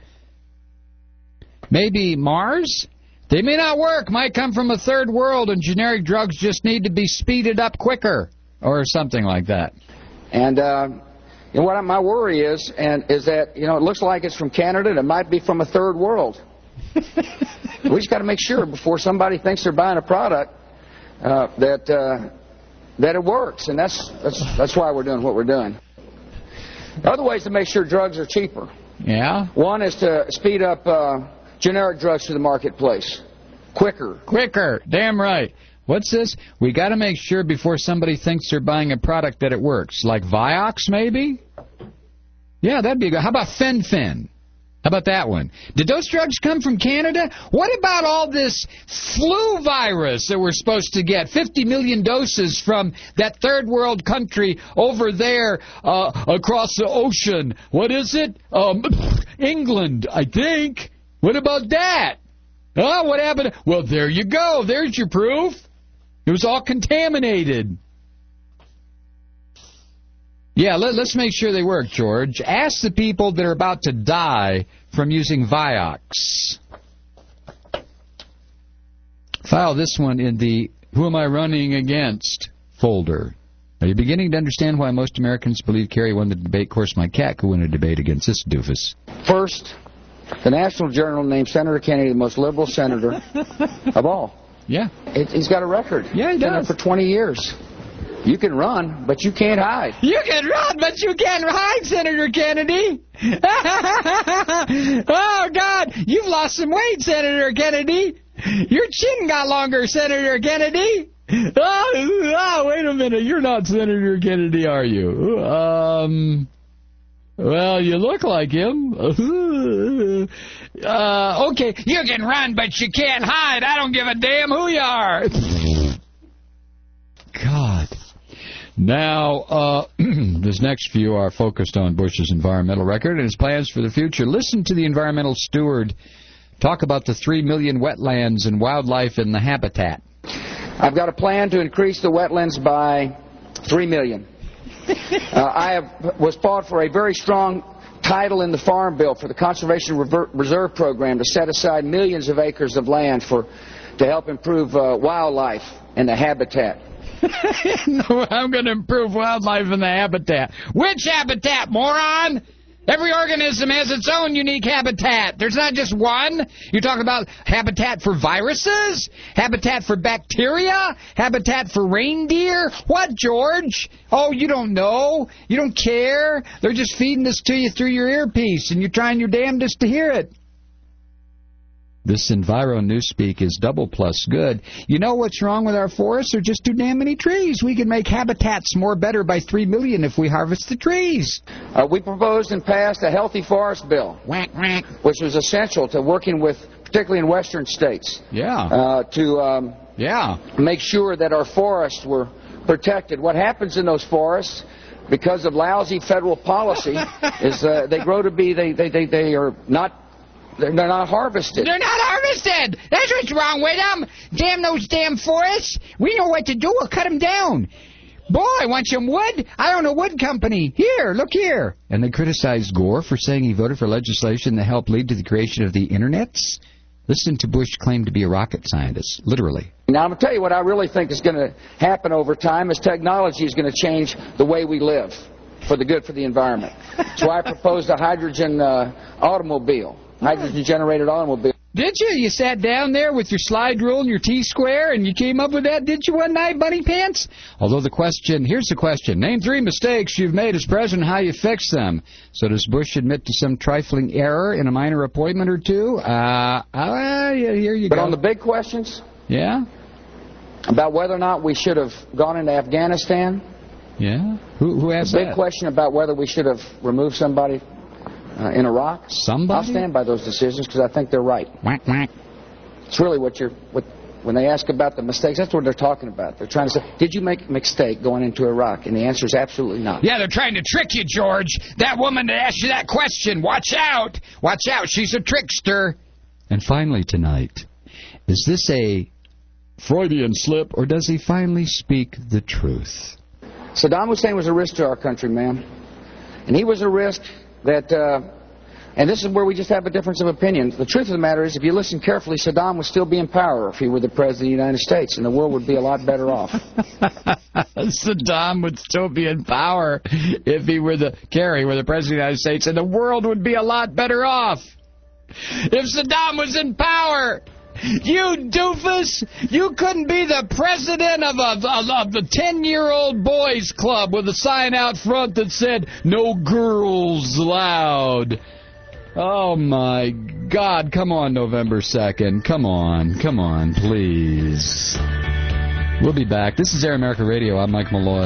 Maybe Mars? They may not work, might come from a third world, and generic drugs just need to be speeded up quicker, or something like that. And what my worry is that, it looks like it's from Canada, and it might be from a third world. We just got to make sure before somebody thinks they're buying a product that it works, and that's why we're doing what we're doing. Other ways to make sure drugs are cheaper. Yeah? One is to speed up generic drugs to the marketplace. Quicker. Damn right. What's this? We got to make sure before somebody thinks they're buying a product that it works. Like Vioxx, maybe? Yeah, that'd be good. How about Fen-Phen? How about that one? Did those drugs come from Canada? What about all this flu virus that we're supposed to get? 50 million doses from that third world country over there across the ocean. What is it? England, I think. What about that? Oh, what happened? Well, there you go. There's your proof. It was all contaminated. Yeah, let's make sure they work, George. Ask the people that are about to die from using Vioxx. File this one in the Who Am I Running Against folder. Are you beginning to understand why most Americans believe Kerry won the debate? Of course, my cat could win a debate against this doofus. First, the National Journal named Senator Kennedy the most liberal senator of all. Yeah. He's got a record. Yeah, he does. Been there for 20 years. You can run, but you can't hide. You can run, but you can't hide, Senator Kennedy. Oh, God, you've lost some weight, Senator Kennedy. Your chin got longer, Senator Kennedy. Oh, wait a minute. You're not Senator Kennedy, are you? Well, you look like him. Okay, you can run, but you can't hide. I don't give a damn who you are. God. Now, this next few are focused on Bush's environmental record and his plans for the future. Listen to the environmental steward talk about the 3 million wetlands and wildlife in the habitat. I've got a plan to increase the wetlands by 3 million. Was fought for a very strong title in the Farm Bill for the Conservation Reserve Program to set aside millions of acres of land to help improve wildlife and the habitat. No, I'm going to improve wildlife in the habitat. Which habitat, moron? Every organism has its own unique habitat. There's not just one. You're talking about habitat for viruses? Habitat for bacteria? Habitat for reindeer? What, George? Oh, you don't know? You don't care? They're just feeding this to you through your earpiece, and you're trying your damnedest to hear it. This Enviro Newspeak is double plus good. You know what's wrong with our forests? There are just too damn many trees. We can make habitats more better by 3 million if we harvest the trees. We proposed and passed a healthy forest bill, which was essential to working with, particularly in western states, to make sure that our forests were protected. What happens in those forests, because of lousy federal policy, is they grow to be, they are not. They're not harvested. They're not harvested! That's what's wrong with them! Damn those damn forests! We know what to do. We'll cut them down. Boy, want some wood? I own a wood company. Here, look here. And they criticized Gore for saying he voted for legislation that helped lead to the creation of the internets. Listen to Bush claim to be a rocket scientist, literally. Now, I'm going to tell you what I really think is going to happen over time is technology is going to change the way we live for the good for the environment. That's why I proposed a hydrogen automobile. Hydrogen-generated automobile. Did you? You sat down there with your slide rule and your T-square and you came up with that, did you, one night, Bunny Pants? Although here's the question. Name 3 mistakes you've made as president, how you fix them. So does Bush admit to some trifling error in a minor appointment or two? Here you go. But on the big questions? Yeah? About whether or not we should have gone into Afghanistan? Yeah? Who asked that? The big question about whether we should have removed somebody in Iraq. Somebody? I'll stand by those decisions because I think they're right. It's really when they ask about the mistakes, that's what they're talking about. They're trying to say, did you make a mistake going into Iraq? And the answer is absolutely not. Yeah, they're trying to trick you, George. That woman that asked you that question, watch out. Watch out, she's a trickster. And finally tonight, is this a Freudian slip, or does he finally speak the truth? Saddam Hussein was a risk to our country, ma'am. And he was a risk that, and this is where we just have a difference of opinion. The truth of the matter is, if you listen carefully, Saddam would still be in power if he were the President of the United States, and the world would be a lot better off. Saddam would still be in power if he were the President of the United States, and the world would be a lot better off. If Saddam was in power, you doofus, you couldn't be the president of the 10-year-old boys club with a sign out front that said, "No girls allowed." Oh, my God. Come on, November 2nd. Come on, please. We'll be back. This is Air America Radio. I'm Mike Malloy.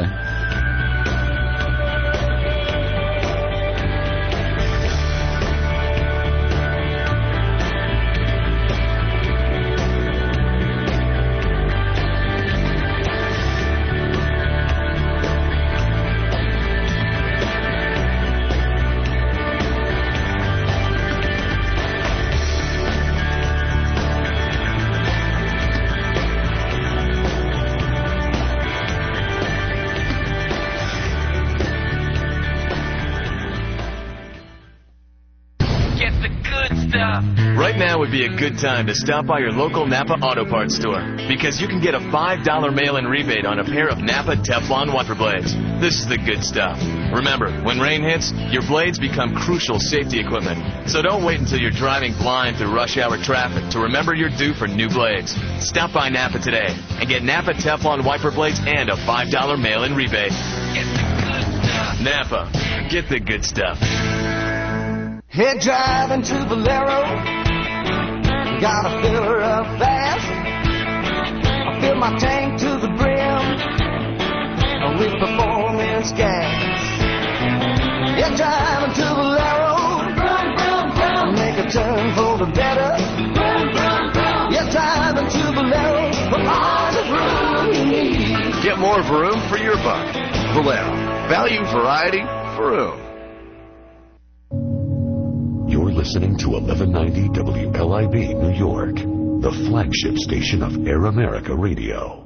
Right now would be a good time to stop by your local Napa Auto Parts store, because you can get a $5 mail-in rebate on a pair of Napa Teflon wiper blades. This is the good stuff. Remember, when rain hits, your blades become crucial safety equipment. So don't wait until you're driving blind through rush hour traffic to remember you're due for new blades. Stop by Napa today and get Napa Teflon wiper blades and a $5 mail-in rebate. Get the good stuff. Napa, get the good stuff. Head driving to Valero, gotta fill her up fast. I fill my tank to the brim with performance gas. Head driving to Valero, make a turn for the better. Head driving to Valero, for all the room you need. Get more Vroom for your buck. Valero. Value, variety, Vroom. You're listening to 1190 WLIB New York, the flagship station of Air America Radio.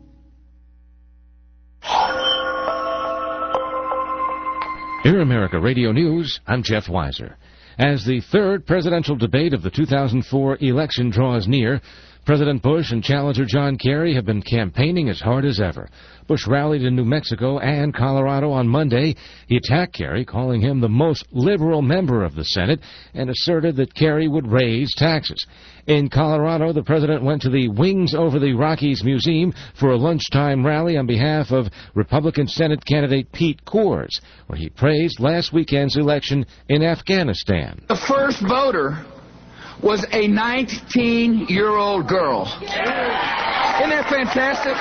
Air America Radio News, I'm Jeff Weiser. As the third presidential debate of the 2004 election draws near, President Bush and challenger John Kerry have been campaigning as hard as ever. Bush rallied in New Mexico and Colorado on Monday. He attacked Kerry, calling him the most liberal member of the Senate, and asserted that Kerry would raise taxes. In Colorado, the president went to the Wings Over the Rockies Museum for a lunchtime rally on behalf of Republican Senate candidate Pete Coors, where he praised last weekend's election in Afghanistan. The first voter was a 19-year-old girl. Isn't that fantastic?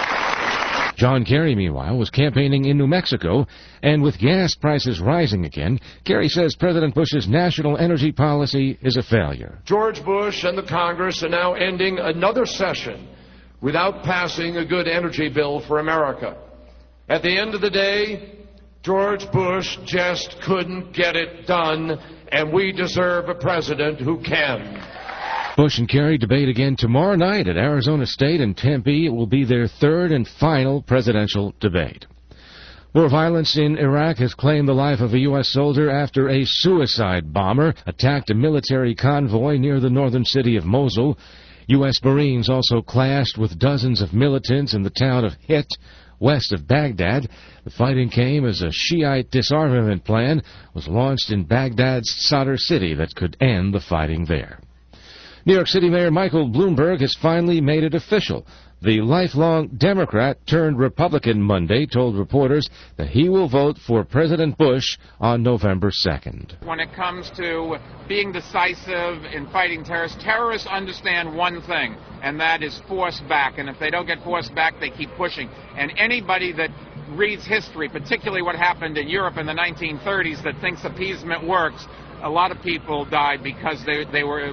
John Kerry, meanwhile, was campaigning in New Mexico, and with gas prices rising again, Kerry says President Bush's national energy policy is a failure. George Bush and the Congress are now ending another session without passing a good energy bill for America. At the end of the day, George Bush just couldn't get it done, and we deserve a president who can. Bush and Kerry debate again tomorrow night at Arizona State in Tempe. It will be their third and final presidential debate. More violence in Iraq has claimed the life of a U.S. soldier after a suicide bomber attacked a military convoy near the northern city of Mosul. U.S. Marines also clashed with dozens of militants in the town of Hit, west of Baghdad. The fighting came as a Shiite disarmament plan was launched in Baghdad's Sadr city that could end the fighting there. New York City Mayor Michael Bloomberg has finally made it official. The lifelong Democrat turned Republican Monday told reporters that he will vote for President Bush on November 2nd. When it comes to being decisive in fighting terrorists, terrorists understand one thing, and that is force back. And if they don't get forced back, they keep pushing. And anybody that reads history, particularly what happened in Europe in the 1930s, that thinks appeasement works, a lot of people died because we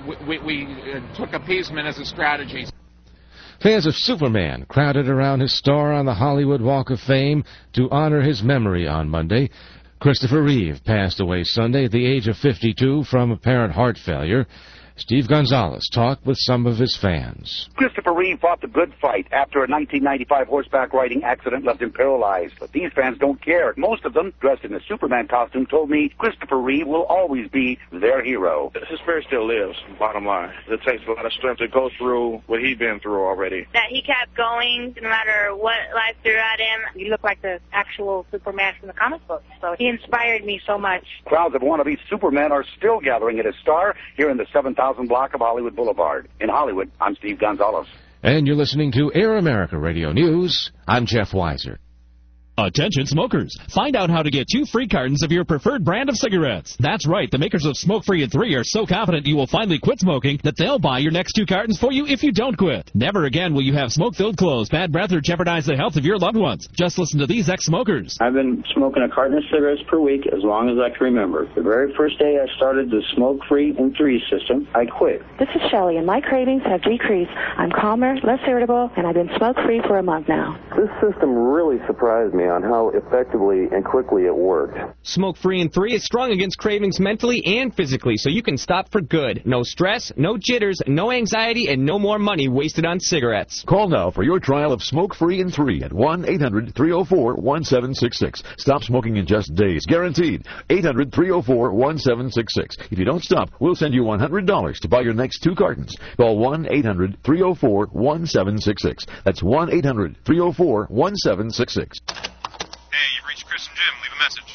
took appeasement as a strategy. Fans of Superman crowded around his star on the Hollywood Walk of Fame to honor his memory on Monday. Christopher Reeve passed away Sunday at the age of 52 from apparent heart failure. Steve Gonzalez talked with some of his fans. Christopher Reeve fought the good fight after a 1995 horseback riding accident left him paralyzed. But these fans don't care. Most of them, dressed in a Superman costume, told me Christopher Reeve will always be their hero. His spirit still lives, bottom line. It takes a lot of strength to go through what he's been through already. That he kept going no matter what life threw at him. He looked like the actual Superman from the comic book. So he inspired me so much. Crowds of wannabe Supermen are still gathering at his star here in the 7,000 block of Hollywood Boulevard. In Hollywood, I'm Steve Gonzalez. And you're listening to Air America Radio News. I'm Jeff Weiser. Attention smokers. Find out how to get 2 free cartons of your preferred brand of cigarettes. That's right, the makers of Smoke Free and 3 are so confident you will finally quit smoking that they'll buy your next 2 cartons for you if you don't quit. Never again will you have smoke-filled clothes, bad breath, or jeopardize the health of your loved ones. Just listen to these ex-smokers. I've been smoking a carton of cigarettes per week as long as I can remember. The very first day I started the Smoke Free and 3 system, I quit. This is Shelley, and my cravings have decreased. I'm calmer, less irritable, and I've been smoke-free for a month now. This system really surprised me on how effectively and quickly it worked. Smoke Free and 3 is strong against cravings mentally and physically, so you can stop for good. No stress, no jitters, no anxiety, and no more money wasted on cigarettes. Call now for your trial of Smoke Free and 3 at 1-800-304-1766. Stop smoking in just days. Guaranteed. 800-304-1766. If you don't stop, we'll send you $100 to buy your next 2 cartons. Call 1-800-304-1766. That's 1-800-304-1766. Hey, you've reached Chris and Jim. Leave a message.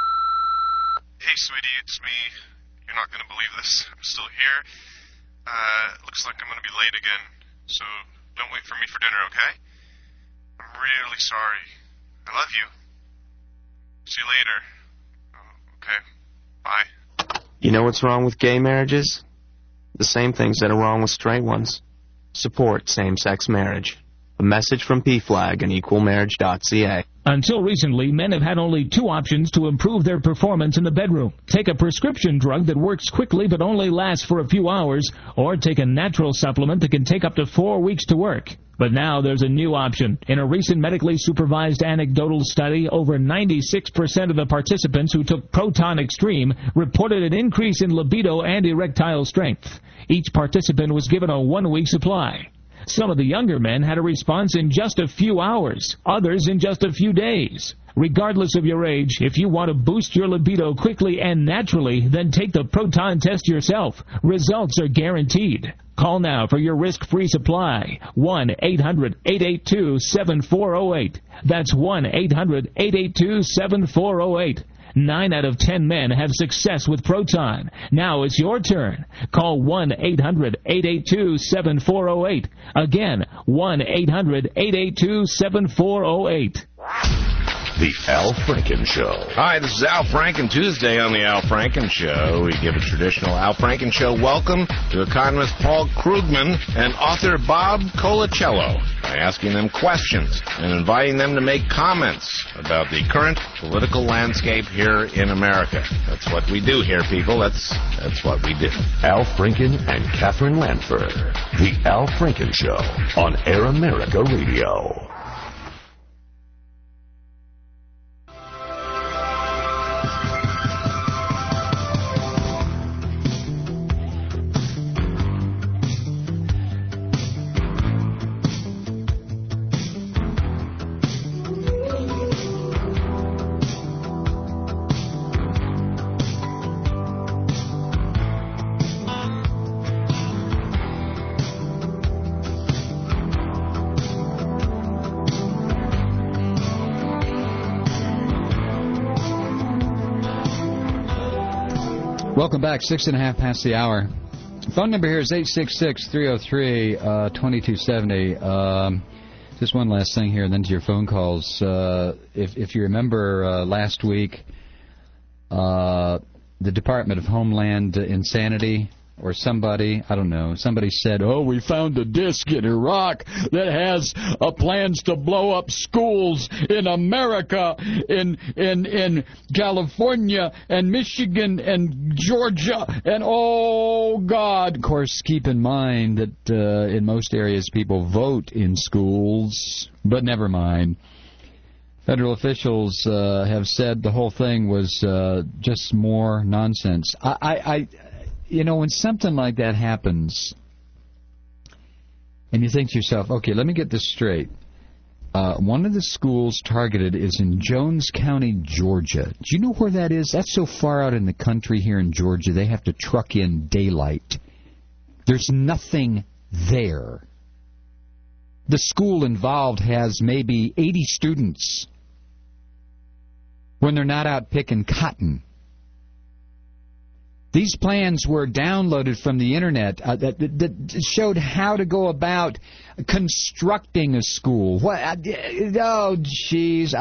Hey, sweetie, it's me. You're not going to believe this. I'm still here. Looks like I'm going to be late again, so don't wait for me for dinner, okay? I'm really sorry. I love you. See you later. Okay. Bye. You know what's wrong with gay marriages? The same things that are wrong with straight ones. Support same-sex marriage. A message from PFLAG and equalmarriage.ca. Until recently, men have had only 2 options to improve their performance in the bedroom. Take a prescription drug that works quickly but only lasts for a few hours, or take a natural supplement that can take up to 4 weeks to work. But now there's a new option. In a recent medically supervised anecdotal study, over 96% of the participants who took Proton Extreme reported an increase in libido and erectile strength. Each participant was given a 1-week supply. Some of the younger men had a response in just a few hours, others in just a few days. Regardless of your age, if you want to boost your libido quickly and naturally, then take the Proton test yourself. Results are guaranteed. Call now for your risk-free supply. 1-800-882-7408. That's 1-800-882-7408. 9 out of 10 men have success with Proton. Now it's your turn. Call 1-800-882-7408. Again, 1-800-882-7408. The Al Franken Show. Hi, this is Al Franken. Tuesday on the Al Franken Show, we give a traditional Al Franken Show welcome to economist Paul Krugman and author Bob Colacello by asking them questions and inviting them to make comments about the current political landscape here in America. That's what we do here, people. That's what we do. Al Franken and Catherine Lanford. The Al Franken Show on Air America Radio. Welcome back, 6.5 past the hour. Phone number here is 866-303-2270. Just one last thing here, and then to your phone calls. If you remember last week, the Department of Homeland Insanity, or somebody, I don't know, somebody said, oh, we found a disc in Iraq that has plans to blow up schools in America, in California, and Michigan, and Georgia, and oh, God. Of course, keep in mind that in most areas people vote in schools, but never mind. Federal officials have said the whole thing was just more nonsense. when something like that happens, and you think to yourself, okay, let me get this straight. One of the schools targeted is in Jones County, Georgia. Do you know where that is? That's so far out in the country here in Georgia, they have to truck in daylight. There's nothing there. The school involved has maybe 80 students when they're not out picking cotton. These plans were downloaded from the Internet that showed how to go about constructing a school. What? Oh, jeez.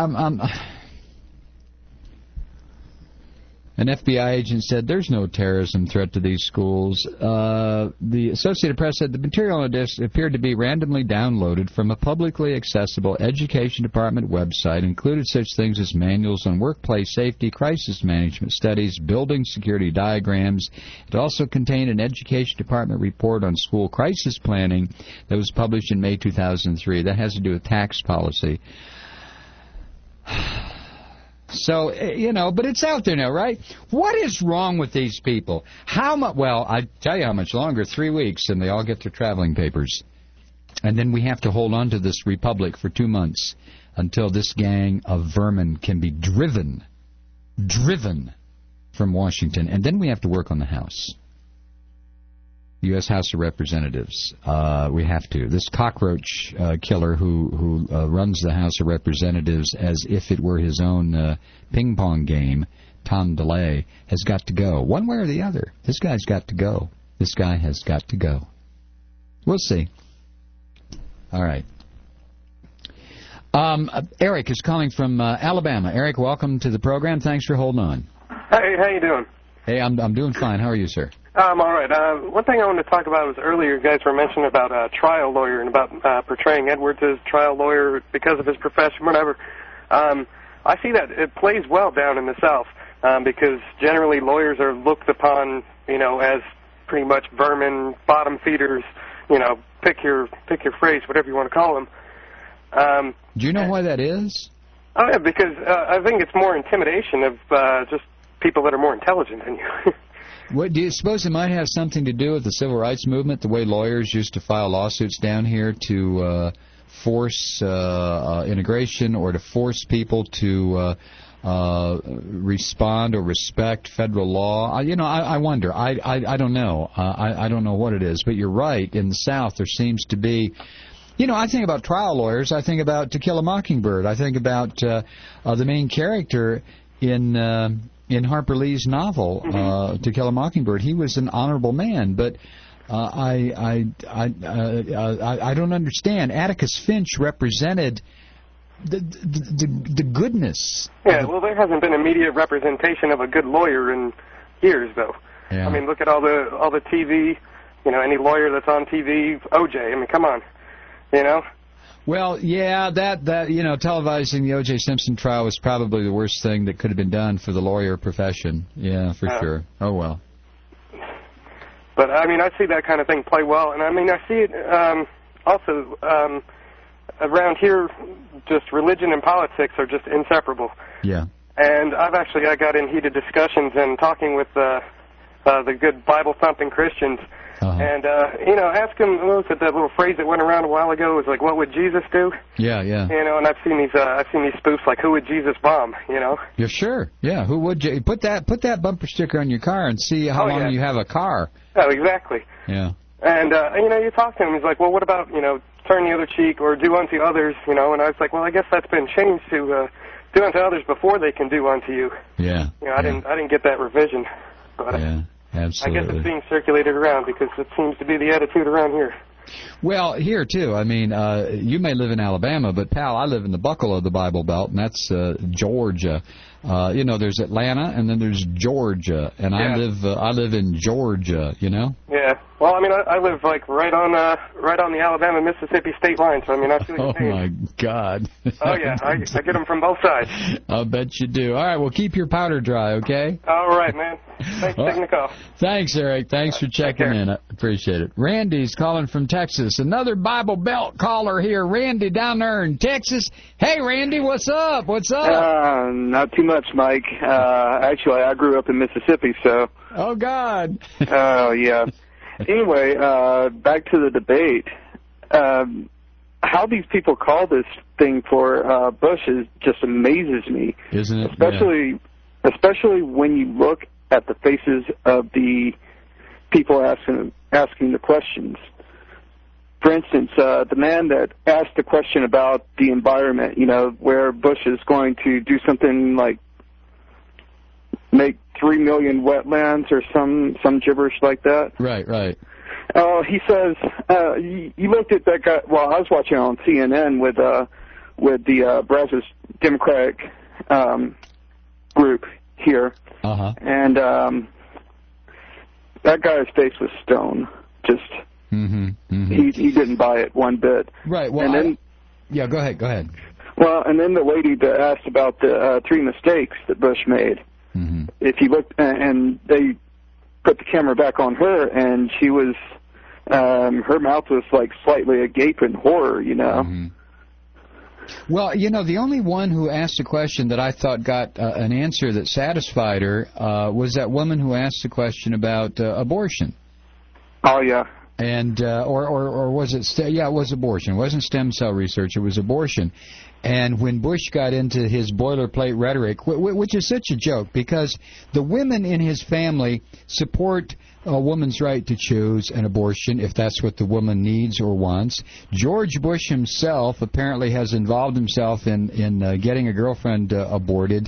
An FBI agent said there's no terrorism threat to these schools. The Associated Press said the material on the disc appeared to be randomly downloaded from a publicly accessible Education Department website, included such things as manuals on workplace safety, crisis management studies, building security diagrams. It also contained an Education Department report on school crisis planning that was published in May 2003. That has to do with tax policy. So, but it's out there now, right? What is wrong with these people? How much? Well, I tell you how much longer, 3 weeks, and they all get their traveling papers. And then we have to hold on to this republic for 2 months until this gang of vermin can be driven from Washington. And then we have to work on the House. U.S. House of Representatives. We have to. This cockroach killer who runs the House of Representatives as if it were his own ping-pong game, Tom DeLay, has got to go. One way or the other. This guy's got to go. This guy has got to go. We'll see. All right. Eric is calling from Alabama. Eric, welcome to the program. Thanks for holding on. Hey, how you doing? Hey, I'm doing fine. How are you, sir? I'm all right. One thing I wanted to talk about was earlier you guys were mentioning about a trial lawyer and about portraying Edwards as trial lawyer because of his profession, whatever. I see that it plays well down in the South because generally lawyers are looked upon, as pretty much vermin, bottom feeders, pick your phrase, whatever you want to call them. Do you know why that is? Oh, yeah, because I think it's more intimidation of just people that are more intelligent than you. What, do you suppose it might have something to do with the civil rights movement, the way lawyers used to file lawsuits down here to force integration or to force people to respond or respect federal law? I wonder. I don't know. I don't know what it is. But you're right. In the South, there seems to be... I think about trial lawyers. I think about To Kill a Mockingbird. I think about the main character in Harper Lee's novel, To Kill a Mockingbird. He was an honorable man, but I don't understand. Atticus Finch represented the goodness. Yeah, well, there hasn't been immediate representation of a good lawyer in years, though. Yeah. I mean, look at all the TV, any lawyer that's on TV, OJ. I mean, come on, Well, yeah, that televising the O.J. Simpson trial was probably the worst thing that could have been done for the lawyer profession. Yeah, for sure. Oh, well. But, I mean, I see that kind of thing play well. And, I mean, I see it also around here, just religion and politics are just inseparable. Yeah. And I got in heated discussions and talking with the good Bible-thumping Christians. And, ask them, what was it, that little phrase that went around a while ago was like, what would Jesus do? Yeah, yeah. And I've seen these spoofs like, who would Jesus bomb, Yeah, sure. Yeah, who would you? Put that bumper sticker on your car and see how long you have a car. Oh, exactly. Yeah. And, you talk to him, he's like, well, what about, turn the other cheek or do unto others, and I was like, well, I guess that's been changed to do unto others before they can do unto you. Yeah. I didn't get that revision. But yeah. Absolutely. I guess it's being circulated around because it seems to be the attitude around here. Well, here, too. I mean, you may live in Alabama, but, pal, I live in the buckle of the Bible Belt, and that's Georgia. There's Atlanta, and then there's Georgia, and yeah. I live in Georgia, Yeah. Well, I mean, I live, like, right on the Alabama-Mississippi state line, so, I mean, I see what you're saying. My God. Oh, yeah. I get them from both sides. I'll bet you do. All right, well, keep your powder dry, okay? All right, man. Thanks for taking the call. Thanks, Eric. Thanks for checking in. I appreciate it. Randy's calling from Texas. Another Bible Belt caller here. Randy down there in Texas. Hey, Randy, what's up? What's up? Not too much, Mike. Actually, I grew up in Mississippi, so... Oh, God. Oh, yeah. Anyway, back to the debate. How these people call this thing for Bush just amazes me. Isn't it? Especially when you look at the faces of the people asking the questions. For instance, the man that asked the question about the environment, where Bush is going to do something like make 3 million wetlands or some gibberish like that. Right. He says, you looked at that guy, well, I was watching on CNN with the Brazos Democratic group here, and that guy's face was stone. Just, he didn't buy it one bit. Right, well, and then, yeah, go ahead. Well, and then the lady that asked about the 3 mistakes that Bush made, if you look, and they put the camera back on her, and she was, her mouth was like slightly agape in horror, Well, the only one who asked a question that I thought got an answer that satisfied her was that woman who asked the question about abortion. Oh, yeah. And or was it? It was abortion. It wasn't stem cell research. It was abortion. And when Bush got into his boilerplate rhetoric, which is such a joke, because the women in his family support a woman's right to choose an abortion if that's what the woman needs or wants. George Bush himself apparently has involved himself in getting a girlfriend aborted.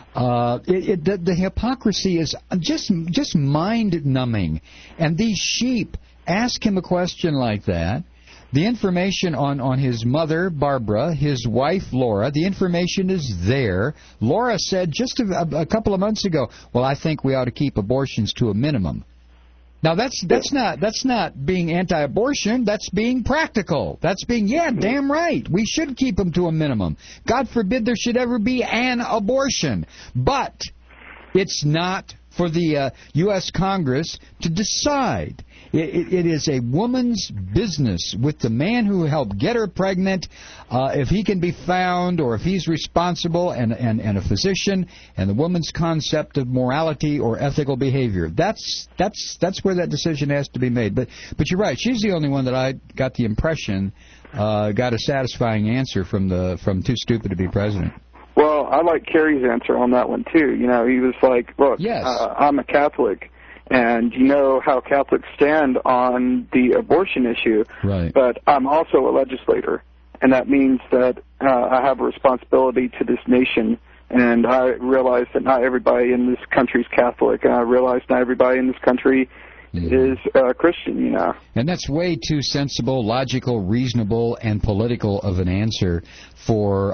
The hypocrisy is just mind-numbing. And these sheep ask him a question like that. The information on his mother, Barbara, his wife, Laura, the information is there. Laura said just a couple of months ago, well, I think we ought to keep abortions to a minimum. Now, that's not being anti-abortion. That's being practical. That's being, damn right. We should keep them to a minimum. God forbid there should ever be an abortion. But it's not for the U.S. Congress to decide. It is a woman's business with the man who helped get her pregnant, if he can be found or if he's responsible, and a physician, and the woman's concept of morality or ethical behavior. That's where that decision has to be made. But you're right. She's the only one that I got the impression got a satisfying answer from Too Stupid to Be President. Well, I like Kerry's answer on that one, too. He was like, look, yes. I'm a Catholic, and you know how Catholics stand on the abortion issue, right. But I'm also a legislator, and that means that I have a responsibility to this nation, and I realize that not everybody in this country is Catholic, and I realize not everybody in this country is Christian, And that's way too sensible, logical, reasonable, and political of an answer for,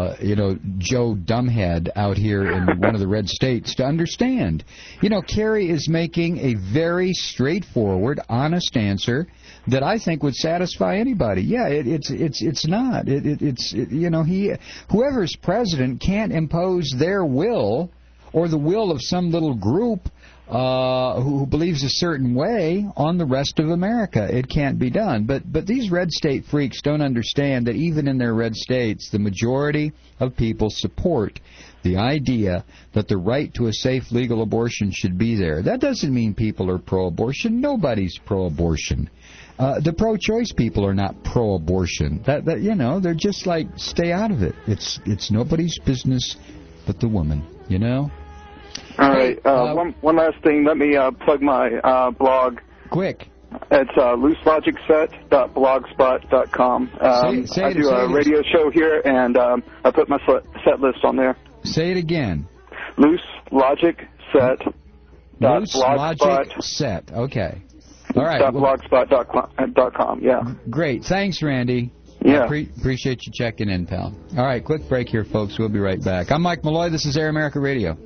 Joe Dumbhead out here in one of the red states to understand. Kerry is making a very straightforward, honest answer that I think would satisfy anybody. Yeah, it's not. Whoever's president can't impose their will or the will of some little group who believes a certain way on the rest of America. It can't be done. But these red state freaks don't understand that even in their red states, the majority of people support the idea that the right to a safe legal abortion should be there. That doesn't mean people are pro-abortion. Nobody's pro-abortion. The pro-choice people are not pro-abortion. They're just like, stay out of it. It's nobody's business but the woman, All right. One last thing. Let me plug my blog. Quick. It's looselogicset.blogspot.com. I do a radio show here, and I put my set list on there. Say it again. looselogicset.blogspot. Looselogicset. Okay. All right. .blogspot.com. Yeah. Great. Thanks, Randy. Yeah. Appreciate you checking in, pal. All right. Quick break here, folks. We'll be right back. I'm Mike Malloy. This is Air America Radio.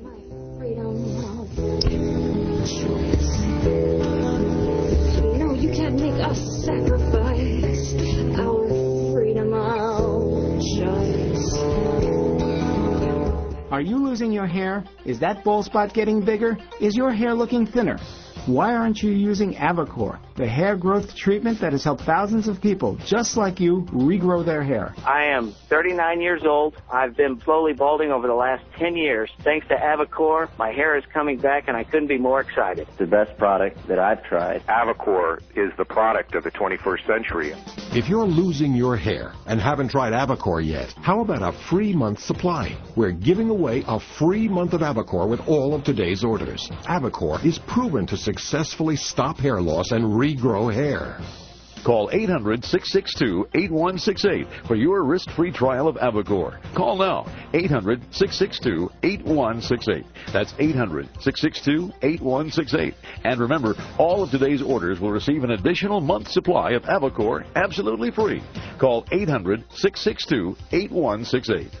You can't make us sacrifice our freedom, our choice. Are you losing your hair? Is that bald spot getting bigger? Is your hair looking thinner? Why aren't you using Avacor, the hair growth treatment that has helped thousands of people just like you regrow their hair? I am 39 years old. I've been slowly balding over the last 10 years. Thanks to Avacor, my hair is coming back and I couldn't be more excited. It's the best product that I've tried. Avacor is the product of the 21st century. If you're losing your hair and haven't tried Avacor yet, how about a free month supply? We're giving away a free month of Avacor with all of today's orders. Avacor is proven to successfully stop hair loss and regrow hair. Call 800-662-8168 for your risk-free trial of Avacor. Call now, 800-662-8168. That's 800-662-8168. And remember, all of today's orders will receive an additional month's supply of Avacor absolutely free. Call 800-662-8168.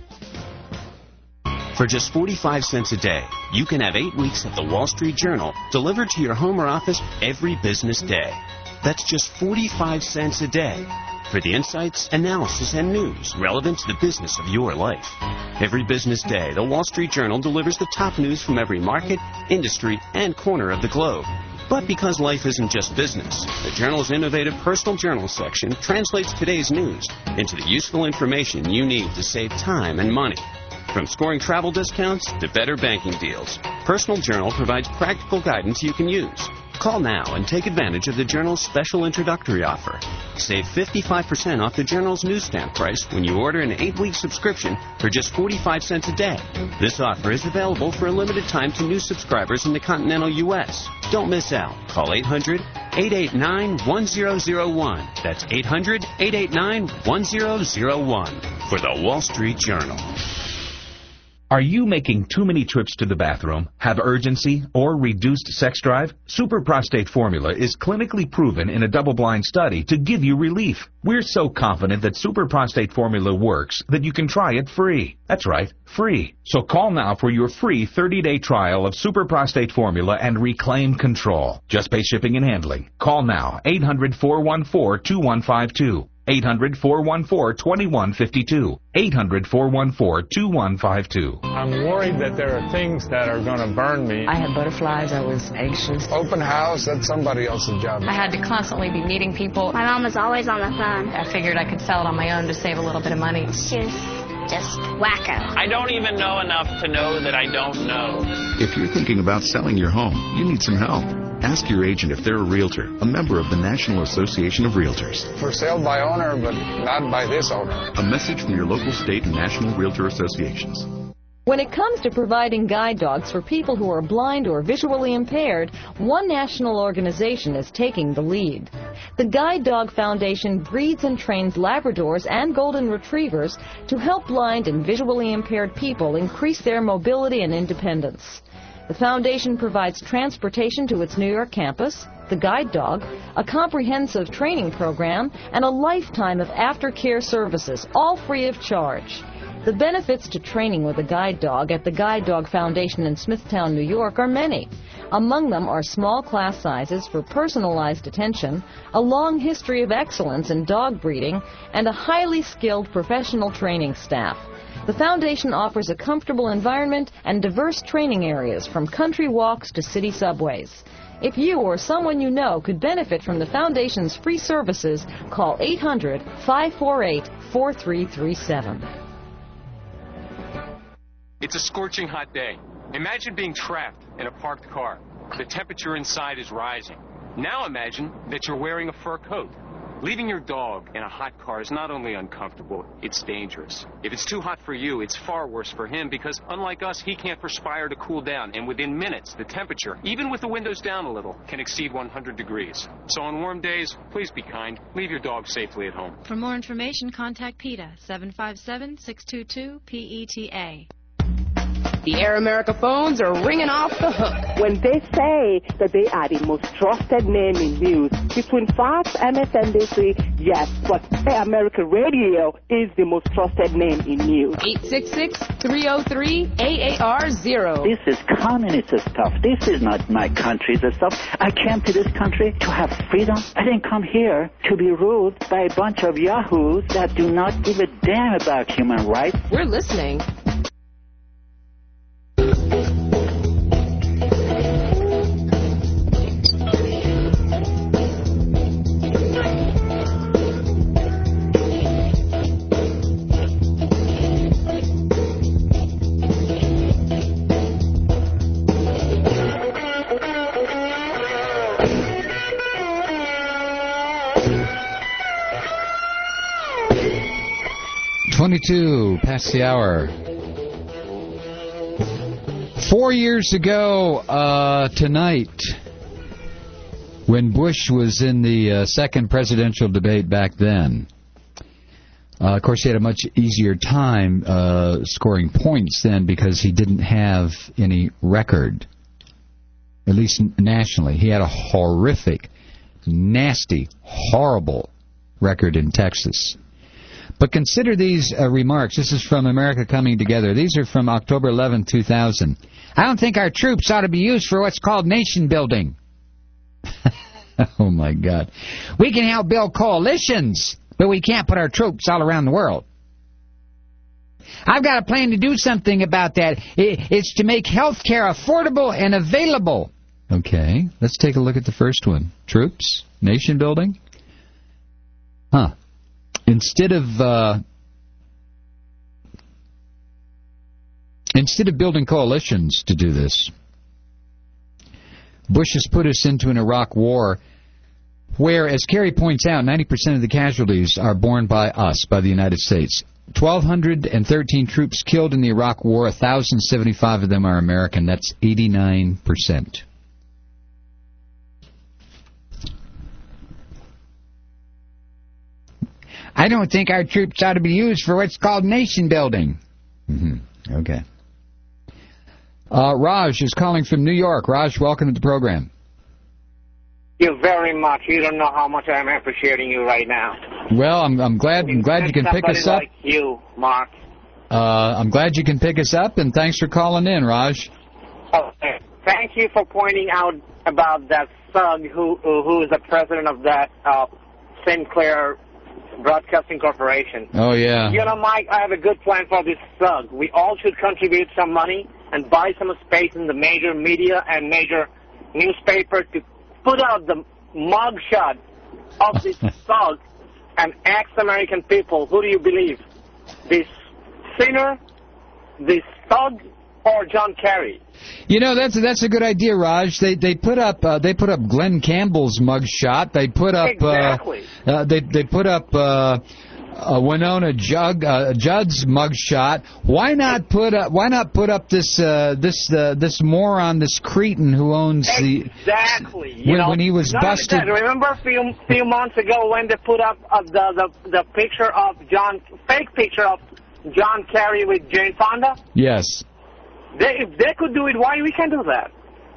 For just 45 cents a day, you can have 8 weeks of the Wall Street Journal delivered to your home or office every business day. That's just 45 cents a day for the insights, analysis, and news relevant to the business of your life. Every business day, the Wall Street Journal delivers the top news from every market, industry, and corner of the globe. But because life isn't just business, the Journal's innovative personal journal section translates today's news into the useful information you need to save time and money. From scoring travel discounts to better banking deals, Personal Journal provides practical guidance you can use. Call now and take advantage of the Journal's special introductory offer. Save 55% off the Journal's newsstand price when you order an 8-week subscription for just 45 cents a day. This offer is available for a limited time to new subscribers in the continental U.S. Don't miss out. Call 800-889-1001. That's 800-889-1001 for the Wall Street Journal. Are you making too many trips to the bathroom, have urgency, or reduced sex drive? Super Prostate Formula is clinically proven in a double-blind study to give you relief. We're so confident that Super Prostate Formula works that you can try it free. That's right, free. So call now for your free 30-day trial of Super Prostate Formula and reclaim control. Just pay shipping and handling. Call now, 800-414-2152. 800-414-2152. 800-414-2152. I'm worried that there are things that are going to burn me. I had butterflies. I was anxious. Open house, that's somebody else's job. I had to constantly be meeting people. My mom was always on the phone. I figured I could sell it on my own to save a little bit of money. She was just wacko. I don't even know enough to know that I don't know. If you're thinking about selling your home, you need some help. Ask your agent if they're a realtor, a member of the National Association of Realtors. For sale by owner, but not by this owner. A message from your local state and national realtor associations. When it comes to providing guide dogs for people who are blind or visually impaired, one national organization is taking the lead. The Guide Dog Foundation breeds and trains Labradors and Golden Retrievers to help blind and visually impaired people increase their mobility and independence. The foundation provides transportation to its New York campus, the guide dog, a comprehensive training program, and a lifetime of aftercare services, all free of charge. The benefits to training with a guide dog at the Guide Dog Foundation in Smithtown, New York are many. Among them are small class sizes for personalized attention, a long history of excellence in dog breeding, and a highly skilled professional training staff. The foundation offers a comfortable environment and diverse training areas from country walks to city subways. If you or someone you know could benefit from the foundation's free services, call 800-548-4337. It's a scorching hot day. Imagine being trapped in a parked car. The temperature inside is rising. Now imagine that you're wearing a fur coat. Leaving your dog in a hot car is not only uncomfortable, it's dangerous. If it's too hot for you, it's far worse for him because, unlike us, he can't perspire to cool down. And within minutes, the temperature, even with the windows down a little, can exceed 100 degrees. So on warm days, please be kind. Leave your dog safely at home. For more information, contact PETA, 757-622-PETA. The Air America phones are ringing off the hook. When they say that they are the most trusted name in news, between Fox, MSNBC, yes, but Air America Radio is the most trusted name in news. 866-303-AAR0. This is communist stuff. This is not my country's stuff. I came to this country to have freedom. I didn't come here to be ruled by a bunch of yahoos that do not give a damn about human rights. We're listening. 22 past the hour. 4 years ago tonight, when Bush was in the second presidential debate back then, of course he had a much easier time scoring points then because he didn't have any record, at least nationally. He had a horrific, nasty, horrible record in Texas. But consider these remarks. This is from America Coming Together. These are from October 11, 2000. I don't think our troops ought to be used for what's called nation building. Oh, my God. We can help build coalitions, but we can't put our troops all around the world. I've got a plan to do something about that. It's to make health care affordable and available. Okay, let's take a look at the first one. Troops, nation building. Instead of building coalitions to do this, Bush has put us into an Iraq war where, as Kerry points out, 90% of the casualties are borne by us, by the United States. 1,213 troops killed in the Iraq war, 1,075 of them are American. That's 89%. I don't think our troops ought to be used for what's called nation building. Okay. Raj is calling from New York. Raj, welcome to the program. Thank you very much. You don't know how much I'm appreciating you right now. Well, I'm glad you can pick us up. Like you, Mark. I'm glad you can pick us up, and thanks for calling in, Raj. Okay. Thank you for pointing out about that thug who is the president of that Sinclair Broadcasting Corporation. Oh, yeah. You know, Mike, I have a good plan for this thug. We all should contribute some money and buy some space in the major media and major newspaper to put out the mugshot of this thug and ex-American people. Who do you believe? This sinner, this thug, or John Kerry? You know, that's a good idea, Raj. They put up Glenn Campbell's mugshot. They put up they put up Winona Judd's mugshot. Why not put up this moron, this cretin who owns the when he was busted? Remember a few months ago when they put up the picture of fake picture of John Kerry with Jane Fonda? Yes. If they could do it, why we can't do that?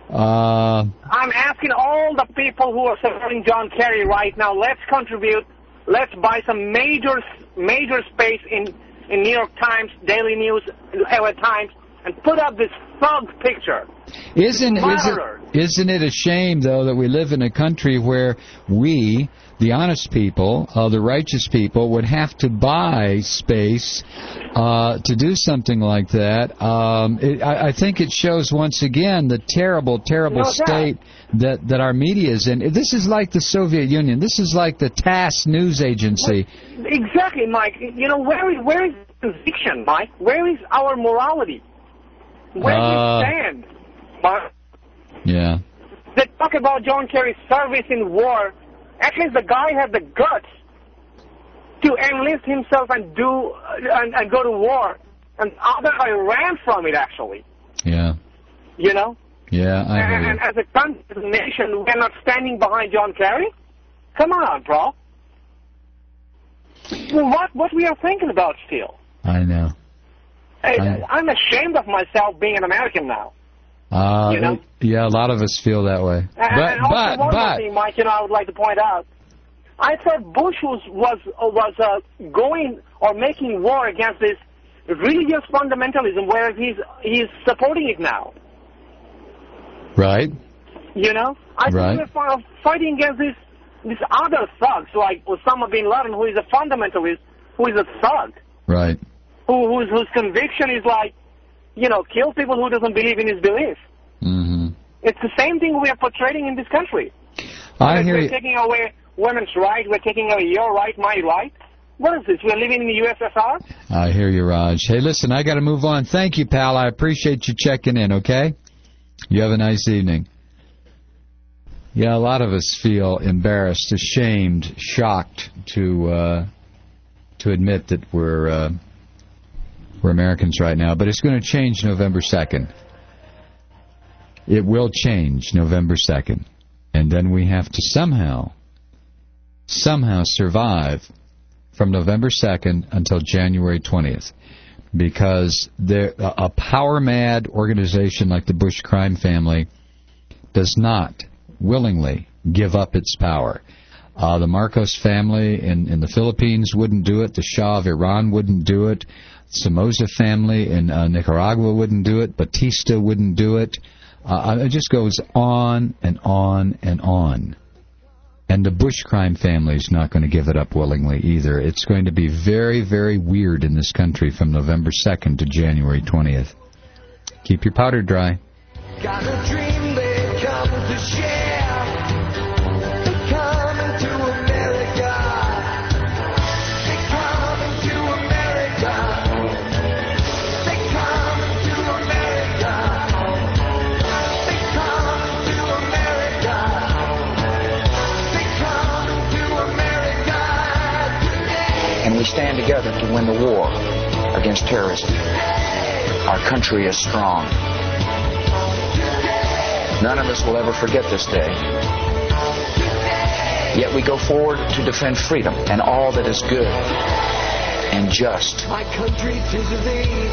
I'm asking all the people who are supporting John Kerry right now, let's contribute. Let's buy some major space in New York Times, Daily News, LA Times, and put up this thug picture. Isn't it a shame, though, that we live in a country where we, the honest people, the righteous people, would have to buy space to do something like that? I think it shows once again the terrible state that our media is in. This is like the Soviet Union. This is like the TASS news agency. Exactly, Mike. You know, where is conviction, Mike? Where is our morality? Where do we stand? Mark? Yeah. They talk about John Kerry's service in war. At least the guy had the guts to enlist himself and go to war. And other guy ran from it, actually. Yeah. You know? Yeah, I hear you. And as a country, as a nation, we're not standing behind John Kerry? Come on, bro. Well, what we are thinking about still? I know. I'm ashamed of myself being an American now. You know? Yeah, a lot of us feel that way. And also one more thing, Mike, I would like to point out. I thought Bush was going or making war against this religious fundamentalism, whereas he's supporting it now. Right. You know? I think we're fighting against these other thugs, like Osama bin Laden, who is a fundamentalist, who is a thug. Right. Whose conviction is like, kill people who doesn't believe in his belief. Mm-hmm. It's the same thing we are portraying in this country. We're taking away women's right, we're taking away your right, my right. What is this? We're living in the USSR? I hear you, Raj. Hey, listen, I got to move on. Thank you, pal. I appreciate you checking in, okay? You have a nice evening. Yeah, a lot of us feel embarrassed, ashamed, shocked to admit that we're for Americans right now, but it's going to change November 2nd. It will change November 2nd. And then we have to somehow survive from November 2nd until January 20th. Because a power-mad organization like the Bush crime family does not willingly give up its power. The Marcos family in the Philippines wouldn't do it. The Shah of Iran wouldn't do it. Somoza family in Nicaragua wouldn't do it. Batista wouldn't do it. It just goes on and on and on. And the Bush crime family is not going to give it up willingly either. It's going to be very, very weird in this country from November 2nd to January 20th. Keep your powder dry. Got a dream they come to share. They're coming to America. They're coming to America. They're coming to America. They're coming to America. They're coming to America today. And we stand together to win the war against terrorism. Our country is strong. None of us will ever forget this day. Yet we go forward to defend freedom and all that is good and just. My country, 'tis of thee.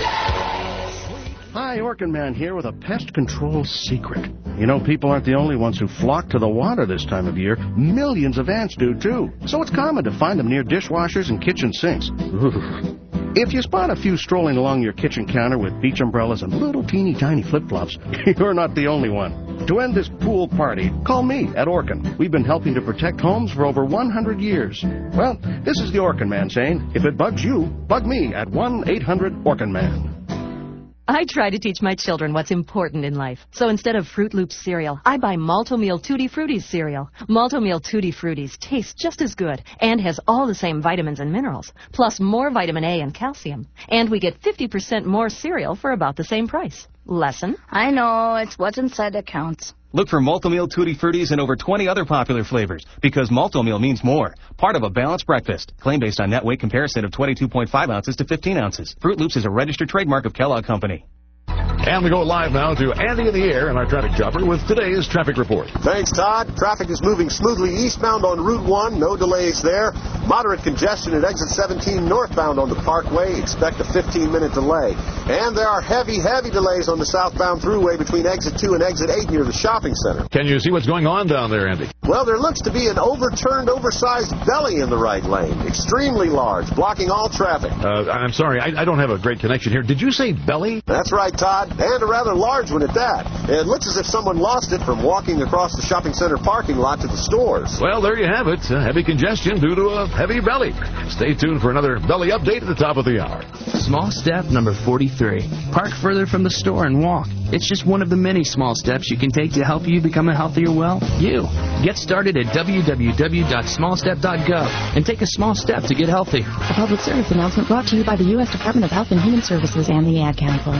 Hi, Orkin Man here with a pest control secret. You know, people aren't the only ones who flock to the water this time of year. Millions of ants do, too. So it's common to find them near dishwashers and kitchen sinks. Ooh. If you spot a few strolling along your kitchen counter with beach umbrellas and little teeny tiny flip-flops, you're not the only one. To end this pool party, call me at Orkin. We've been helping to protect homes for over 100 years. Well, this is the Orkin Man saying, if it bugs you, bug me at 1-800-ORKIN-MAN. I try to teach my children what's important in life. So instead of Fruit Loops cereal, I buy Malto-Meal Tutti Fruities cereal. Malto-Meal Tutti Fruities tastes just as good and has all the same vitamins and minerals, plus more vitamin A and calcium. And we get 50% more cereal for about the same price. Lesson? I know, it's what's inside that counts. Look for Malto-Meal Tutti Fruities and over 20 other popular flavors, because Malto-Meal means more. Part of a balanced breakfast. Claim based on net weight comparison of 22.5 ounces to 15 ounces. Fruit Loops is a registered trademark of Kellogg Company. And we go live now to Andy in the air and our traffic chopper with today's traffic report. Thanks, Todd. Traffic is moving smoothly eastbound on Route 1. No delays there. Moderate congestion at exit 17 northbound on the Parkway. Expect a 15-minute delay. And there are heavy delays on the southbound thruway between exit 2 and exit 8 near the shopping center. Can you see what's going on down there, Andy? Well, there looks to be an overturned, oversized belly in the right lane. Extremely large, blocking all traffic. I'm sorry, I don't have a great connection here. Did you say belly? That's right, Todd. And a rather large one at that. It looks as if someone lost it from walking across the shopping center parking lot to the stores. Well, there you have it. Heavy congestion due to a heavy belly. Stay tuned for another belly update at the top of the hour. Small step number 43. Park further from the store and walk. It's just one of the many small steps you can take to help you become a healthier, you. Get started at www.smallstep.gov and take a small step to get healthy. A public service announcement brought to you by the U.S. Department of Health and Human Services and the Ad Council.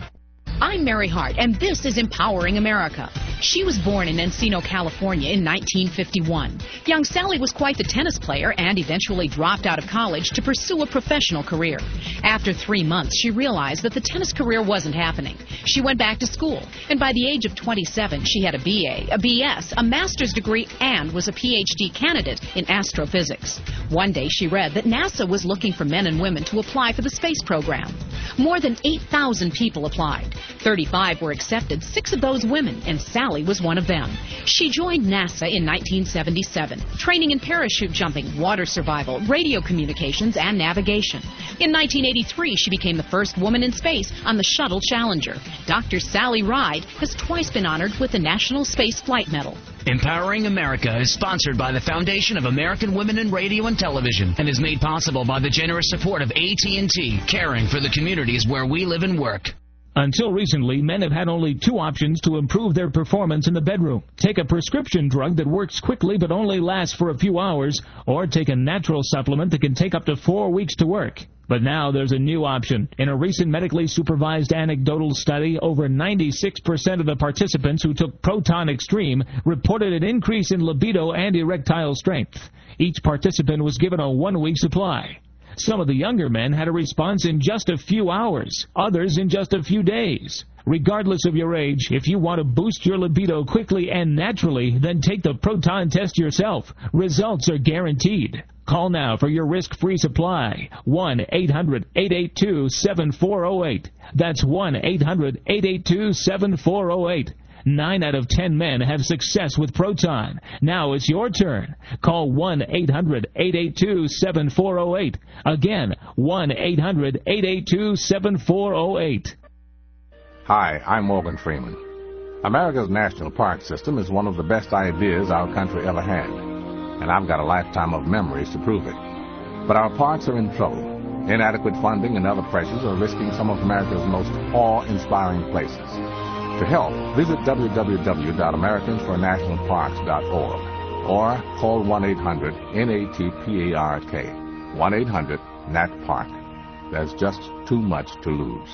I'm Mary Hart, and this is Empowering America. She was born in Encino, California in 1951. Young Sally was quite the tennis player and eventually dropped out of college to pursue a professional career. After 3 months, she realized that the tennis career wasn't happening. She went back to school, and by the age of 27, she had a BA, a BS, a master's degree, and was a PhD candidate in astrophysics. One day, she read that NASA was looking for men and women to apply for the space program. More than 8,000 people applied. 35 were accepted, 6 of those women, and Sally was one of them. She joined NASA in 1977, training in parachute jumping, water survival, radio communications, and navigation. In 1983, she became the first woman in space on the Shuttle Challenger. Dr. Sally Ride has twice been honored with the National Space Flight Medal. Empowering America is sponsored by the Foundation of American Women in Radio and Television and is made possible by the generous support of AT&T, caring for the communities where we live and work. Until recently, men have had only 2 options to improve their performance in the bedroom. Take a prescription drug that works quickly but only lasts for a few hours, or take a natural supplement that can take up to 4 weeks to work. But now there's a new option. In a recent medically supervised anecdotal study, over 96% of the participants who took Proton Extreme reported an increase in libido and erectile strength. Each participant was given a 1-week supply. Some of the younger men had a response in just a few hours, others in just a few days. Regardless of your age, if you want to boost your libido quickly and naturally, then take the proton test yourself. Results are guaranteed. Call now for your risk-free supply. 1-800-882-7408. That's 1-800-882-7408. 9 out of 10 men have success with Proton. Now it's your turn. Call 1-800-882-7408. Again, 1-800-882-7408. Hi, I'm Morgan Freeman. America's national park system is one of the best ideas our country ever had, and I've got a lifetime of memories to prove it. But our parks are in trouble. Inadequate funding and other pressures are risking some of America's most awe-inspiring places. To help, visit www.americansfornationalparks.org or call 1-800-NATPARK. 1-800-NAT-PARK. There's just too much to lose.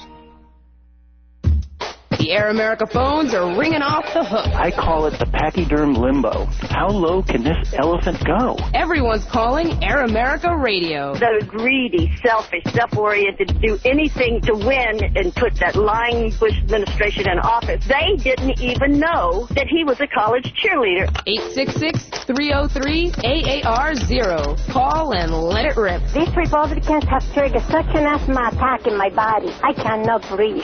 The Air America phones are ringing off the hook. I call it the pachyderm limbo. How low can this elephant go? Everyone's calling Air America Radio. Those greedy, selfish, self-oriented, do anything to win and put that lying Bush administration in office. They didn't even know that he was a college cheerleader. 866-303-AAR0. Call and let it rip. These Republicans have triggered such an asthma attack in my body. I cannot breathe.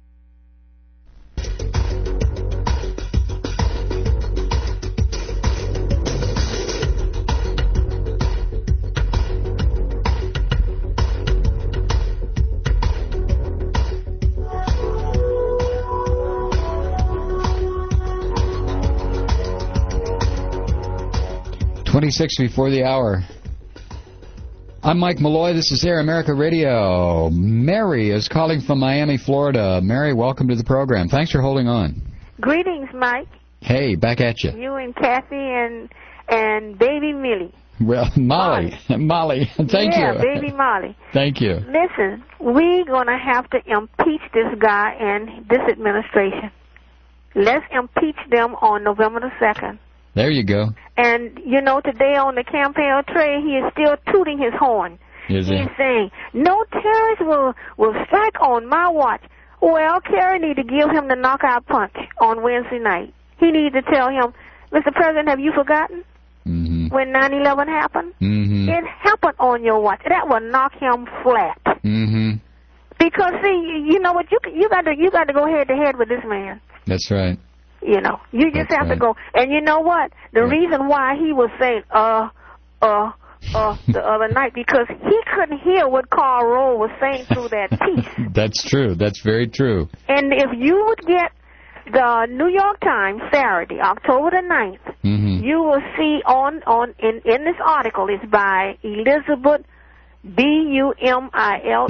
Twenty-six before the hour. I'm Mike Malloy. This is Air America Radio. Mary is calling from Miami, Florida. Mary, welcome to the program. Thanks for holding on. Greetings, Mike. Hey, back at you. You and Kathy and baby Millie. Well, Molly. Thank you. Yeah, baby Molly. Thank you. Listen, we're going to have to impeach this guy and this administration. Let's impeach them on November the 2nd. There you go. And, you know, today on the campaign trail, he is still tooting his horn. Is he? He's saying, no terrorist will strike on my watch. Well, Kerry need to give him the knockout punch on Wednesday night. He needs to tell him, Mr. President, have you forgotten when 9/11 happened? It happened on your watch. That will knock him flat. Because, see, you know what, you got to go head to head with this man. That's right. You know, you just have to go. And you know what? The reason why he was saying, the other night, because he couldn't hear what Karl Rove was saying through that piece. That's true. That's very true. And if you would get the New York Times Saturday, October the 9th, you will see in this article, it's by Elizabeth Bumiller.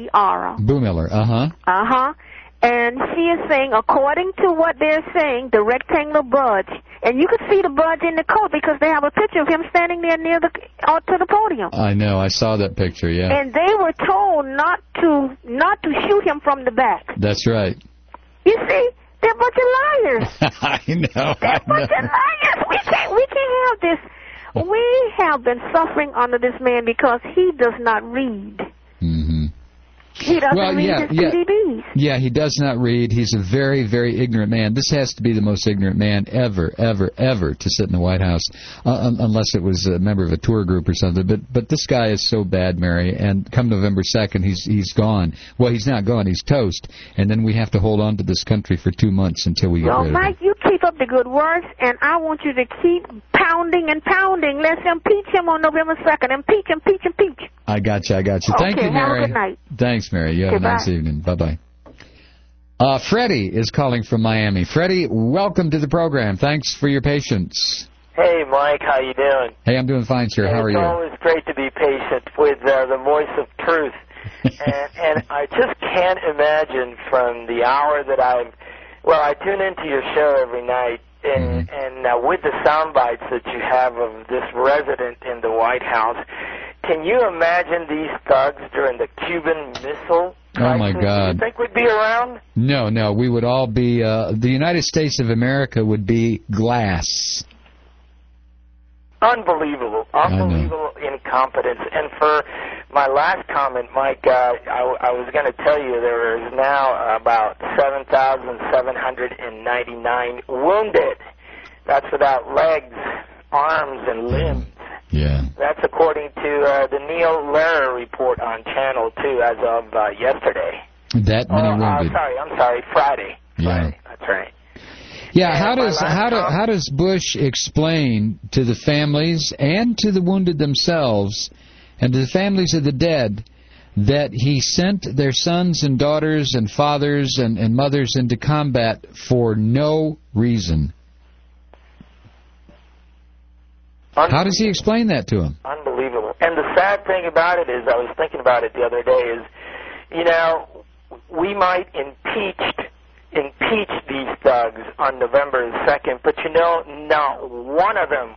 Bumiller, And she is saying, according to what they're saying, the rectangular budge, and you could see the budge in the coat because they have a picture of him standing there near to the podium. I know, I saw that picture, yeah. And they were told not to shoot him from the back. That's right. You see, they're a bunch of liars. I know. They're a bunch of liars. We can't have this. We have been suffering under this man because he does not read. He doesn't read his PDBs. Yeah, he does not read. He's a very, very ignorant man. This has to be the most ignorant man ever to sit in the White House, unless it was a member of a tour group or something. But this guy is so bad, Mary, and come November 2nd, he's gone. Well, he's not gone. He's toast. And then we have to hold on to this country for 2 months until we get rid of him. Mike, you keep up the good works, and I want you to keep pounding and pounding. Let's impeach him on November 2nd. Impeach. I got you. Okay, Thank you, Mary. Have a good night. Thanks, Mary. You have a nice evening. Bye-bye. Freddie is calling from Miami. Freddie, welcome to the program. Thanks for your patience. Hey, Mike. How you doing? Hey, I'm doing fine, sir. How are you? It's always great to be patient with the voice of truth. and I just can't imagine from the hour that I tune into your show every night, and with the sound bites that you have of this resident in the White House, can you imagine these thugs during the Cuban Missile crisis? Oh, my God. Do you think we'd be around? No, we would all be, the United States of America would be glass. Unbelievable incompetence. And for my last comment, Mike, I was going to tell you there is now about 7,799 wounded. That's without legs, arms, and limbs. Yeah. That's according to the Neil Lehrer report on Channel 2 as of yesterday. That many wounded. I'm sorry, Friday. Yeah. Friday. That's right. Yeah, how does Bush explain to the families and to the wounded themselves and to the families of the dead that he sent their sons and daughters and fathers and mothers into combat for no reason? How does he explain that to them? Unbelievable. And the sad thing about it is, I was thinking about it the other day, is, you know, we might impeach these thugs on November 2nd, but you know, not one of them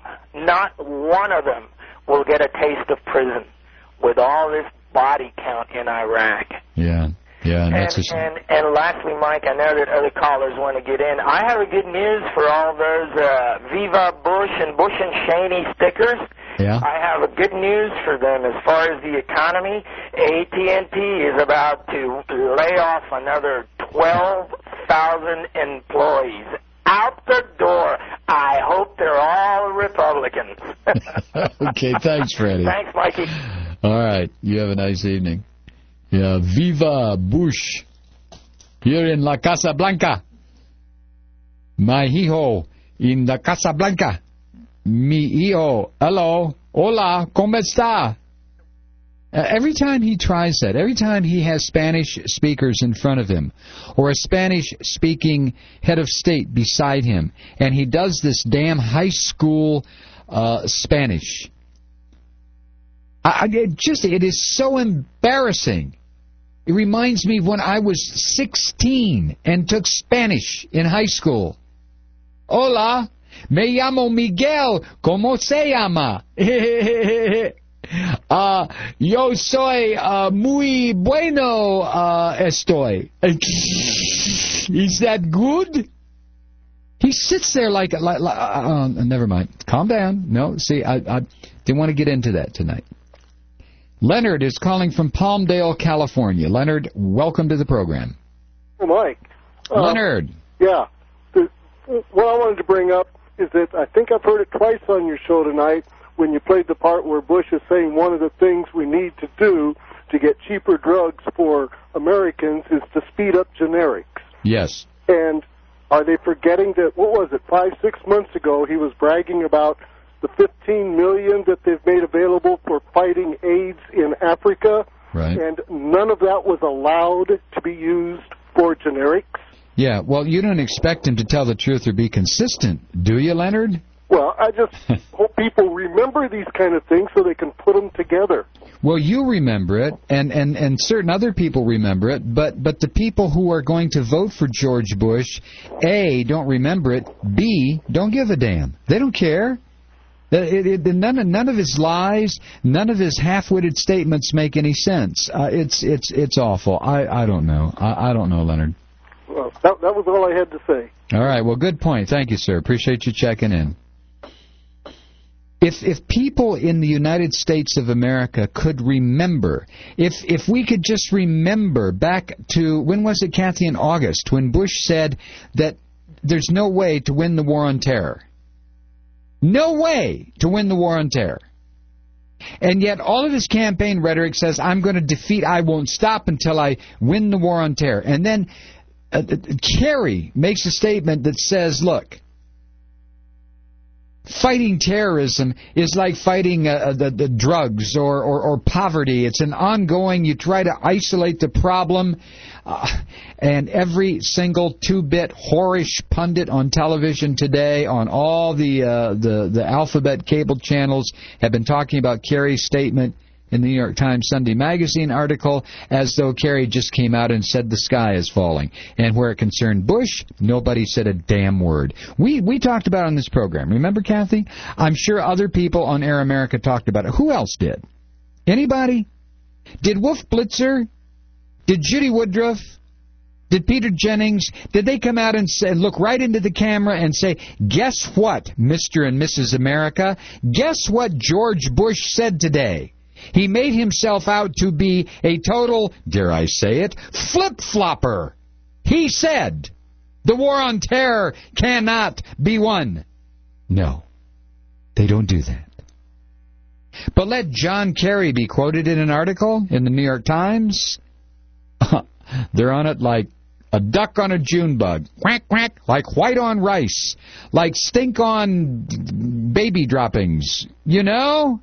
will get a taste of prison with all this body count in Iraq. Yeah, and that's and lastly, Mike, I know that other callers want to get in. I have a good news for all those Viva Bush and Bush and Cheney stickers. Yeah. I have a good news for them as far as the economy. AT&T is about to lay off another 12,000 employees. Out the door. I hope they're all Republicans. Okay, thanks, Freddie. Thanks, Mikey. All right, you have a nice evening. Yeah, Viva Bush. Here in La Casa Blanca. My hijo in La Casa Blanca. Mi hijo. Hello. Hola. ¿Cómo está? Every time he tries that, every time he has Spanish speakers in front of him, or a Spanish-speaking head of state beside him, and he does this damn high school Spanish, it is so embarrassing. It reminds me of when I was 16 and took Spanish in high school. Hola, me llamo Miguel. ¿Cómo se llama? Yo soy muy bueno estoy. Is that good? He sits there like never mind. Calm down. No, see, I didn't want to get into that tonight. Leonard is calling from Palmdale, California. Leonard, welcome to the program. Hey, Mike. Leonard. Yeah. What I wanted to bring up is that I think I've heard it twice on your show tonight when you played the part where Bush is saying one of the things we need to do to get cheaper drugs for Americans is to speed up generics. Yes. And are they forgetting that, 5-6 months ago, he was bragging about the $15 million that they've made available for fighting AIDS in Africa, right? And none of that was allowed to be used for generics. Yeah, well, you don't expect him to tell the truth or be consistent, do you, Leonard? Well, I just hope people remember these kind of things so they can put them together. Well, you remember it, and certain other people remember it, but the people who are going to vote for George Bush, A, don't remember it, B, don't give a damn. They don't care. None of his lies, none of his half-witted statements make any sense. It's awful. I don't know. I don't know, Leonard. Well, that was all I had to say. All right. Well, good point. Thank you, sir. Appreciate you checking in. If people in the United States of America could remember, if we could just remember back to, when was it, Kathy, in August, when Bush said that there's no way to win the war on terror. No way to win the war on terror. And yet all of his campaign rhetoric says, I won't stop until I win the war on terror. And then Kerry makes a statement that says, look, fighting terrorism is like fighting the drugs or poverty. It's an ongoing, you try to isolate the problem, and every single two-bit whorish pundit on television today, on all the alphabet cable channels, have been talking about Kerry's statement in the New York Times Sunday Magazine article as though Kerry just came out and said the sky is falling. And where it concerned Bush, nobody said a damn word. We talked about it on this program. Remember, Kathy? I'm sure other people on Air America talked about it. Who else did? Anybody? Did Wolf Blitzer? Did Judy Woodruff? Did Peter Jennings? Did they come out and say, look right into the camera and say, guess what, Mr. and Mrs. America? Guess what George Bush said today? He made himself out to be a total, dare I say it, flip-flopper. He said, the war on terror cannot be won. No, they don't do that. But let John Kerry be quoted in an article in the New York Times. They're on it like a duck on a June bug. Quack, quack, like white on rice. Like stink on baby droppings. You know?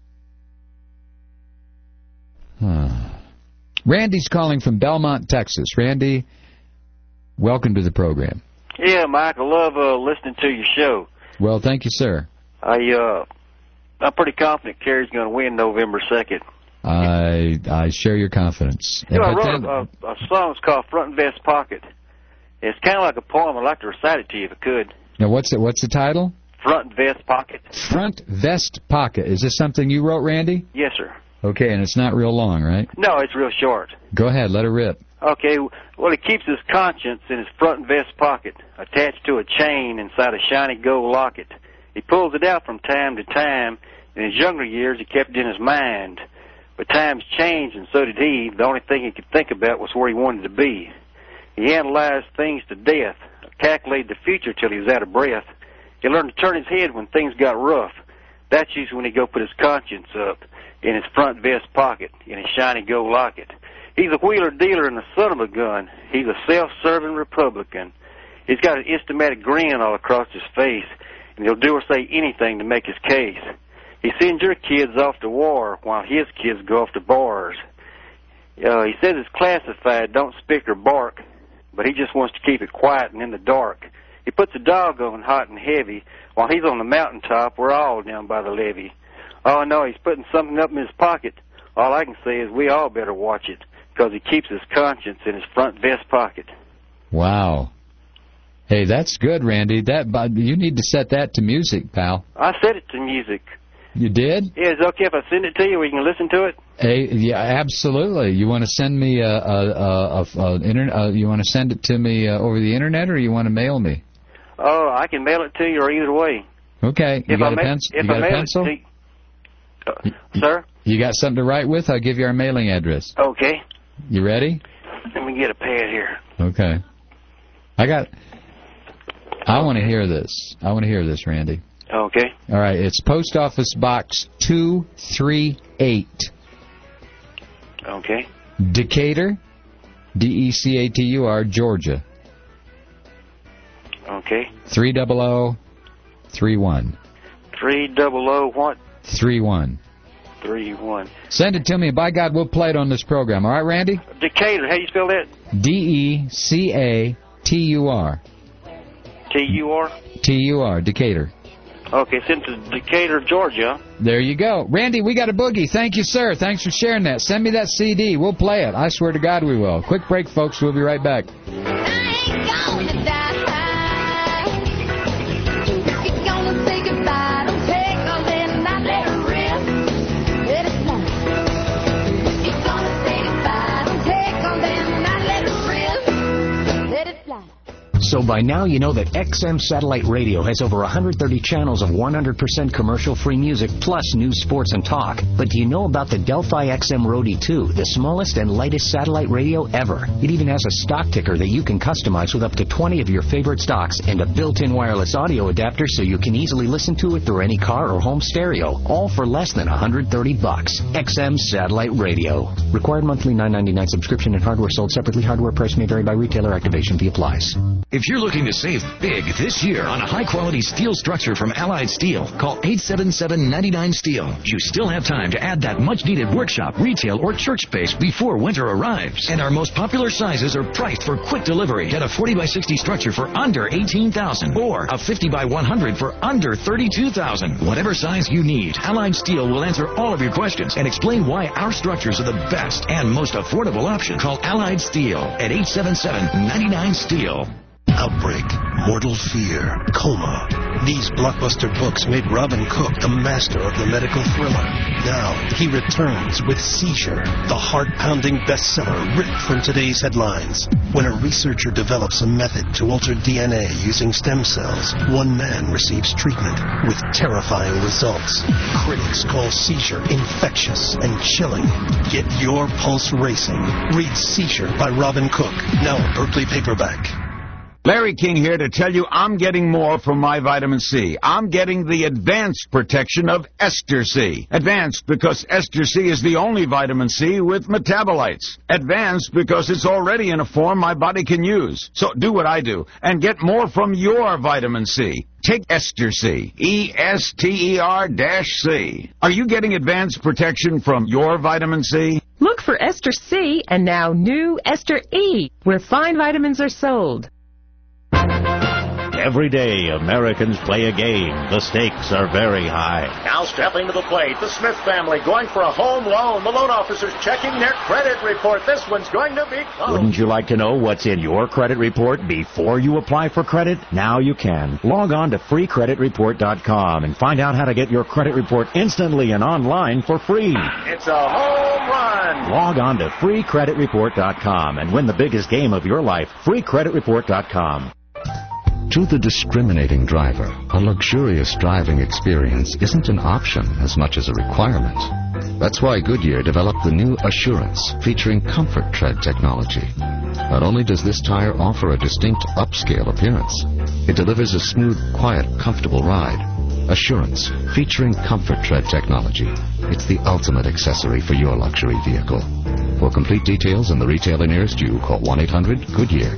Randy's calling from Belmont, Texas. Randy, welcome to the program. Yeah, Mike, I love listening to your show. Well, thank you, sir. I'm pretty confident Kerry's going to win November 2nd. I share your confidence. You know, I wrote a song that's called Front and Vest Pocket. It's kind of like a poem. I'd like to recite it to you if I could. Now, what's the title? Front and Vest Pocket. Front Vest Pocket. Is this something you wrote, Randy? Yes, sir. Okay, and it's not real long, right? No, it's real short. Go ahead, let it rip. Okay, well, he keeps his conscience in his front and vest pocket, attached to a chain inside a shiny gold locket. He pulls it out from time to time. In his younger years, he kept it in his mind. But times changed, and so did he. The only thing he could think about was where he wanted to be. He analyzed things to death, calculated the future till he was out of breath. He learned to turn his head when things got rough. That's usually when he go put his conscience up in his front vest pocket, in his shiny gold locket. He's a wheeler-dealer and the son of a gun. He's a self-serving Republican. He's got an instamatic grin all across his face, and he'll do or say anything to make his case. He sends your kids off to war while his kids go off to bars. He says it's classified, don't speak or bark, but he just wants to keep it quiet and in the dark. He puts a dog on hot and heavy while he's on the mountaintop. We're all down by the levee. Oh, no, he's putting something up in his pocket. All I can say is we all better watch it, because he keeps his conscience in his front vest pocket. Wow. Hey, that's good, Randy. You need to set that to music, pal. I set it to music. You did? Yeah, is it okay if I send it to you where you can listen to it? Hey, yeah, absolutely. You want to send me you want to send it to me over the internet, or you want to mail me? Oh, I can mail it to you, or either way. Okay. You got a pencil? Sir? You got something to write with? I'll give you our mailing address. Okay. You ready? Let me get a pad here. Okay. I want to hear this. I want to hear this, Randy. Okay. All right. It's Post Office Box 238. Okay. Decatur, Decatur, Georgia. Okay. 30031. 300 what? 31. 31. Send it to me, and by God, we'll play it on this program. All right, Randy? Decatur. How do you spell that? Decatur. T-U-R? T-U-R, Decatur. Okay, sent to Decatur, Georgia. There you go. Randy, we got a boogie. Thank you, sir. Thanks for sharing that. Send me that CD. We'll play it. I swear to God we will. Quick break, folks. We'll be right back. So by now you know that XM Satellite Radio has over 130 channels of 100% commercial-free music plus news, sports, and talk. But do you know about the Delphi XM Roadie 2, the smallest and lightest satellite radio ever? It even has a stock ticker that you can customize with up to 20 of your favorite stocks and a built-in wireless audio adapter so you can easily listen to it through any car or home stereo, all for less than $130. XM Satellite Radio. Required monthly $9.99 subscription and hardware sold separately. Hardware price may vary by retailer. Activation fee applies. If you're looking to save big this year on a high-quality steel structure from Allied Steel, call 877-99-STEEL. You still have time to add that much-needed workshop, retail, or church space before winter arrives. And our most popular sizes are priced for quick delivery. Get a 40x60 structure for under $18,000 or a 50x100 for under $32,000. Whatever size you need, Allied Steel will answer all of your questions and explain why our structures are the best and most affordable option. Call Allied Steel at 877-99-STEEL. Outbreak, mortal fear, coma, These blockbuster books made Robin Cook the master of the medical thriller. Now, he returns with Seizure, the heart-pounding bestseller ripped from today's headlines. When a researcher develops a method to alter DNA using stem cells, one man receives treatment with terrifying results. Critics call Seizure infectious and chilling. Get your pulse racing. Read Seizure by Robin Cook, now a Berkeley paperback. Larry King here to tell you I'm getting more from my vitamin C. I'm getting the advanced protection of Ester C. Advanced because Ester C is the only vitamin C with metabolites. Advanced because it's already in a form my body can use. So do what I do and get more from your vitamin C. Take Ester C. E-S-T-E-R-C. Are you getting advanced protection from your vitamin C? Look for Ester C and now new Ester E, where fine vitamins are sold. Every day, Americans play a game. The stakes are very high. Now stepping to the plate, the Smith family going for a home loan. The loan officers checking their credit report. This one's going to be close. Wouldn't you like to know what's in your credit report before you apply for credit? Now you can. Log on to freecreditreport.com and find out how to get your credit report instantly and online for free. It's a home run. Log on to freecreditreport.com and win the biggest game of your life. freecreditreport.com. To the discriminating driver, a luxurious driving experience isn't an option as much as a requirement. That's why Goodyear developed the new Assurance, featuring Comfort Tread technology. Not only does this tire offer a distinct upscale appearance, it delivers a smooth, quiet, comfortable ride. Assurance, featuring Comfort Tread technology. It's the ultimate accessory for your luxury vehicle. For complete details and the retailer nearest you, call 1-800-GOODYEAR.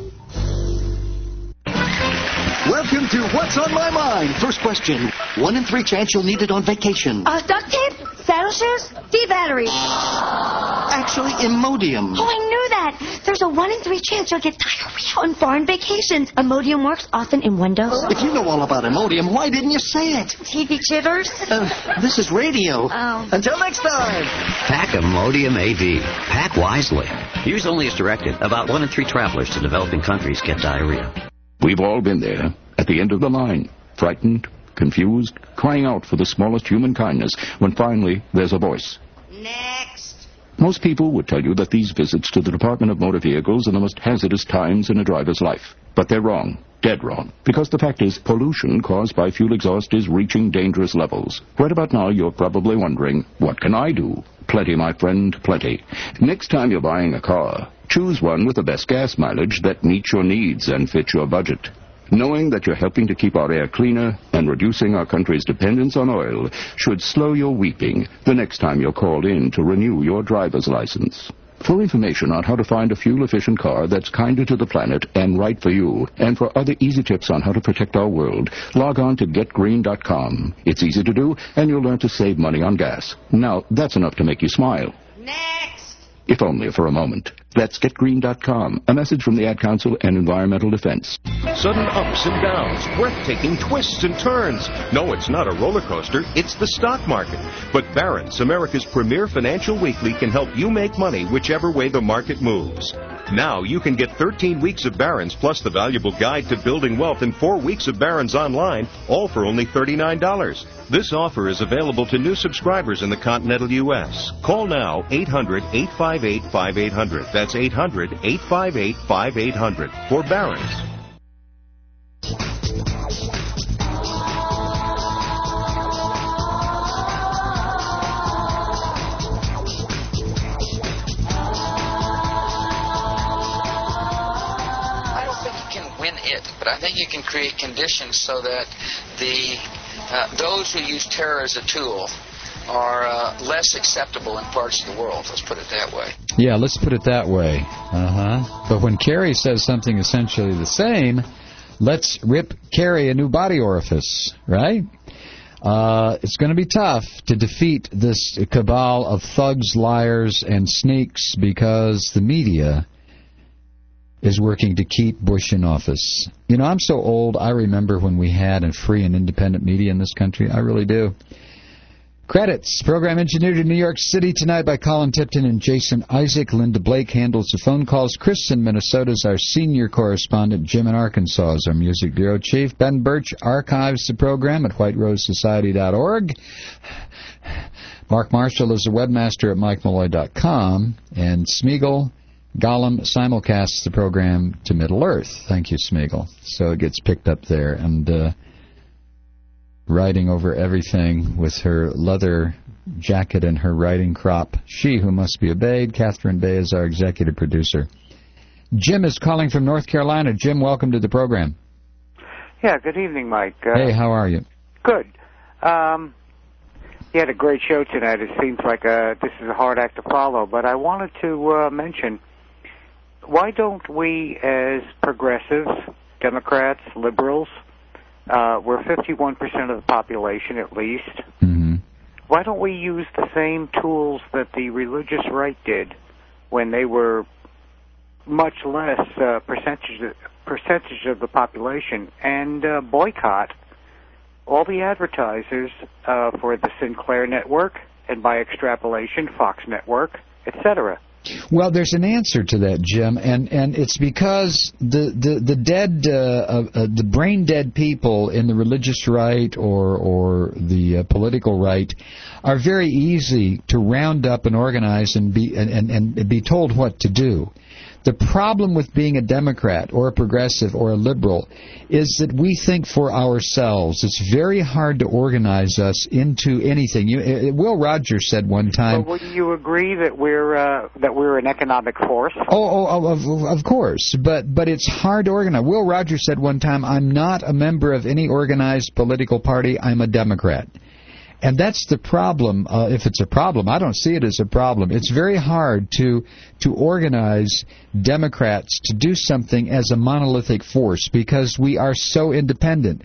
Welcome to What's on My Mind. First question. 1 in 3 chance you'll need it on vacation. Duct tape? Saddle shoes? D-batteries. Actually, Imodium. Oh, I knew that. There's a 1 in 3 chance you'll get diarrhea on foreign vacations. Imodium works often in one dose. If you know all about Imodium, why didn't you say it? TV jitters? This is radio. Oh. Until next time. Pack Imodium AD. Pack wisely. Use only as directed. About 1 in 3 travelers to developing countries get diarrhea. We've all been there, at the end of the line, frightened, confused, crying out for the smallest human kindness, when finally there's a voice. Next. Most people would tell you that these visits to the Department of Motor Vehicles are the most hazardous times in a driver's life. But they're wrong. Dead wrong. Because the fact is, pollution caused by fuel exhaust is reaching dangerous levels. Right about now, you're probably wondering, what can I do? Plenty, my friend, plenty. Next time you're buying a car, choose one with the best gas mileage that meets your needs and fits your budget. Knowing that you're helping to keep our air cleaner and reducing our country's dependence on oil should slow your weeping the next time you're called in to renew your driver's license. For information on how to find a fuel-efficient car that's kinder to the planet and right for you, and for other easy tips on how to protect our world, log on to getgreen.com. It's easy to do, and you'll learn to save money on gas. Now, that's enough to make you smile. Next. If only for a moment. That's getgreen.com. A message from the Ad Council and Environmental Defense. Sudden ups and downs, breathtaking twists and turns. No, it's not a roller coaster, it's the stock market. But Barron's, America's premier financial weekly, can help you make money whichever way the market moves. Now you can get 13 weeks of Barron's plus the valuable guide to building wealth and 4 weeks of Barron's online, all for only $39. This offer is available to new subscribers in the continental U.S. Call now 800-858-5800. That's 800-858-5800 for Barron's. But I think you can create conditions so that those who use terror as a tool are less acceptable in parts of the world. Let's put it that way. Yeah, let's put it that way. But when Kerry says something essentially the same, let's rip Kerry a new body orifice, right? It's going to be tough to defeat this cabal of thugs, liars, and sneaks because the media is working to keep Bush in office. You know, I'm so old, I remember when we had a free and independent media in this country. I really do. Credits. Program engineered in New York City tonight by Colin Tipton and Jason Isaac. Linda Blake handles the phone calls. Chris in Minnesota is our senior correspondent. Jim in Arkansas is our music bureau chief. Ben Birch archives the program at whiterosesociety.org. Mark Marshall is a webmaster at MikeMalloy.com. And Smeagol Gollum simulcasts the program to Middle Earth. Thank you, Smeagol. So it gets picked up there. And riding over everything with her leather jacket and her riding crop. She who must be obeyed. Catherine Bay is our executive producer. Jim is calling from North Carolina. Jim, welcome to the program. Yeah, good evening, Mike. Hey, how are you? Good. You had a great show tonight. It seems like this is a hard act to follow, but I wanted to mention, why don't we as progressives, Democrats, liberals, we're 51% of the population at least. Mm-hmm. Why don't we use the same tools that the religious right did when they were much less percentage of the population and boycott all the advertisers for the Sinclair Network and by extrapolation Fox Network, etc.? Well, there's an answer to that, Jim, and it's because the brain dead people in the religious right or the political right are very easy to round up and organize and be told what to do. The problem with being a Democrat or a progressive or a liberal is that we think for ourselves. It's very hard to organize us into anything. Will Rogers said one time. But would you agree that we're an economic force? Of course, but it's hard to organize. Will Rogers said one time, "I'm not a member of any organized political party. I'm a Democrat." And that's the problem. If it's a problem, I don't see it as a problem. It's very hard to organize Democrats to do something as a monolithic force because we are so independent.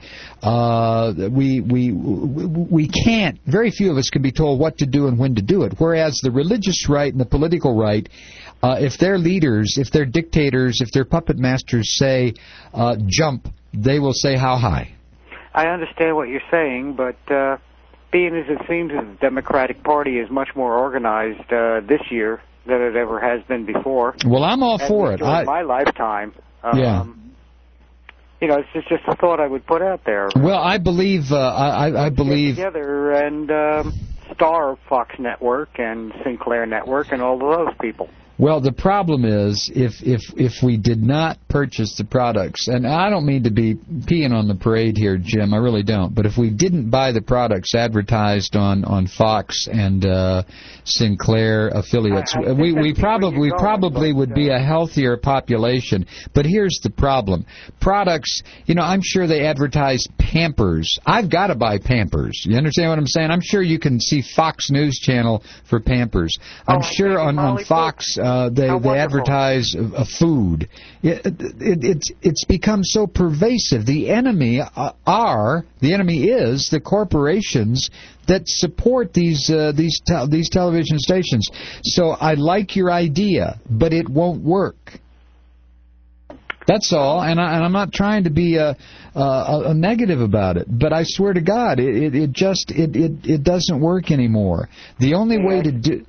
We can't. Very few of us can be told what to do and when to do it. Whereas the religious right and the political right, if their leaders, if their dictators, if their puppet masters say jump, they will say how high. I understand what you're saying, but being as it seems that the Democratic Party is much more organized this year than it ever has been before. Well, I'm all for it. During my lifetime. Yeah. You know, it's just a thought I would put out there. Well, I believe. I believe. Get together and starve Fox Network and Sinclair Network and all of those people. Well, the problem is if we did not purchase the products, and I don't mean to be peeing on the parade here, Jim, I really don't, but if we didn't buy the products advertised on Fox and Sinclair affiliates, we probably would be a healthier population. But here's the problem. Products, I'm sure they advertise Pampers. I've got to buy Pampers. You understand what I'm saying? I'm sure you can see Fox News Channel for Pampers. I'm sure on Fox they advertise a food. It's become so pervasive. The enemy is the corporations that support these television stations. So I like your idea, but it won't work. That's all, and I'm not trying to be a negative about it, but I swear to God, it doesn't work anymore. The only way to do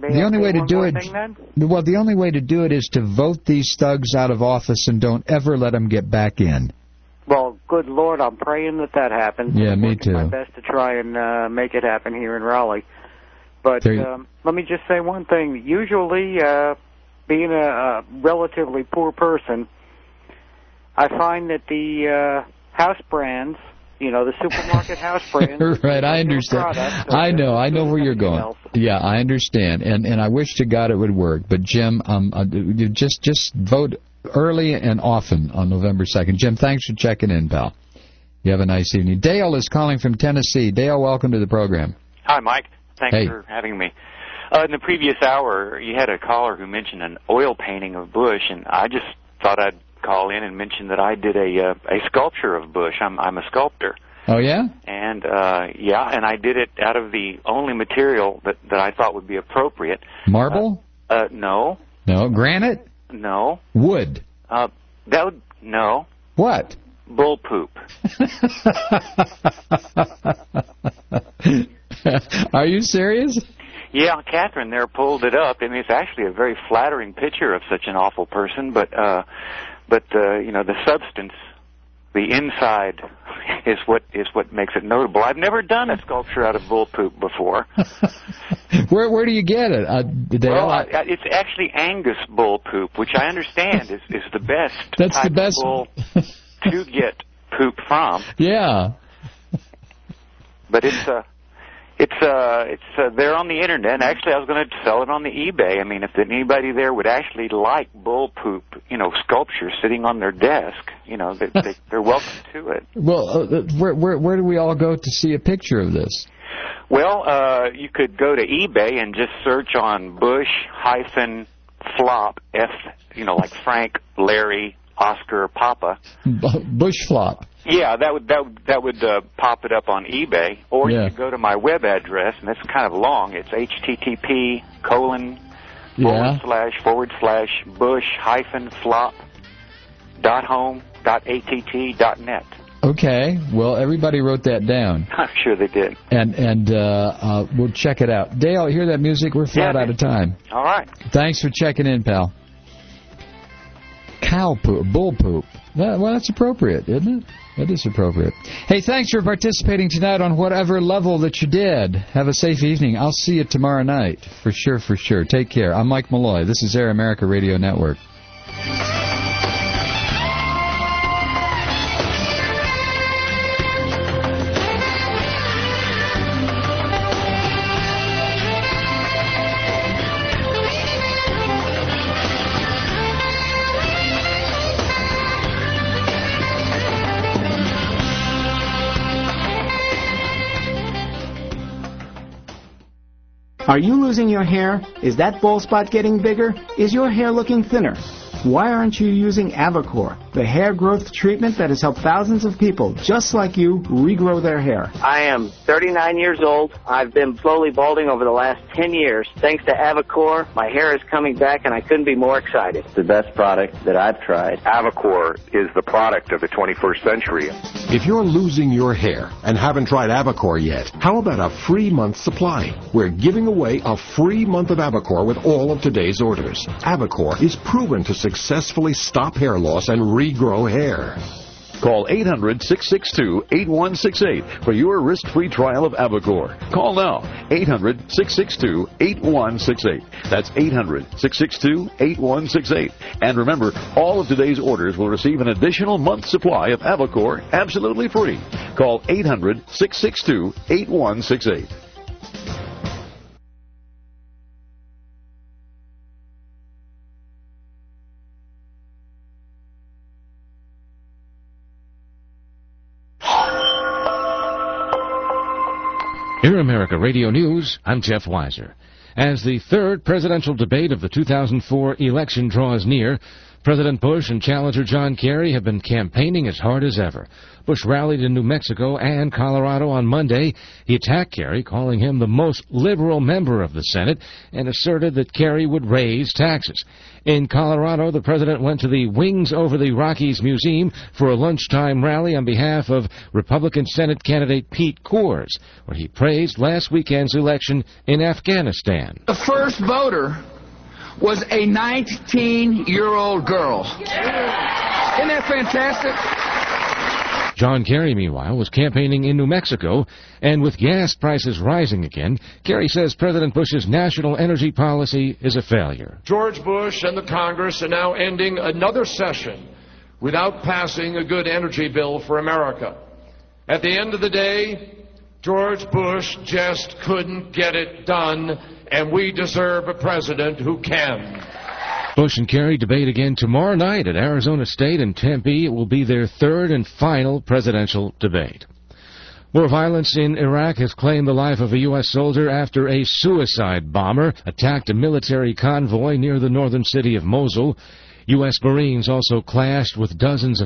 it is to vote these thugs out of office and don't ever let them get back in. Well, good Lord, I'm praying that happens. Yeah, me too. I'm doing my best to try and make it happen here in Raleigh. But let me just say one thing. Usually, being a relatively poor person, I find that the house brands, the supermarket house brands. Right, I understand. I know where you're going. Yeah, I understand, and I wish to God it would work. But Jim, you just vote early and often on November 2nd. Jim, thanks for checking in, pal. You have a nice evening. Dale is calling from Tennessee. Dale, welcome to the program. Hi, Mike. Thanks for having me. In the previous hour, you had a caller who mentioned an oil painting of Bush, and I just thought I'd call in and mention that I did a sculpture of Bush. I'm a sculptor. Oh, yeah? And, and I did it out of the only material that I thought would be appropriate. Marble? No. No. Granite? No. Wood? No. What? Bull poop. Are you serious? Yeah, Catherine there pulled it up, and it's actually a very flattering picture of such an awful person. But you know, the substance, the inside, is what makes it notable. I've never done a sculpture out of bull poop before. Where do you get it? It's actually Angus bull poop, which I understand is the best. That's type the best of bull to get poop from. Yeah. But it's there on the internet. And actually, I was going to sell it on the eBay. I mean, if anybody there would actually like bull poop, you know, sculpture sitting on their desk, you know, they're welcome to it. Well, where do we all go to see a picture of this? Well, you could go to eBay and just search on Bush-flop, you know, like Frank, Larry, Oscar, Papa. Bush flop. Yeah, that would pop it up on eBay, or you could go to my web address, and it's kind of long. It's http://bush-flop.home.att.net. Okay. Well, everybody wrote that down. I'm sure they did. And we'll check it out. Dale, hear that music? We're flat out of time. All right. Thanks for checking in, pal. Cow poop, bull poop. Well, that's appropriate, isn't it? That is appropriate. Hey, thanks for participating tonight on whatever level that you did. Have a safe evening. I'll see you tomorrow night. For sure, for sure. Take care. I'm Mike Malloy. This is Air America Radio Network. Are you losing your hair? Is that bald spot getting bigger? Is your hair looking thinner? Why aren't you using Avacor, the hair growth treatment that has helped thousands of people just like you regrow their hair? I am 39 years old. I've been slowly balding over the last 10 years. Thanks to Avacor, my hair is coming back, and I couldn't be more excited. The best product that I've tried. Avacor is the product of the 21st century. If you're losing your hair and haven't tried Avacor yet, how about a free month supply? We're giving away a free month of Avacor with all of today's orders. Avacor is proven to successfully stop hair loss and regrow hair. Call 800-662-8168 for your risk-free trial of Avacor. Call now, 800-662-8168. That's 800-662-8168. And remember, all of today's orders will receive an additional month's supply of Avacor absolutely free. Call 800-662-8168. Air America Radio News, I'm Jeff Weiser. As the third presidential debate of the 2004 election draws near, President Bush and challenger John Kerry have been campaigning as hard as ever. Bush rallied in New Mexico and Colorado on Monday. He attacked Kerry, calling him the most liberal member of the Senate, and asserted that Kerry would raise taxes. In Colorado, the president went to the Wings Over the Rockies Museum for a lunchtime rally on behalf of Republican Senate candidate Pete Coors, where he praised last weekend's election in Afghanistan. The first voter was a 19-year-old girl. Isn't that fantastic? John Kerry, meanwhile, was campaigning in New Mexico, and with gas prices rising again, Kerry says President Bush's national energy policy is a failure. George Bush and the Congress are now ending another session without passing a good energy bill for America. At the end of the day, George Bush just couldn't get it done, and we deserve a president who can. Bush and Kerry debate again tomorrow night at Arizona State in Tempe. It will be their third and final presidential debate. More violence in Iraq has claimed the life of a U.S. soldier after a suicide bomber attacked a military convoy near the northern city of Mosul. U.S. Marines also clashed with dozens of